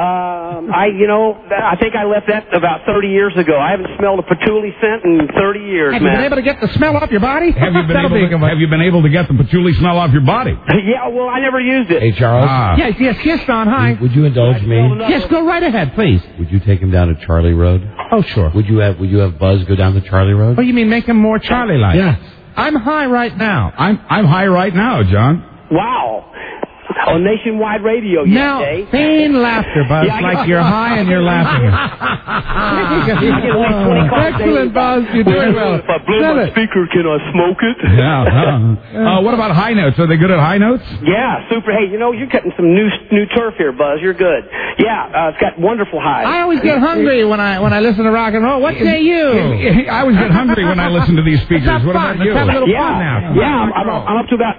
I think I left that about 30 years ago. I haven't smelled a patchouli scent in 30 years, Have man. you been able to get the smell off your body? Have you been able to get the patchouli smell off your body? Yeah, well, I never used it. Hey, Charles. Yes, Don, hi. Would you indulge me? Yes, go right ahead, please. Would you take him down to Charlie Road? Oh, sure. Would you have Buzz go down to Charlie Road? Oh, you mean make him more Charlie-like? Yeah. I'm high right now. I'm high right now, John. Wow. On nationwide radio yesterday. Now, feign laughter, Buzz, like you're high and you're laughing. Excellent, Buzz. You're doing well. If I blow my speaker, can I smoke it? Yeah. What about high notes? Are they good at high notes? Yeah, super. Hey, you're cutting some new turf here, Buzz. You're good. Yeah, it's got wonderful highs. I always get hungry when I listen to rock and roll. What say you? I always get hungry when I listen to these speakers. What about you? Let's have a little fun now. Yeah, I'm up to about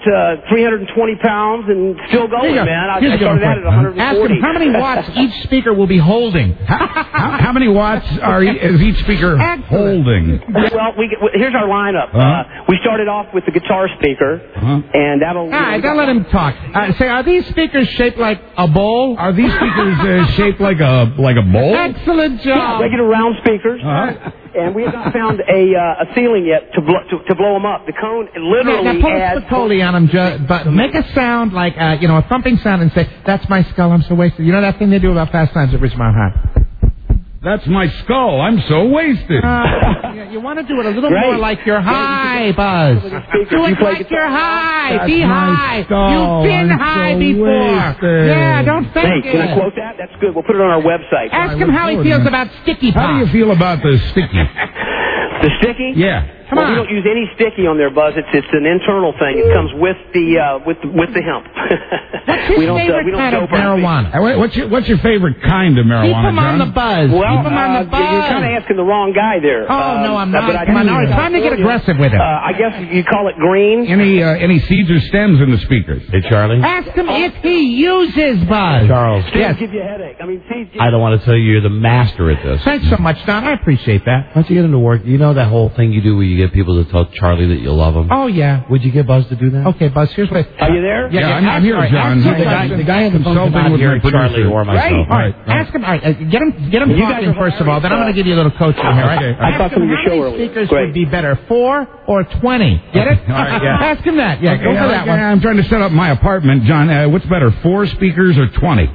320 pounds and still going, man. I started out at 140. Ask him how many watts each speaker will be holding. How many watts is each speaker holding? Well, here's our lineup. We started off with the guitar speaker, and that'll... All right, don't let him talk. Say, are these speakers shaped like a bowl? Are these speakers shaped like a bowl? Excellent job. Yeah, regular round speakers. And we have not found a ceiling yet to blow them up. The cone literally adds... Now, put a on them, but make a sound like, a thumping sound and say, that's my skull, I'm so wasted. You know that thing they do about Fast Times at Ridgemont High? That's my skull, I'm so wasted. You want to do it a little more like you're high, Buzz. Do it like you're high. Be high. You've been high before. Yeah, don't think it. Can I quote that? That's good. We'll put it on our website. Ask him how he feels about sticky pop. How do you feel about the sticky? The sticky? Yeah. Come on. We don't use any sticky on there, Buzz. It's an internal thing. It comes with the hemp. What's his favorite kind of marijuana? What's your favorite kind of marijuana? Keep him on the buzz. Well, keep him on the buzz. You're kind of asking the wrong guy there. Oh no, I'm not. Come on, all right, time to get aggressive with him. I guess you call it green. Any seeds or stems in the speakers? Hey, Charlie. Ask him if he uses buzz. Charles. Yes. Give you a headache. I mean, I don't want to tell you you're the master at this. Thanks so much, Don. I appreciate that. Why don't you get him to work? You know that whole thing you do where you get people to tell Charlie that you love him? Oh, yeah. Would you get Buzz to do that? Okay, Buzz, here's what Are you there? Yeah, I'm here, John. The guy in the phone cannot hear Charlie or myself. All right. Ask him. All right. Get him talking first of all. Then I'm going to give you a little coaching here. Right? I thought from your show earlier. How many speakers would be better, 4 or 20? Get it? All right, yeah. Ask him that. Yeah, go for that one. I'm trying to set up my apartment, John. What's better, 4 speakers or 20?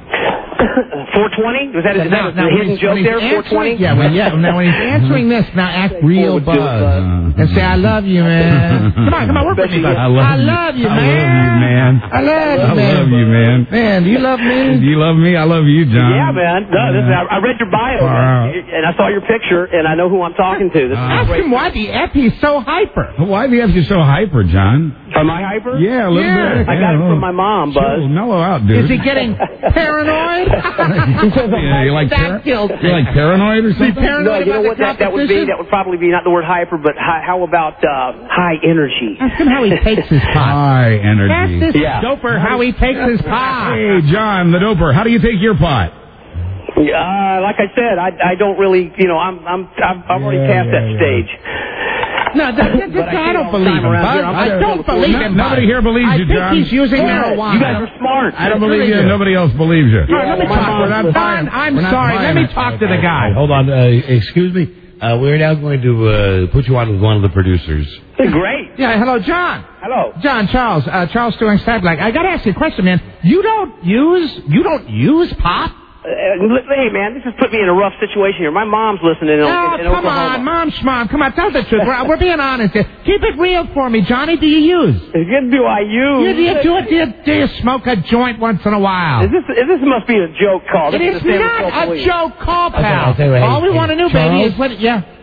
420? Is that a hidden joke there? 420? Yeah, now when he's answering this, now act real Buzz. And say, I love you, man. Come on, work with me, Buzz. I love you, man. I love you, man. Man, do you love me? Do you love me? I love you, John. Yeah, man. No, I read your bio, and I saw your picture, and I know who I'm talking to. Ask him why the F he's so hyper. Why the F you so hyper, John? Am I hyper? Yeah, a little bit. I got it from my mom, Buzz. Mellow out, dude. Is he getting paranoid? You like paranoid or something? No, you know what that would be? That would probably be not the word hyper, but how about high energy? Ask him how he takes his pot. High energy. Ask this doper how he takes his pot. Hey, John, the doper, how do you take your pot? Like I said, I don't really, I've already passed that stage. No, I don't believe him, Buzz. I don't believe him. Nobody here believes you, John. I think he's using marijuana. You guys are smart. I don't believe you. Nobody else believes you. Let me talk. I'm sorry. Let me talk to the guy. Hold on. Excuse me. We're now going to put you on with one of the producers. Great. Yeah, hello, John. Hello. John, Charles Stewart Stadler. I got to ask you a question, man. You don't use pop? Hey, man, this has put me in a rough situation here. My mom's listening in Oklahoma. Come on, Mom, come on, tell the truth. We're being honest here. Keep it real for me, Johnny. Do you use? Do I use? Do you smoke a joint once in a while? This must be a joke call. It is not a joke call, pal. Okay, all we want to know, baby, is what... Yeah.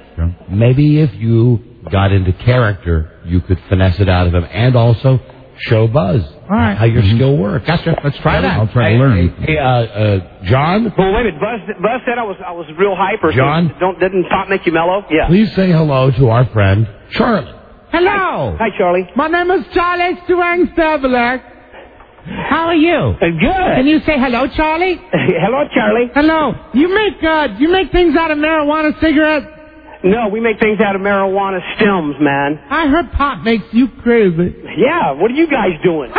maybe if you got into character, you could finesse it out of him and also show Buzz how your skill works. Gotcha. Let's try that. I'll try to learn. Hey, John? Well, wait a minute. Buzz said I was real hyper. John? So didn't pop make you mellow? Yeah. Please say hello to our friend, Charlie. Hello. Hi, Charlie. My name is Charlie Stewang Stavelak. How are you? Good. Can you say hello, Charlie? Hello, Charlie. Hello. You make things out of marijuana cigarettes? No, we make things out of marijuana stems, man. I heard pot makes you crazy. Yeah, what are you guys doing?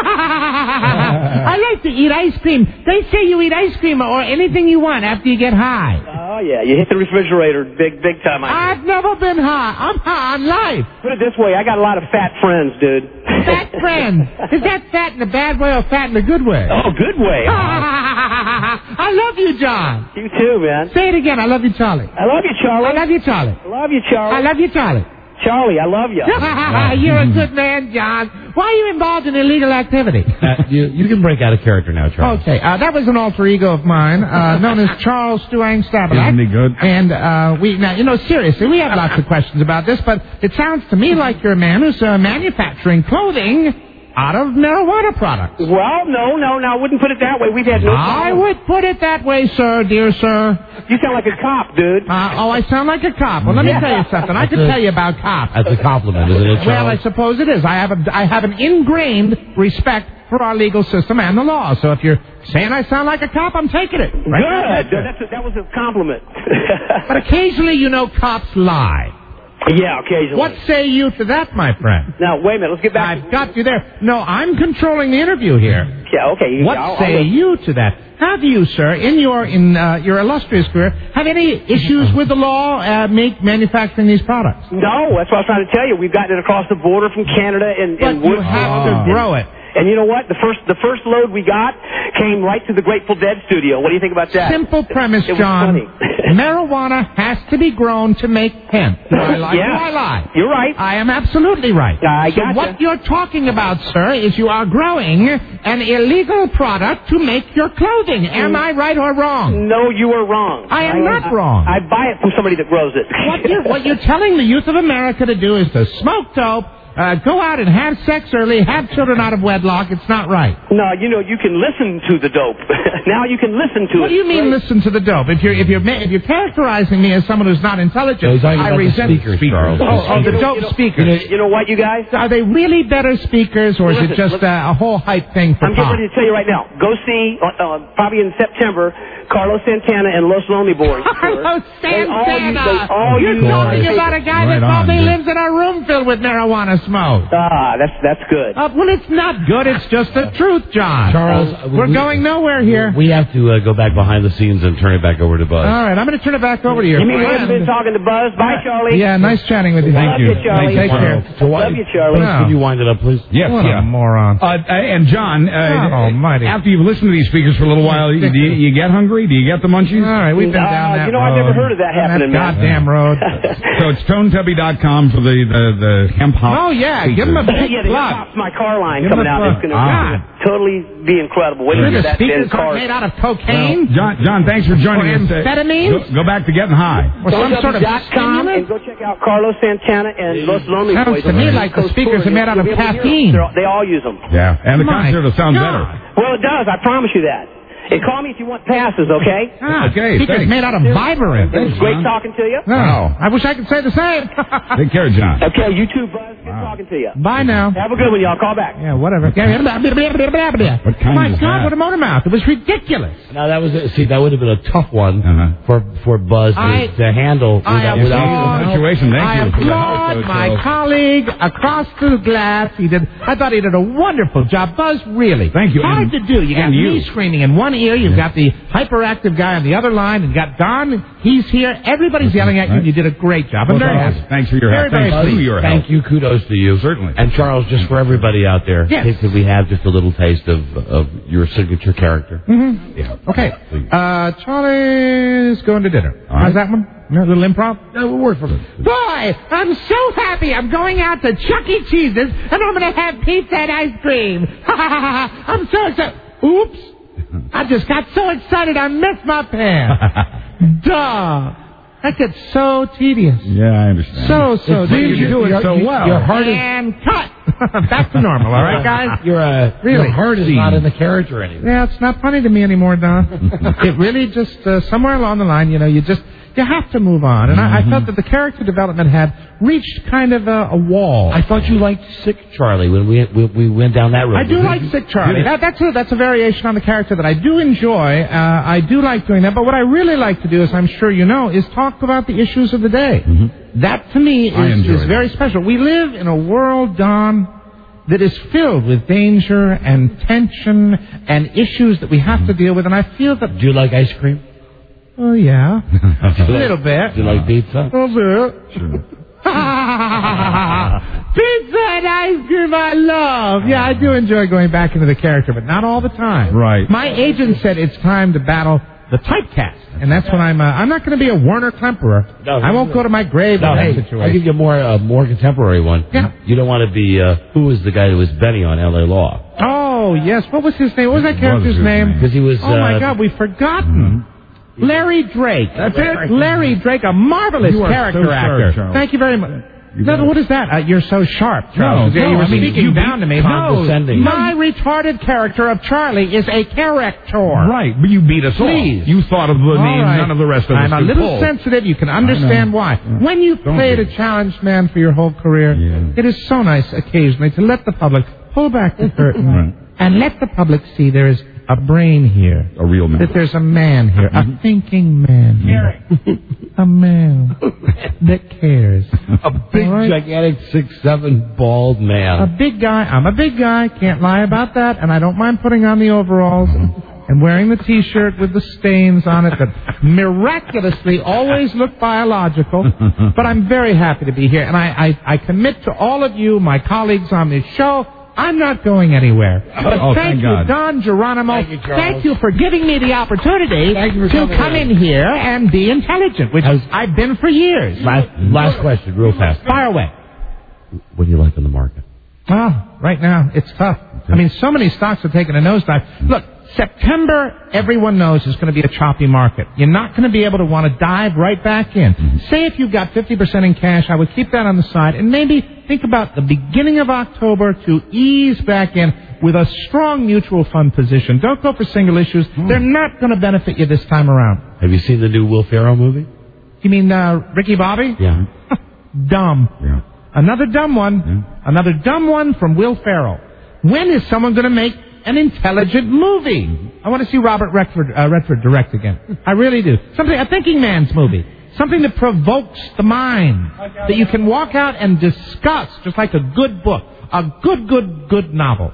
I like to eat ice cream. They say you eat ice cream or anything you want after you get high. Oh, yeah, you hit the refrigerator big time. I've never been high. I'm high on life. Put it this way, I got a lot of fat friends, dude. Fat friends? Is that fat in a bad way or fat in a good way? Oh, good way. I love you, John. You too, man. Say it again. I love you, Charlie. I love you, Charlie. I love you, Charlie. I love you, Charlie. I love you, Charlie. Charlie, I love you. You're a good man, John. Why are you involved in illegal activity? You can break out of character now, Charles. Okay, that was an alter ego of mine, known as Charles Stewang Stavelak. Isn't he good? And seriously, we have lots of questions about this, but it sounds to me like you're a man who's manufacturing clothing out of marijuana products. Well, no, I wouldn't put it that way. We've had no problem. I would put it that way, sir, dear sir. You sound like a cop, dude. I sound like a cop. Well, let me tell you something. I can tell you about cops. That's a compliment, isn't it, Charles? Well, I suppose it is. I have an ingrained respect for our legal system and the law. So if you're saying I sound like a cop, I'm taking it. Right. Good. That was a compliment. But occasionally, cops lie. Yeah, occasionally. What say you to that, my friend? Now, wait a minute. Let's get back. I've got you there. No, I'm controlling the interview here. Yeah, okay. What say you to that? Have you, sir, in your illustrious career, have any issues with the law manufacturing these products? No, that's what I was trying to tell you. We've gotten it across the border from Canada and you have to grow it. And you know what? The first load we got came right to the Grateful Dead studio. What do you think about that? Simple premise, John. Marijuana has to be grown to make hemp. Do I lie? Yeah. Do I lie? You're right. I am absolutely right. I gotcha. So what you're talking about, sir, is you are growing an illegal product to make your clothing. Am I right or wrong? No, you are wrong. I am not wrong. I buy it from somebody that grows it. What you're telling the youth of America to do is to smoke dope, go out and have sex early, have children out of wedlock. It's not right. No, you can listen to the dope. Now you can listen to it. What do you mean listen to the dope? If you're characterizing me as someone who's not intelligent, I resent speakers. The dope speakers. You know what, you guys? Are they really better speakers, or is it just a whole hype thing for I'm getting ready to tell you right now. Go see, probably in September, Carlos Santana and Los Lonely Boys. Carlos Santana! You're talking about a guy that probably lives in a room filled with marijuana smoke. That's good. Well, it's not good. It's just the truth, John. Charles, we're going nowhere here. We have to go back behind the scenes and turn it back over to Buzz. All right, I'm going to turn it back over to you. You mean we haven't been talking to Buzz? Bye, Charlie. Yeah, nice chatting with you. Thank you, Charlie. Take care. Love you, Charlie. Can you wind it up, please? Yes, what a moron. And John, almighty. after you've listened to these speakers for a little while, do you get hungry? Do you get the munchies? All right, we've been down that road. I've never heard of that happening. Goddamn road. So it's ToneTubby.com for the hemp hop. Oh, yeah. Give them a big plug. My car line coming out. It's going to totally be incredible. Wait till the speakers are made out of cocaine? John, thanks for joining us. Amphetamines? Go back to getting high. Or some sort of stimulant? And go check out Carlos Santana and Los Lonely Boys. Sounds to me like the speakers are made out of caffeine. They all use them. Yeah, and the concert will sound better. Well, it does. I promise you that. And call me if you want passes, okay? Okay, speakers made out of Vibrant. It was great talking to you. No, I wish I could say the same. Take care, John. Okay, you too, Buzz. Good talking to you. Bye now. Have a good one, y'all. Call back. Yeah, whatever. My God, what a motor mouth. It was ridiculous. Now, that would have been a tough one for Buzz to handle without the situation. I applaud my colleague across the glass. I thought he did a wonderful job. Buzz, really. Thank you. Hard to do. You got me screaming in one ear. You've got the hyperactive guy on the other line. And you got Don. He's here. Everybody's yelling at you. You did a great job. I'm very happy. Thanks for your help. Thank you. Kudos to you. Certainly. And Charles, just for everybody out there, could we have just a little taste of your signature character? Mm-hmm. Yeah. Okay. Charlie's going to dinner. How's that one? A little improv? No, we'll work for it. Boy, I'm so happy. I'm going out to Chuck E. Cheese's, and I'm going to have pizza and ice cream. I'm so excited. Oops. I just got so excited I missed my pen. Duh. That gets so tedious. Yeah, I understand. So tedious. You do it so well. Your heart is... And cut. Back to normal, all right, guys? Your heart is not in the character anymore. Yeah, it's not funny to me anymore, Don. It really just, somewhere along the line, you have to move on. And I felt that the character development had reached kind of a wall. I thought you liked Sick Charlie when we went down that road. I do like Sick Charlie. That's a variation on the character that I do enjoy. I do like doing that. But what I really like to do, as I'm sure you know, is talk about the issues of the day. That, to me, is very special. We live in a world, Don, that is filled with danger and tension and issues that we have to deal with. And I feel that... Do you like ice cream? Oh, yeah. A little bit. Do you like pizza? A little bit. Sure. Pizza and ice cream I love. Yeah, I do enjoy going back into the character, but not all the time. Right. My agent said it's time to battle the typecast, and that's when I'm not going to be a Werner Klemperer. No, I won't go to my grave in that situation. I give you a more contemporary one. Yeah. You don't want to be, who was the guy that was Benny on L.A. Law? Oh, yes. What was his name? What was that character's name? Because he was... Oh, my God, we've forgotten. Larry Drake. That's it. Larry Drake, a marvelous character actor. Charles. Thank you very much. No, what is that? You're so sharp, Charles. You were speaking down to me. Condescending. My retarded character of Charlie is a character. Right, but you beat us all. You thought of the name, none of the rest of us. I'm a little sensitive. You can understand why. When you've played a challenged man for your whole career, it is so nice occasionally to let the public pull back the curtain and let the public see there is a brain here. A real man. That there's a man here. A thinking man here. A man that cares. A big, gigantic 6'7" bald man. A big guy. I'm a big guy. Can't lie about that. And I don't mind putting on the overalls and wearing the T-shirt with the stains on it that miraculously always look biological. But I'm very happy to be here. And I commit to all of you, my colleagues on this show, I'm not going anywhere. But thank you, Don Geronimo. Thank you for giving me the opportunity to come in here and be intelligent, which I've been for years. Last question, real fast. Fire away. What do you like in the market? Oh, right now, it's tough. I mean, so many stocks are taking a nosedive. Look, September, everyone knows, is going to be a choppy market. You're not going to be able to want to dive right back in. Say if you've got 50% in cash, I would keep that on the side and maybe think about the beginning of October to ease back in with a strong mutual fund position. Don't go for single issues. They're not going to benefit you this time around. Have you seen the new Will Ferrell movie? You mean Ricky Bobby? Yeah. Dumb. Yeah. Another dumb one. Yeah. Another dumb one from Will Ferrell. When is someone going to make an intelligent movie? I want to see Robert Redford direct again. I really do. A thinking man's movie. Something that provokes the mind. That you can walk out and discuss, just like a good book. A good novel.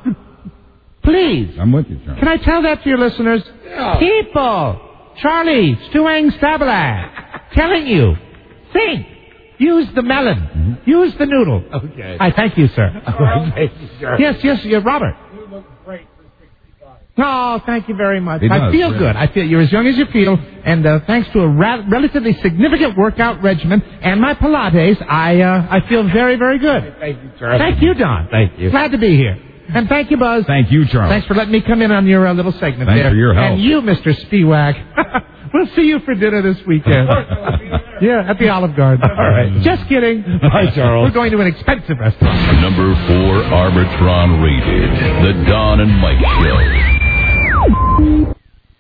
Please. I'm with you, Charlie. Can I tell that to your listeners? Yeah. People. Charlie Stuang Stabalak. Telling you. Think. Use the melon. Use the noodle. Okay. I thank you, sir. Thank you, sir. Yes, Robert. You look great for 65. Oh, thank you very much. I feel good. I feel you're as young as you feel, and thanks to a relatively significant workout regimen and my Pilates, I feel very, very good. Thank you, Charlie. Thank you, Don. Thank you. Glad to be here. And thank you, Buzz. Thank you, Charlie. Thanks for letting me come in on your little segment Thanks there. for your help. And you, Mr. Spiewak. We'll see you for dinner this weekend. Yeah, at the Olive Garden. All right. Just kidding. Bye, Charles. We're going to an expensive restaurant. Number 4 Arbitron rated. The Don and Mike Show.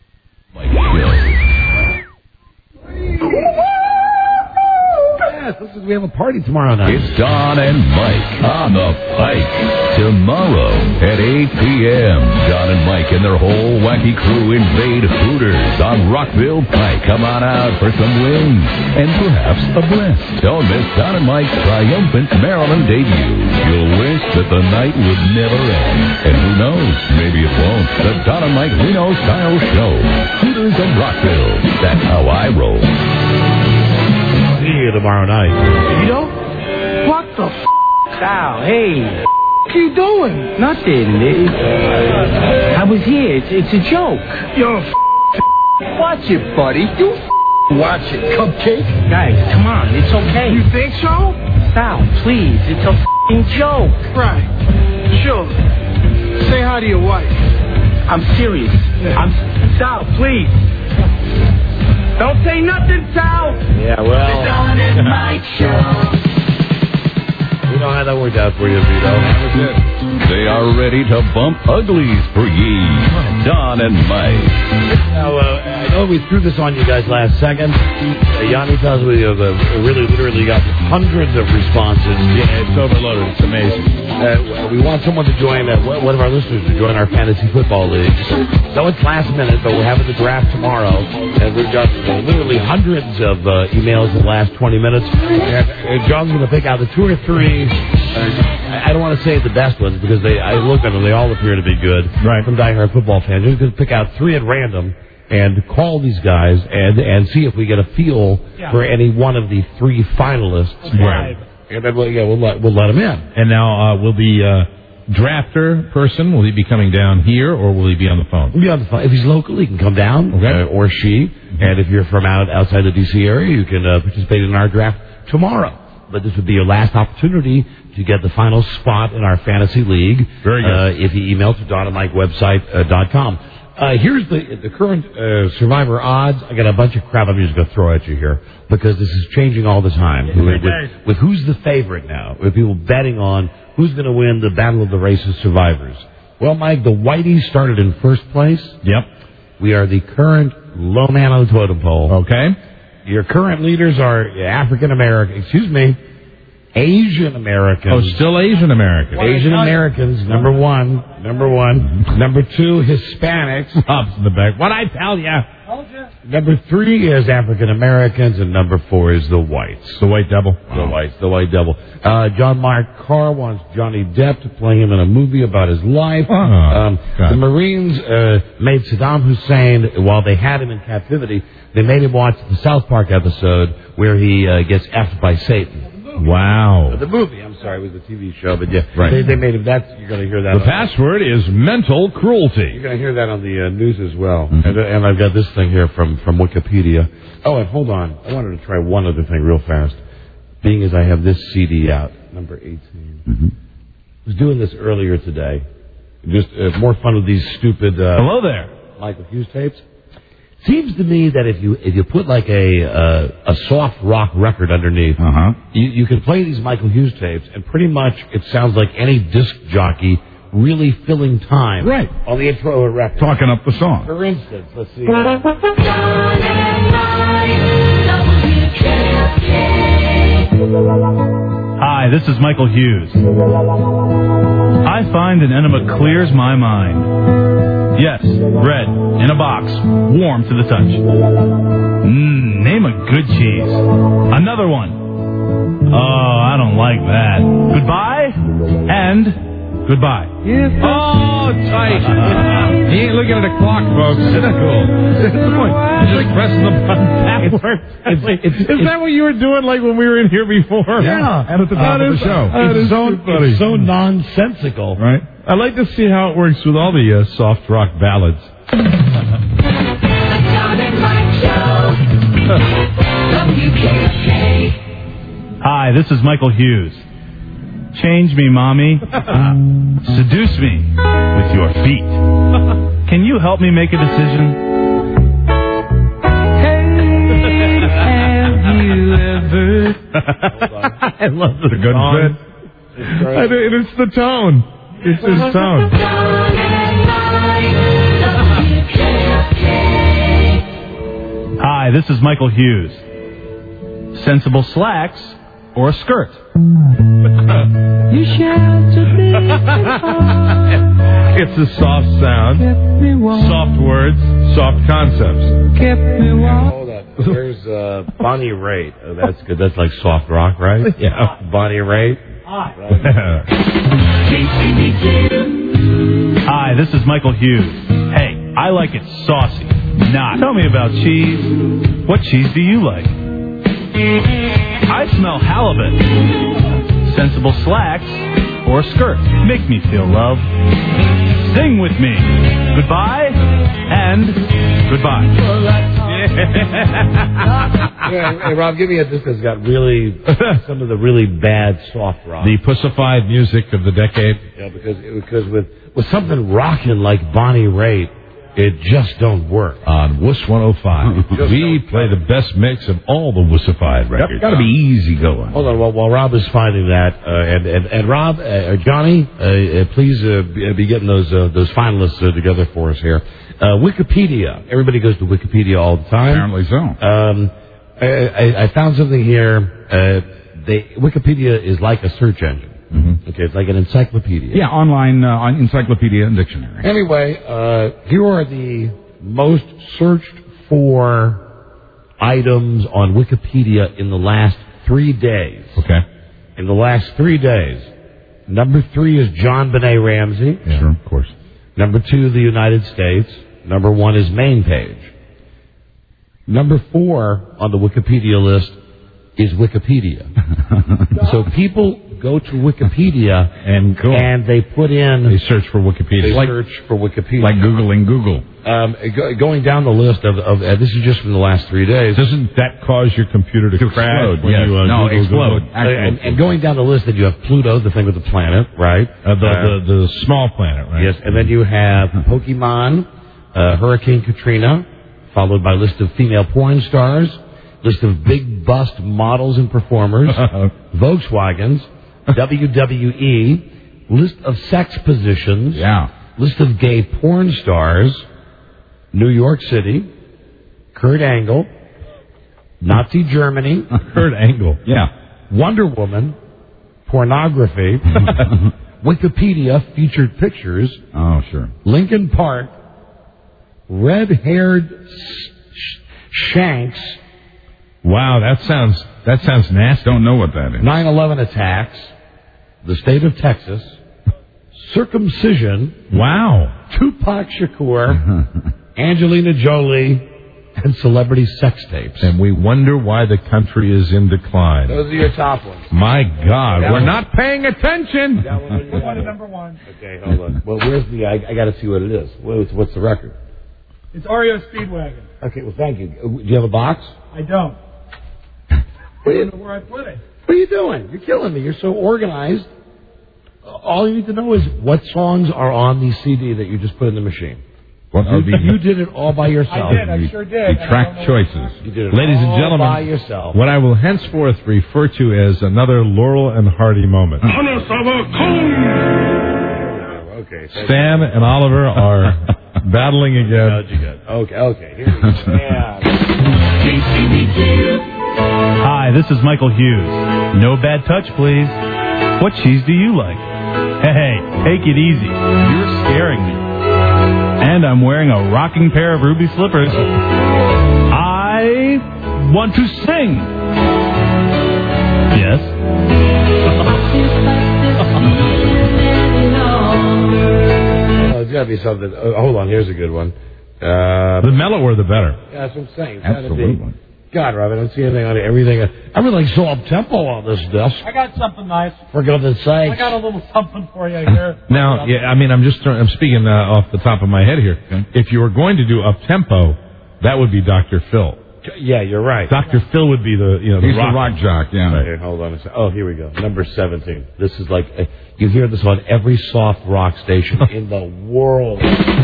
Yes, we have a party tomorrow night. It's Don and Mike on the Pike. Tomorrow at 8 p.m., Don and Mike and their whole wacky crew invade Hooters on Rockville Pike. Come on out for some wings and perhaps a bless. Don't miss Don and Mike's triumphant Maryland debut. You'll wish that the night would never end. And who knows, maybe it won't. The Don and Mike Reno Style Show. Hooters of Rockville. That's how I roll. See you tomorrow night. You know? What the f***? Sal, hey. What are you doing? Nothing. I was here. It's a joke. You're a Watch it, buddy. You watch it, cupcake. Guys, come on. It's okay. You think so? Sal, please. It's a joke. Right. Sure. Say hi to your wife. I'm serious. Yeah. Sal, please. Don't say nothing, Sal. Yeah, well. The Don and Mike Show. You know how that worked out for you, Vito. That was it. They are ready to bump uglies for ye. Don and Mike. Now, I know we threw this on you guys last second. Yanni tells me we have really literally got hundreds of responses. Yeah, it's overloaded. It's amazing. We want someone to join, one of our listeners to join our fantasy football league. So it's last minute, but we're having the draft tomorrow. And we've got literally hundreds of emails in the last 20 minutes. And John's going to pick out the 2 or 3. I don't want to say the best ones because I looked at them. They all appear to be good. Right. From diehard football fans. We're going to pick out 3 at random and call these guys and see if we get a feel for any one of the 3 finalists. Right. And then we'll let them in. And now, will the drafter person, will he be coming down here or will he be on the phone? He'll be on the phone. If he's local, he can come down, or she. And if you're from outside the D.C. area, you can participate in our draft tomorrow. But this would be your last opportunity to get the final spot in our fantasy league. Very good. If you email to DonandMikeWebsite.com. Here's the current Survivor odds. I got a bunch of crap I'm just going to throw at you here because this is changing all the time. With who's the favorite now? With people betting on who's going to win the Battle of the Races Survivors. Well, Mike, the Whiteys started in first place. Yep. We are the current low man on the totem pole. Okay. Your current leaders are Asian Americans. Oh, still Asian Americans. Asian Americans, number one. Number 2, Hispanics. Rob's in the back. What'd I tell ya? Number 3 is African Americans, and number 4 is the whites. The white devil. The white devil. John Mark Carr wants Johnny Depp to play him in a movie about his life. The Marines made Saddam Hussein, while they had him in captivity, they made him watch the South Park episode where he gets effed by Satan. Wow. The movie, I'm sorry, it was a TV show, but yeah, right. They made him. You're going to hear that. The password is mental cruelty. You're going to hear that on the news as well. Mm-hmm. And I've got this thing here from Wikipedia. Oh, and hold on. I wanted to try one other thing real fast. Being as I have this CD out, number 18. Mm-hmm. I was doing this earlier today. Just more fun with these stupid... Hello there. Michael Hughes tapes. Seems to me that if you put like a soft rock record underneath, you can play these Michael Hughes tapes, and pretty much it sounds like any disc jockey really filling time on the intro of a record. Talking up the song. For instance, let's see. Hi, this is Michael Hughes. I find an enema clears my mind. Yes, red, in a box, warm to the touch. Name a good cheese. Another one. Oh, I don't like that. Goodbye, and goodbye. Oh, tight. He ain't looking at a clock, folks. Isn't that cool? That's the point. He's just pressing the button backwards. Is that what you were doing like when we were in here before? Yeah. And at the top of the show. It's so nonsensical. Right? I'd like to see how it works with all the soft rock ballads. The Don and Mike Show. WKK. Hi, this is Michael Hughes. Change me, mommy. Seduce me with your feet. Can you help me make a decision? Hey, have you ever... I love the good song. It's the tone. It's his tone. Hi, this is Michael Hughes. Sensible slacks or a skirt? You sheltered me. It's a soft sound, soft words, soft concepts. Kept me warm. Hold on. There's Bonnie Raitt. Oh, that's good. That's like soft rock, right? Yeah. Bonnie Raitt. Hi, this is Michael Hughes. Hey, I like it saucy. Not. Tell me about cheese. What cheese do you like? I smell halibut. Sensible slacks or a skirt. Make me feel love. Sing with me. Goodbye and goodbye. Hey, Rob, give me a disc that's got really some of the really bad soft rock. The pussified music of the decade. Yeah, because with something rocking like Bonnie Raitt, It just don't work. On Wuss 105. We play the best mix of all the Wussified records. Yep. Gotta be easy going. Hold on, while Rob is finding that, and Rob, Johnny, please be getting those finalists together for us here. Wikipedia. Everybody goes to Wikipedia all the time. Apparently so. I found something here. Wikipedia is like a search engine. Mm-hmm. Okay, it's like an encyclopedia. Yeah, online on encyclopedia and dictionary. Anyway, here are the most searched for items on Wikipedia in the last 3 days. Okay. In the last 3 days. Number 3 is John Benet Ramsey. Yeah, sure, of course. Number 2, the United States. Number 1 is main page. Number 4 on the Wikipedia list is Wikipedia. So people go to Wikipedia and they put in... They search for Wikipedia. They search for Wikipedia. Like Googling Google. Going down the list of this is just from the last 3 days. Doesn't that cause your computer to crash? Explode, yes. No, explode. And going down the list, then you have Pluto, the thing with the planet, right? The small planet, right? Yes, and then you have Pokemon, Hurricane Katrina, followed by a list of female porn stars, list of big bust models and performers, Volkswagens, WWE, list of sex positions, list of gay porn stars, New York City, Kurt Angle, Nazi Germany, Kurt Angle, Wonder Woman, pornography, Wikipedia featured pictures, Lincoln Park, red-haired shanks. Wow, that sounds nasty. Don't know what that is. 9/11 attacks, the state of Texas, circumcision. Wow. Tupac Shakur, Angelina Jolie, and celebrity sex tapes. And we wonder why the country is in decline. Those are your top ones. My God, we're not paying attention. Number 1. Okay, hold on. Well, where's the... I got to see what it is. What's the record? It's Oreo Speedwagon. Okay, well, thank you. Do you have a box? I don't. I don't know where I put it. What are you doing? You're killing me. You're so organized. All you need to know is what songs are on the CD that you just put in the machine. You did it all by yourself. I did. I sure did. You track choices. You did it Ladies and all gentlemen, by yourself. what I will henceforth refer to as another Laurel and Hardy moment. Okay. Stan and Oliver are battling again. Okay. Here we go. Hi, this is Michael Hughes. No bad touch, please. What cheese do you like? Hey, take it easy. You're scaring me. And I'm wearing a rocking pair of ruby slippers. I want to sing. Yes? There's got to be something. Hold on, here's a good one. The mellower, the better. Yeah, that's what I'm saying. Absolutely. God, Rob, I don't see anything on it. Everything's so up-tempo on this desk. I got something nice. For goodness sakes. I got a little something for you here. Now, I'm speaking off the top of my head here. Okay. If you were going to do up-tempo, that would be Dr. Phil. Yeah, you're right. Dr. Phil would be the rock jock, yeah. Right, here, hold on a second. Oh, here we go. Number 17. This is like, you hear this on every soft rock station in the world.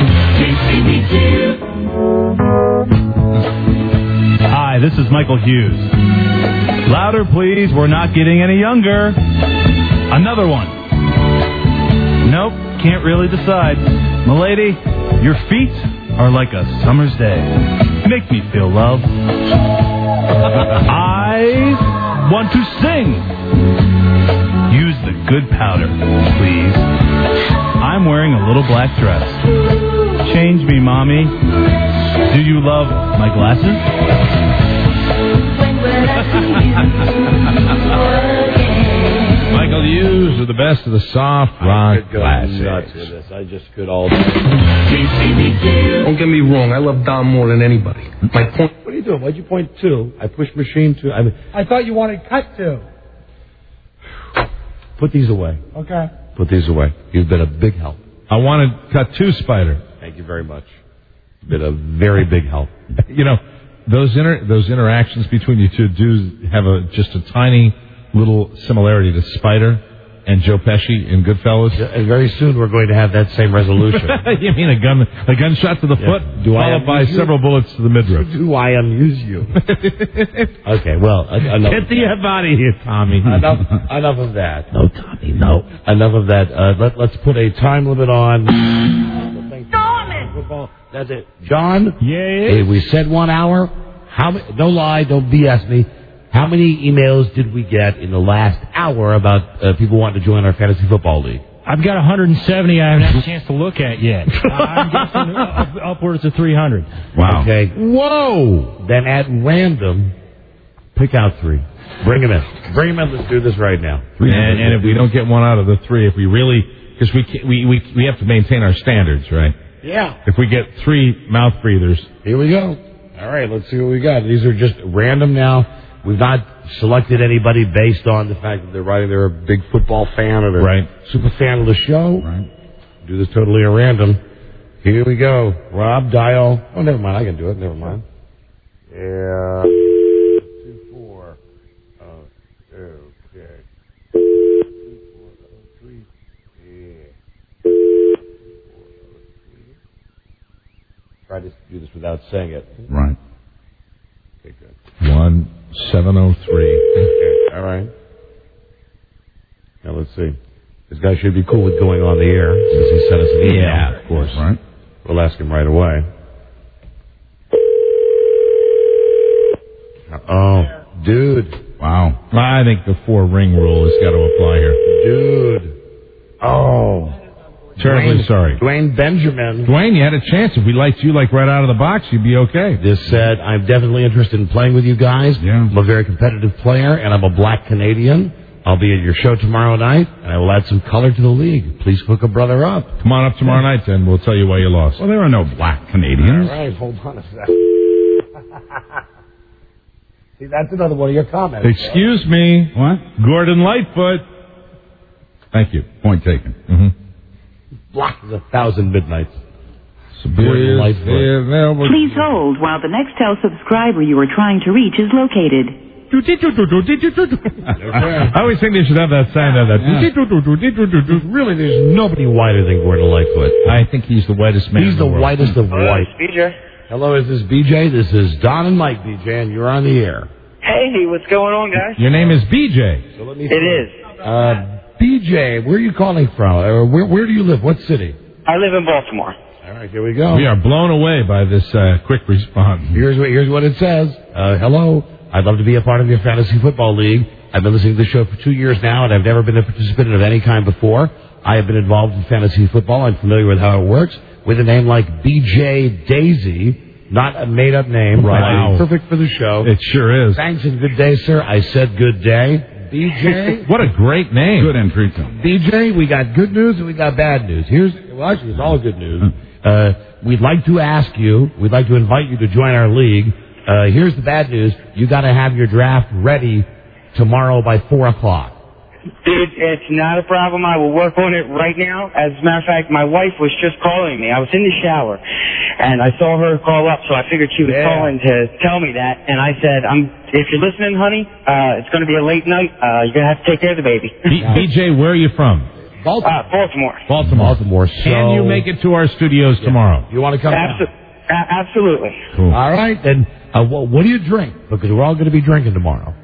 Hi, this is Michael Hughes. Louder, please. We're not getting any younger. Another one. Nope, can't really decide. Milady, your feet are like a summer's day. Make me feel love. I want to sing. Use the good powder, please. I'm wearing a little black dress. Change me, Mommy. Do you love my glasses? Michael Hughes with the best of the soft rock classics. I just could all day. Don't get me wrong, I love Don more than anybody. My point. What are you doing? Why'd you point 2? I pushed machine 2. I thought you wanted cut 2. Put these away. Okay. Put these away. You've been a big help. I wanted cut 2, Spider. Thank you very much. You've been a very big help. Those interactions between you two do have just a tiny little similarity to Spider. and Joe Pesci in Goodfellas. And very soon we're going to have that same resolution. You mean a gunshot to the foot, followed by several bullets to the midriff? Do I amuse you? Okay, well, enough. Get the F out of here, Tommy. Enough of that. No, Tommy, no. Enough of that. Let's put a time limit on. Football. That's it. John? Yes? Hey, we said 1 hour. Don't lie, don't BS me. How many emails did we get in the last hour about people wanting to join our fantasy football league? I've got 170 I haven't had a chance to look at yet. I'm guessing upwards of 300. Wow. Okay. Whoa! Then at random, pick out 3. Bring them in. Bring them in. Let's do this right now. And if we don't get one out of the 3, if we really... Because we have to maintain our standards, right? Yeah. If we get 3 mouth breathers... Here we go. All right, let's see what we got. These are just random now. We've not selected anybody based on the fact that they're writing they're a big football fan or they're super fan of the show. Right. Do this totally at random. Here we go. Rob, dial. Oh, never mind. I can do it. Never mind. Yeah. 24. Okay. 2403. Yeah. Try to do this without saying it. Right. Okay, good. 1703. Okay, all right. Now let's see. This guy should be cool with going on the air since he sent us an email. Yeah, of course. Right. We'll ask him right away. Oh, dude. Wow. I think the 4-ring rule has got to apply here. Dude. Oh. Terribly sorry. Dwayne Benjamin. Dwayne, you had a chance. If we liked you right out of the box, you'd be okay. This said, I'm definitely interested in playing with you guys. Yeah. I'm a very competitive player, and I'm a black Canadian. I'll be at your show tomorrow night, and I will add some color to the league. Please hook a brother up. Come on up tomorrow night, then. We'll tell you why you lost. Well, there are no black Canadians. All right, hold on a second. See, that's another one of your comments. Excuse me. What? Gordon Lightfoot. Thank you. Point taken. Mm-hmm. Black is 1,000 midnights. Gordon Lightfoot. Please hold while the Nextel subscriber you are trying to reach is located. I always think they should have that sound of that. Really, there's nobody whiter than Gordon Lightfoot. I think he's the whitest man He's in the world. whitest of white. BJ. Hello, is this BJ? This is Don and Mike, BJ, and you're on the air. Hey, what's going on, guys? Your name is BJ. So let me It is. BJ, where are you calling from? Where do you live? What city? I live in Baltimore. All right, here we go. We are blown away by this quick response. Here's what it says. Hello, I'd love to be a part of your fantasy football league. I've been listening to the show for 2 years now, and I've never been a participant of any kind before. I have been involved in fantasy football. I'm familiar with how it works. With a name like BJ Daisy, not a made-up name. Right. Wow. Perfect for the show. It sure is. Thanks and good day, sir. I said good day. BJ. What a great name. Good entry. BJ, we got good news and we got bad news. Actually, it's all good news. We'd like to invite you to join our league. Here's the bad news. You got to have your draft ready tomorrow by 4 o'clock. Dude, it's not a problem. I will work on it right now. As a matter of fact, my wife was just calling me. I was in the shower, and I saw her call up, so I figured she was calling to tell me that. And I said, if you're listening, honey, it's going to be a late night. You're going to have to take care of the baby. BJ, where are you from? Baltimore. Baltimore. Can you make it to our studios tomorrow? You want to come? Absolutely. Cool. All right, then. What do you drink? Because we're all going to be drinking tomorrow.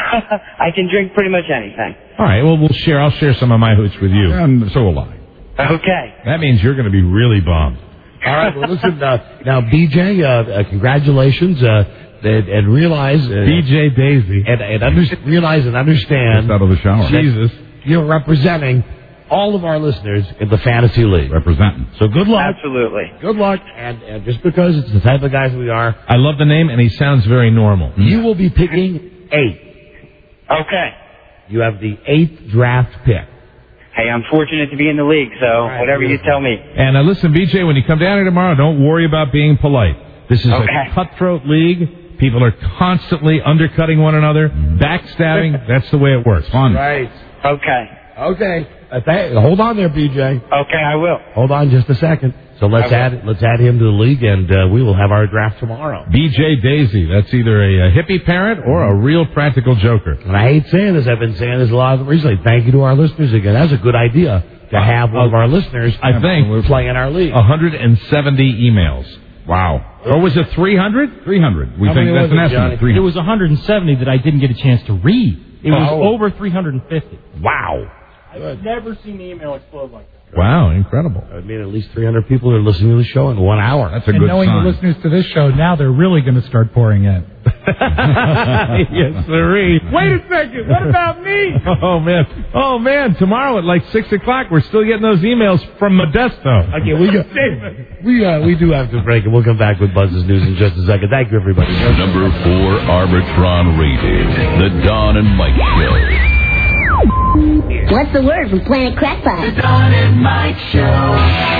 I can drink pretty much anything. All right. Well, I'll share some of my hooch with you. And so will I. Okay. That means you're going to be really bummed. All right. Well, listen. Now, BJ, congratulations. And realize BJ Daisy. And realize and understand. Just out of the shower. Jesus, you're representing all of our listeners in the fantasy league. Representing. So good luck. Absolutely. Good luck. And just because it's the type of guys we are. I love the name, and he sounds very normal. You will be picking 8. Okay. You have the 8th draft pick. Hey, I'm fortunate to be in the league, so whatever you tell me. And listen, BJ, when you come down here tomorrow, don't worry about being polite. This is a cutthroat league. People are constantly undercutting one another, backstabbing. That's the way it works. Fun. Right. Okay. Hold on there, BJ. Okay, I will. Hold on just a second. So let's add him to the league, and we will have our draft tomorrow. BJ Daisy. That's either a hippie parent or a real practical joker. And I hate saying this. I've been saying this a lot recently. Thank you to our listeners again. That's a good idea to have one of our listeners, I think, play in our league. 170 emails. Wow. Or was it 300? 300. We think that's an estimate. It was 170 that I didn't get a chance to read. It was over 350. Wow. I've never seen the email explode like that. Wow, incredible. I mean, at least 300 people are listening to the show in 1 hour. That's a good sign. And knowing the listeners to this show, now they're really going to start pouring in. Yes, sirree. Wait a second. What about me? Oh, man. Tomorrow at like 6 o'clock, we're still getting those emails from Modesto. Okay, we do have to break, and we'll come back with Buzz's news in just a second. Thank you, everybody. Number 4 Arbitron rated, The Don and Mike Show. What's the word from Planet Crackpot? The Don and Mike Show.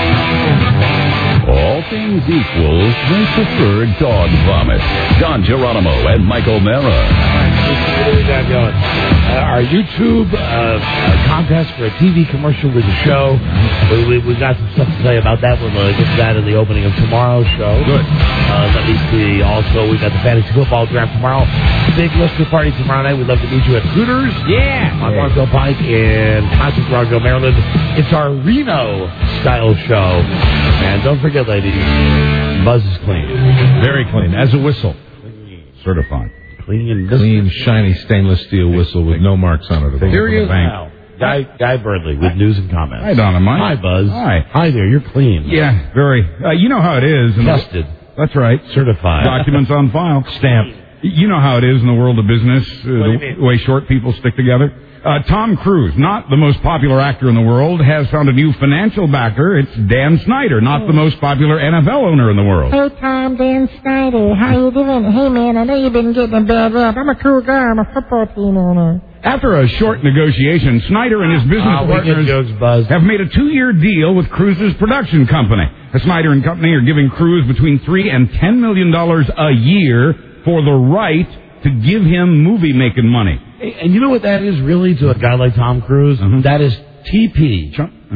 All things equal, they prefer dog vomit. Don Geronimo and Mike O'Mara. Our YouTube contest for a TV commercial with the show. We've got some stuff to tell you about that. We'll get to that in the opening of tomorrow's show. Good. Let me see. Also, we've got the fantasy football draft tomorrow. Big listener party tomorrow night. We'd love to meet you at Hooters. Yeah. On Bronco Pike in Constance, Rockville, Maryland. It's our Reno-style show. And don't forget, ladies, Buzz is clean. Very clean. As a whistle. Certified. Clean, shiny stainless steel whistle with no marks on it. Here he is now. Guy Burnley with news and comments. Hi, Don and Mike. Hi, Buzz. Hi. Hi there. You're clean. Yeah, very. You know how it is. Tested. That's right. Certified. Documents on file. Stamped. You know how it is in the world of business, the way short people stick together. Tom Cruise, not the most popular actor in the world, has found a new financial backer. It's Dan Snyder, not the most popular NFL owner in the world. Hey, Tom, Dan Snyder. How you doing? Hey, man, I know you've been getting a bad rap. I'm a cool guy. I'm a football team owner. After a short negotiation, Snyder and his business partners have made a 2-year deal with Cruise's production company. The Snyder and company are giving Cruise between $3 and $10 million a year for the right to give him movie-making money. And you know what that is really to a guy like Tom Cruise? That is TP.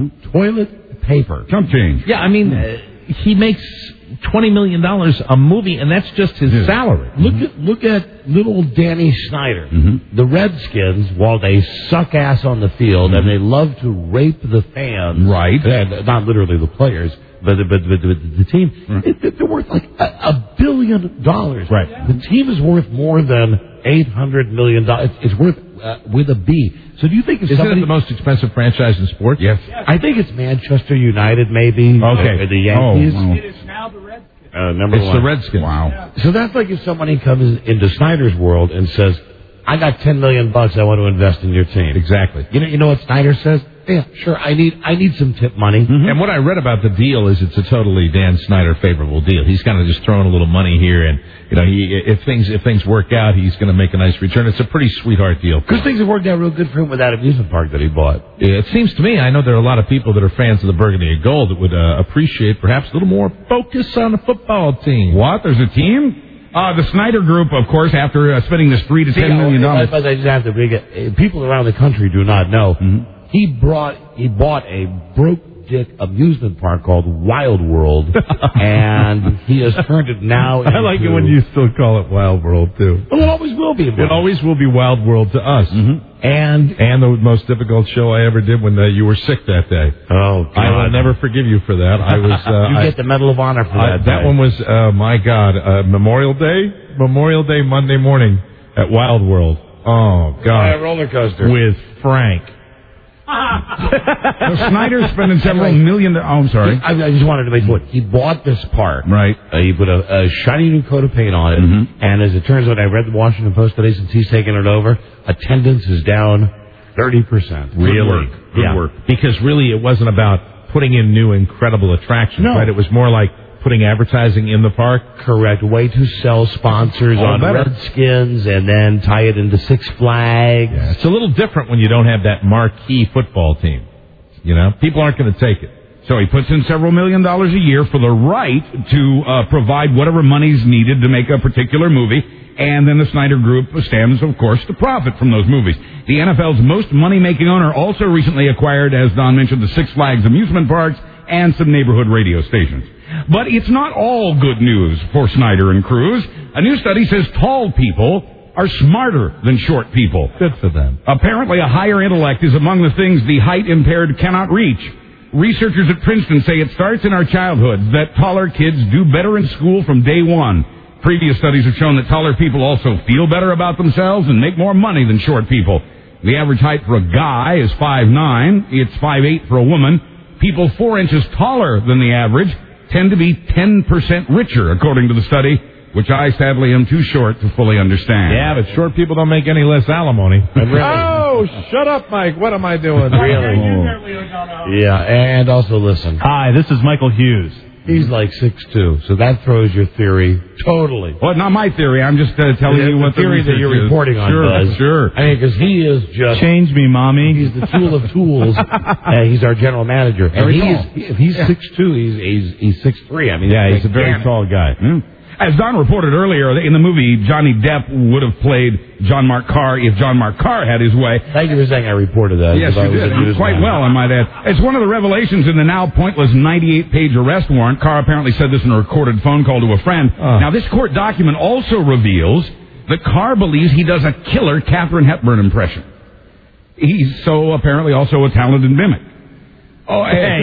Toilet paper. Chump change. Yeah, I mean, he makes $20 million a movie, and that's just his salary. Look at little Danny Snyder. The Redskins, while they suck ass on the field and they love to rape the fans, right? Not literally the players, but the team, they're worth like $1 billion. Right. The team is worth more than $800 million. It's worth with a B. So do you think if Isn't somebody... it the most expensive franchise in sports? Yes. I think it's Manchester United, maybe. Okay. The Yankees. It is now the Redskins. Number it's one. the Redskins. Wow. Yeah. So that's like if somebody comes into Snyder's world and says, I got $10 million I want to invest in your team. Exactly. You know what Snyder says? Yeah, sure. I need some tip money. And what I read about the deal is it's a totally Dan Snyder favorable deal. He's kind of just throwing a little money here, and if things work out, he's going to make a nice return. It's a pretty sweetheart deal. Because things have worked out real good for him with that amusement park that he bought. It seems to me, I know there are a lot of people that are fans of the Burgundy and Gold that would appreciate perhaps a little more focus on the football team. What? There's a team? The Snyder Group, of course, after spending this $3 to $10 million. But I just have to bring it. People around the country do not know. He bought a broke dick amusement park called Wild World, and he has turned it now into... I like it when you still call it Wild World, too. Well, it always will be. It always will be Wild World to us. And the most difficult show I ever did when you were sick that day. Oh, God. I will never forgive you for that. I was. You get the Medal of Honor for that. That one was, my God, Memorial Day Monday morning at Wild World. Oh, God. Roller coaster. With Frank. So Snyder's spending several million... Oh, I'm sorry. I just wanted to make point. He bought this park. Right. He put a shiny new coat of paint on it. And as it turns out, I read the Washington Post today since he's taken it over. Attendance is down 30%. Really? Good work. Because really it wasn't about putting in new incredible attractions, right? It was more like putting advertising in the park. Correct. Way to sell sponsors on Redskins and then tie it into Six Flags. Yeah, it's a little different when you don't have that marquee football team. You know, people aren't going to take it. So he puts in several $1 million a year for the right to provide whatever money's needed to make a particular movie. And then the Snyder Group stands, of course, to profit from those movies. The NFL's most money-making owner also recently acquired, as Don mentioned, the Six Flags amusement parks and some neighborhood radio stations. But it's not all good news for Snyder and Cruz. A new study says tall people are smarter than short people. Good for them. Apparently, a higher intellect is among the things the height-impaired cannot reach. Researchers at Princeton say it starts in our childhood, that taller kids do better in school from day one. Previous studies have shown that taller people also feel better about themselves and make more money than short people. The average height for a guy is 5'9". It's 5'8" for a woman. People 4 inches taller than the average tend to be 10% richer, according to the study, which I sadly am too short to fully understand. Yeah, but short people don't make any less alimony. Really? Oh, shut up, Mike. What am I doing? Really? Yeah, and also listen. Hi, this is Michael Hughes. He's like 6'2", so that throws your theory totally. Well, not my theory. I'm just telling you what the theory that you're reporting on. Sure, sure. I mean, because he is just... Change me, Mommy. He's the tool of tools. He's our general manager. And if he's 6'2", he's 6'3". I mean, yeah, he's a very tall guy. As Don reported earlier, in the movie, Johnny Depp would have played John Mark Carr if John Mark Carr had his way. Thank you for saying I reported that. Yes, you did. Quite well, I might add. It's one of the revelations in the now pointless 98-page arrest warrant. Carr apparently said this in a recorded phone call to a friend. Now, this court document also reveals that Carr believes he does a killer Katharine Hepburn impression. He's so apparently also a talented mimic. Oh, hey.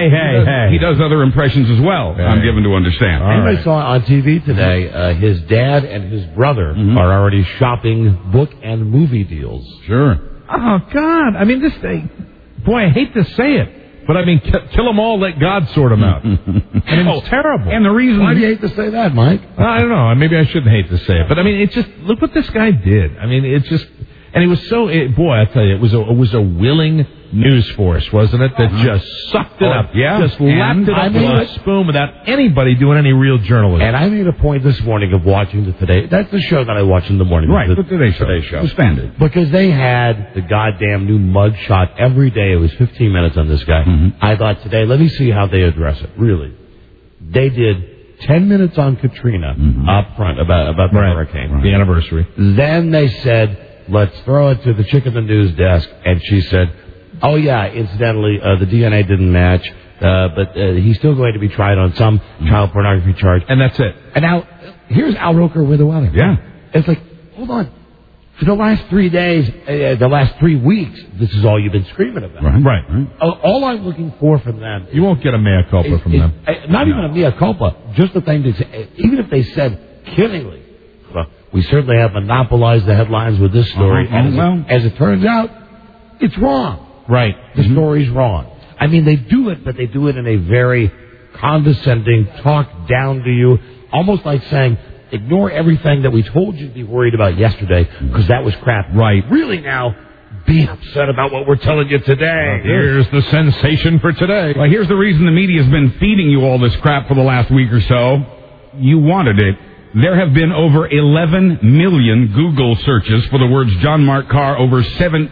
He does other impressions as well, I'm given to understand. Anybody saw on TV today, his dad and his brother are already shopping book and movie deals. Sure. Oh, God. I mean, this thing... Boy, I hate to say it, but I mean, kill them all, let God sort them out. I mean, it's terrible. And the reason... Why do you hate to say that, Mike? I don't know. Maybe I shouldn't hate to say it, but I mean, it's just... Look what this guy did. I mean, it's just... And he was so... boy, I tell you, it was a willing... news force, wasn't it? That just sucked it up. Yeah. Just lapped it up with a spoon without anybody doing any real journalism. And I made a point this morning of watching the Today. That's the show that I watch in the morning. Right, the Today Show. The Standard. Because they had the goddamn new mug shot every day. It was 15 minutes on this guy. I thought today, let me see how they address it. Really. They did 10 minutes on Katrina up front about the hurricane. The anniversary. Then they said, let's throw it to the chick at the news desk. And she said, oh, yeah, incidentally, the DNA didn't match, but he's still going to be tried on some child pornography charge. And that's it. And now, here's Al Roker with the weather. Yeah. It's like, hold on. For the last 3 days, the last 3 weeks, this is all you've been screaming about. Right. All I'm looking for from them... You won't get a mea culpa from them. Not even a mea culpa. Just the thing to say, even if they said killingly, well, we certainly have monopolized the headlines with this story. And as it turns out, it's wrong. Right. The story's wrong. I mean, they do it, but they do it in a very condescending, talk down to you, almost like saying, ignore everything that we told you to be worried about yesterday, because that was crap. Right. Really now, be upset about what we're telling you today. Here's the sensation for today. Well, here's the reason the media's been feeding you all this crap for the last week or so. You wanted it. There have been over 11 million Google searches for the words John Mark Carr, over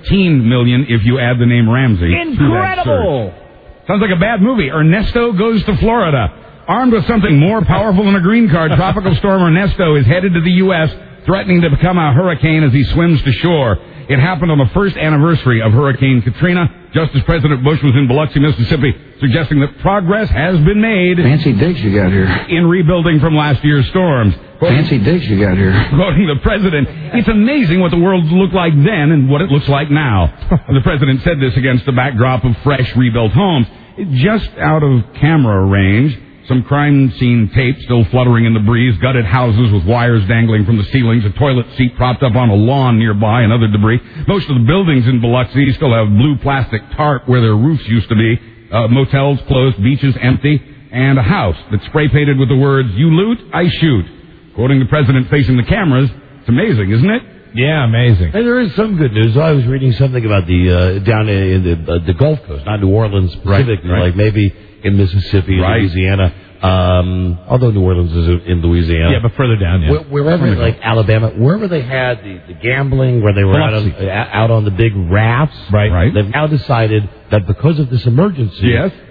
17 million if you add the name Ramsey. Incredible! Sounds like a bad movie. Ernesto Goes to Florida. Armed with something more powerful than a green card, Tropical Storm Ernesto is headed to the U.S., threatening to become a hurricane as he swims to shore. It happened on the first anniversary of Hurricane Katrina, just as President Bush was in Biloxi, Mississippi, suggesting that progress has been made. Fancy digs you got here. In rebuilding from last year's storms. Fancy digs you got here. Quoting the president, it's amazing what the world looked like then and what it looks like now. The president said this against the backdrop of fresh rebuilt homes. Just out of camera range, some crime scene tape still fluttering in the breeze, gutted houses with wires dangling from the ceilings, a toilet seat propped up on a lawn nearby, and other debris. Most of the buildings in Biloxi still have blue plastic tarp where their roofs used to be, motels closed, beaches empty, and a house that's spray-painted with the words, "You loot, I shoot." Quoting the president facing the cameras, it's amazing, isn't it? Yeah, amazing. And there is some good news. I was reading something about the down in the Gulf Coast, not New Orleans specifically, like maybe in Mississippi, Louisiana. Although New Orleans is in Louisiana. Yeah, but further down, yeah. Wherever, like Alabama, wherever they had the gambling, where they were out on the big rafts, right. They've now decided that because of this emergency,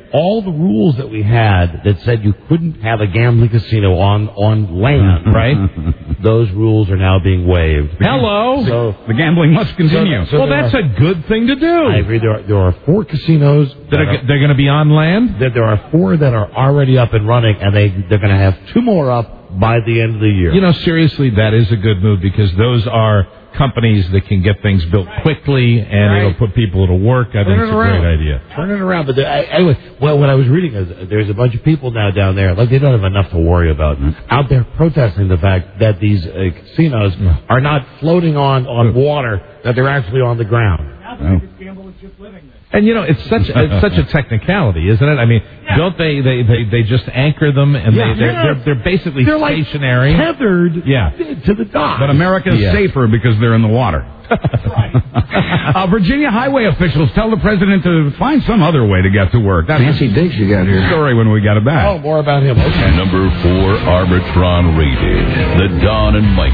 all the rules that we had that said you couldn't have a gambling casino on land, right? Those rules are now being waived. Hello. So the gambling must continue. Well, that's a good thing to do. I agree. There are 4 casinos they're going to be on land. There are 4 that are already up and running, and they're going to have 2 more up by the end of the year. You know, seriously, that is a good move because those are companies that can get things built quickly and it'll put people to work. I think it's a great idea. Turn it around. But anyway, what I was reading is there's a bunch of people now down there, like they don't have enough to worry about, out there protesting the fact that these casinos are not floating on water, that they're actually on the ground. And you know, it's such a technicality, isn't it? I mean, don't they just anchor them and they're basically stationary, like tethered to the dock. But America's safer because they're in the water. Virginia highway officials tell the president to find some other way to get to work. That's Fancy digs you got here. Story when we got it back. Oh, more about him. Okay. Number 4 Arbitron rated, the Don and Mike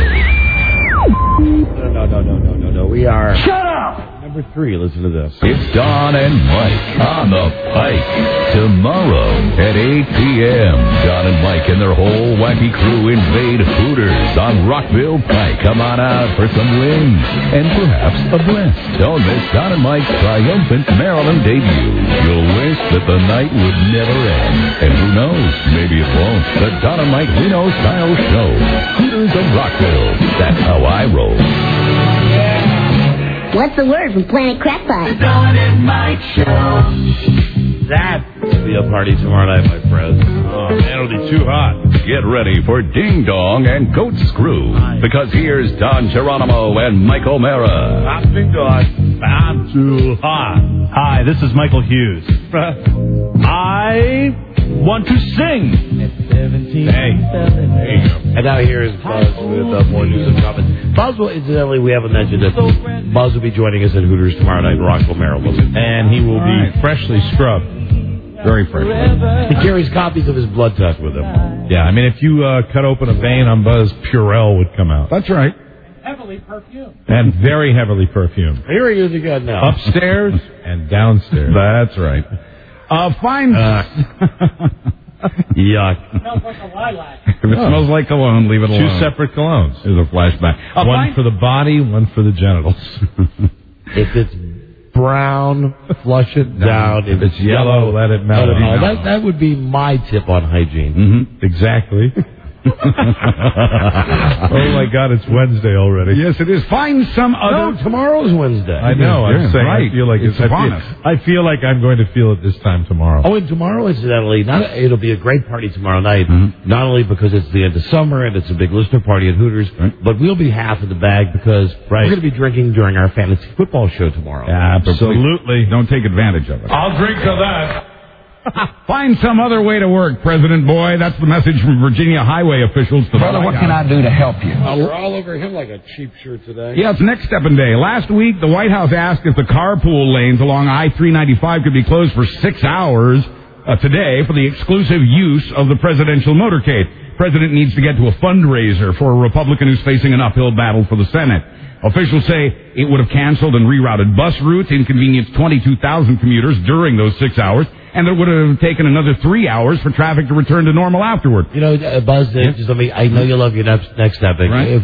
Show. No. We are. Shut up! Number 3, listen to this. It's Don and Mike on the Pike. Tomorrow at 8 p.m., Don and Mike and their whole wacky crew invade Hooters on Rockville Pike. Come on out for some wings and perhaps a blast. Don't miss Don and Mike's triumphant Maryland debut. You'll wish that the night would never end. And who knows, maybe it won't. The Don and Mike Reno Style Show. Hooters of Rockville. That's how I roll. What's the word from Planet Crackpot? The Don and Mike Show. That will be a party tomorrow night, my friends. Oh, man, it'll be too hot. Get ready for Ding Dong and Goat Screw. Because here's Don Geronimo and Mike O'Mara. I'm Ding Dong. I'm too hot. Hi, this is Michael Hughes. I want to sing. At 17. Hey. And now here is Buzz with more news and comments. Buzz will, incidentally, we haven't mentioned it. Buzz will be joining us at Hooters tomorrow night in Rockville, Maryland. And he will be freshly scrubbed. Very fresh. He carries copies of his blood test with him. Yeah, I mean, if you cut open a vein on Buzz, Purell would come out. That's right. Heavily perfumed. And very heavily perfumed. Here he is again now. Upstairs and downstairs. That's right. Fine. Yuck. It smells like a lilac. If it smells like cologne, leave it alone. 2 separate colognes. There's a flashback. One for the body, one for the genitals. If it's brown, flush it down. If it's yellow, let it melt. That would be my tip on hygiene. Mm-hmm. Exactly. Oh my God, it's Wednesday already. Yes, it is. Find some other. No, tomorrow's Wednesday. I know. I'm saying right. I feel like it's upon us. I feel like I'm going to feel it this time tomorrow. Oh, and tomorrow, incidentally, it'll be a great party tomorrow night. Mm-hmm. Not only because it's the end of summer and it's a big listener party at Hooters, but we'll be half in the bag because we're going to be drinking during our fantasy football show tomorrow. Absolutely. Don't take advantage of it. I'll drink to that. Find some other way to work, President Boy. That's the message from Virginia highway officials. Brother, what can I do to help you? We're all over him like a cheap shirt today. Yeah, it's Next Steppin' Day. Last week, the White House asked if the carpool lanes along I-395 could be closed for 6 hours today for the exclusive use of the presidential motorcade. President needs to get to a fundraiser for a Republican who's facing an uphill battle for the Senate. Officials say it would have canceled and rerouted bus routes, inconvenienced 22,000 commuters during those 6 hours, and it would have taken another 3 hours for traffic to return to normal afterward. You know, Buzz, just let me, I know you love your next stepping. Right.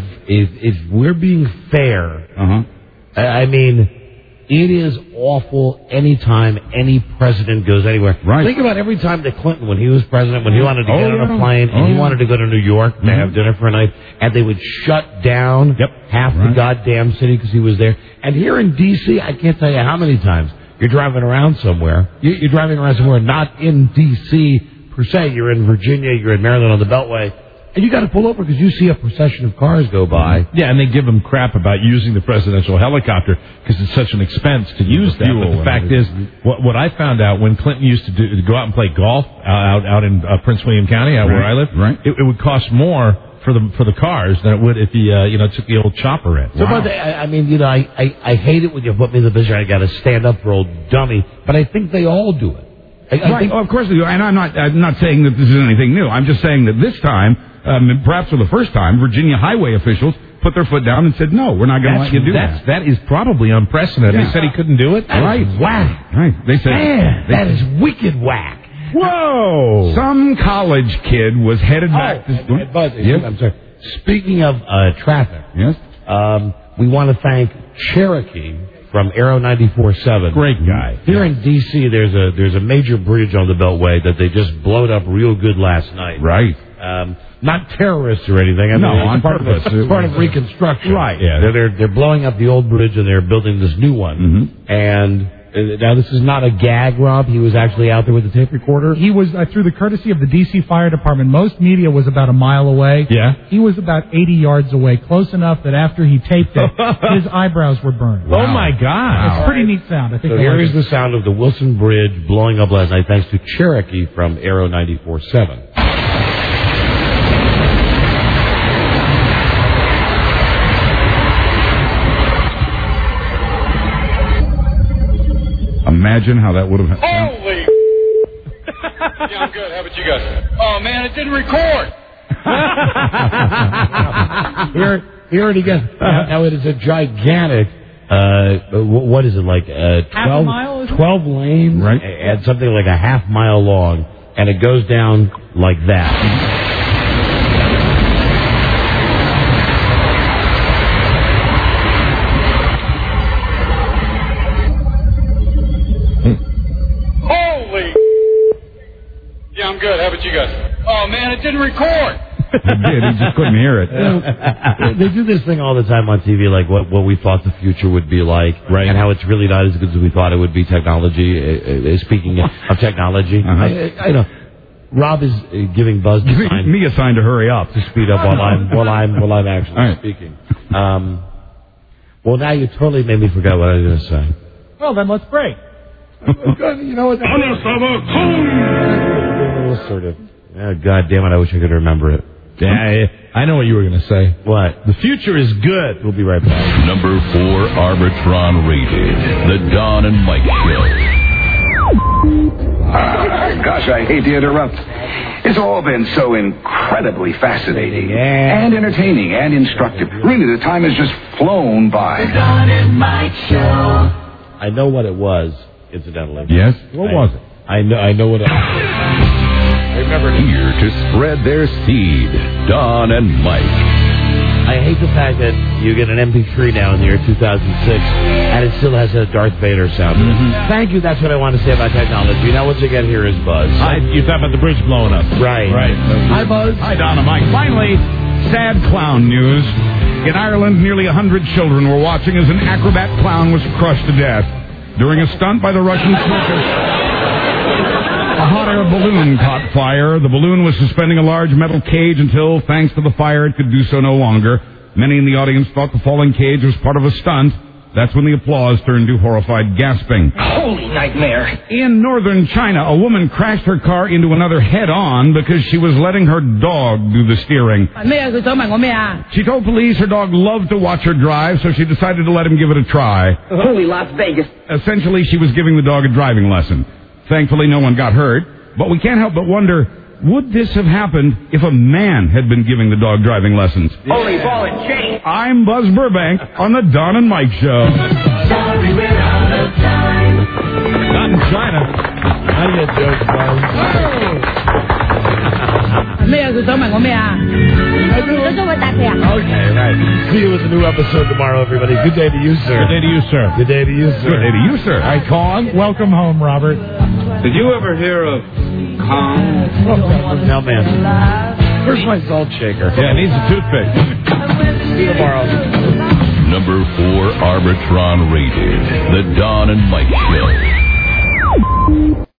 If we're being fair, I mean, it is awful anytime any president goes anywhere. Right. Think about every time that Clinton, when he was president, when he wanted to get on a plane and he wanted to go to New York to have dinner for a night, and they would shut down half the goddamn city because he was there. And here in D.C., I can't tell you how many times you're driving around somewhere. You're driving around somewhere not in D.C. per se. You're in Virginia, you're in Maryland on the Beltway. And you got to pull over because you see a procession of cars go by. Yeah, and they give them crap about using the presidential helicopter because it's such an expense to use that. But the fact is, what I found out when Clinton used to go out and play golf out in Prince William County, where I live, it would cost more for the cars than it would if he took the old chopper in. So, I mean, I hate it when you put me in the position I got to stand up for old dummy, but I think they all do it. I think, of course they do. And I'm not saying that this is anything new. I'm just saying that this time, perhaps for the first time, Virginia highway officials put their foot down and said, no, we're not going to let you do that. That is probably unprecedented. Yeah. They said he couldn't do it? Right. Whack. Right. They said, Man, that is wicked whack. Whoa! Some college kid was headed back to... Buzz, Yes? I'm sorry. Speaking of traffic, Yes? we want to thank Cherokee from Aero 94.7. Great guy. Here in D.C., there's a major bridge on the Beltway that they just blowed up real good last night. Right. Not terrorists or anything. I mean, No, on purpose. It's part of reconstruction. Right. Yeah. They're blowing up the old bridge and they're building this new one. Mm-hmm. And now this is not a gag, Rob. He was actually out there with the tape recorder. He was, through the courtesy of the D.C. Fire Department, most media was about a mile away. Yeah. He was about 80 yards away, close enough that after he taped it, his eyebrows were burned. Oh, my God. It's a pretty neat sound. I think. So here is the sound of the Wilson Bridge blowing up last night, thanks to Cherokee from Aero 94.7. Imagine how that would have... Holy! Yeah, I'm good. How about you guys? Oh, man, it didn't record. Here it again. Now it is a gigantic, what is it, like 12, mile, is it? 12 lanes, Right. and something like a half mile long, and it goes down like that. Holy! Yeah, I'm good. How about you guys? Oh, man, it didn't record. He did. He just couldn't hear it. They do this thing all the time on TV, like what we thought the future would be like, right? And how it's really not as good as we thought it would be. Technology. Speaking of technology, I know Rob is giving Buzz me a sign to hurry up, to speed up while I'm actually speaking. Well, now you totally made me forget what I was going to say. Well, then let's break. You know what? Sort of. Oh, God damn it! I wish I could remember it. Yeah, I know what you were going to say. What? The future is good. We'll be right back. Number 4 Arbitron rated. The Don and Mike Show. Gosh, I hate to interrupt. It's all been so incredibly fascinating and entertaining and instructive. Really, the time has just flown by. The Don and Mike Show. I know what it was, incidentally. Yes? What was it? I know what it was. Remember here to spread their seed, Don and Mike. I hate the fact that you get an MP3 now in the year 2006 and it still has a Darth Vader sound. Thank you. That's what I want to say about technology. Now, once again, here is Buzz. You thought about the bridge blowing up. Right. Hi, Buzz. Hi, Don and Mike. Finally, sad clown news. In Ireland, nearly 100 children were watching as an acrobat clown was crushed to death during a stunt by the Russian circus. A hot air balloon caught fire. The balloon was suspending a large metal cage until, thanks to the fire, it could do so no longer. Many in the audience thought the falling cage was part of a stunt. That's when the applause turned to horrified gasping. Holy nightmare. In northern China, a woman crashed her car into another head-on because she was letting her dog do the steering. She told police her dog loved to watch her drive, so she decided to let him give it a try. Holy Las Vegas. Essentially, she was giving the dog a driving lesson. Thankfully, no one got hurt, but we can't help but wonder, would this have happened if a man had been giving the dog driving lessons? Holy ball and chain. I'm Buzz Burbank on the Don and Mike Show. Sorry, we're out of time. Not in China. I get jokes, Buzz. Okay, right. See you with a new episode tomorrow, everybody. Good day to you, sir. Good day to you, sir. Good day to you, sir. Good day to you, sir. All right, Kong. Welcome home, Robert. Did you ever hear of Kong? Now, man. Where's my salt shaker? Yeah, it needs a toothpick. See you tomorrow. Number 4 Arbitron rated. The Don and Mike Show.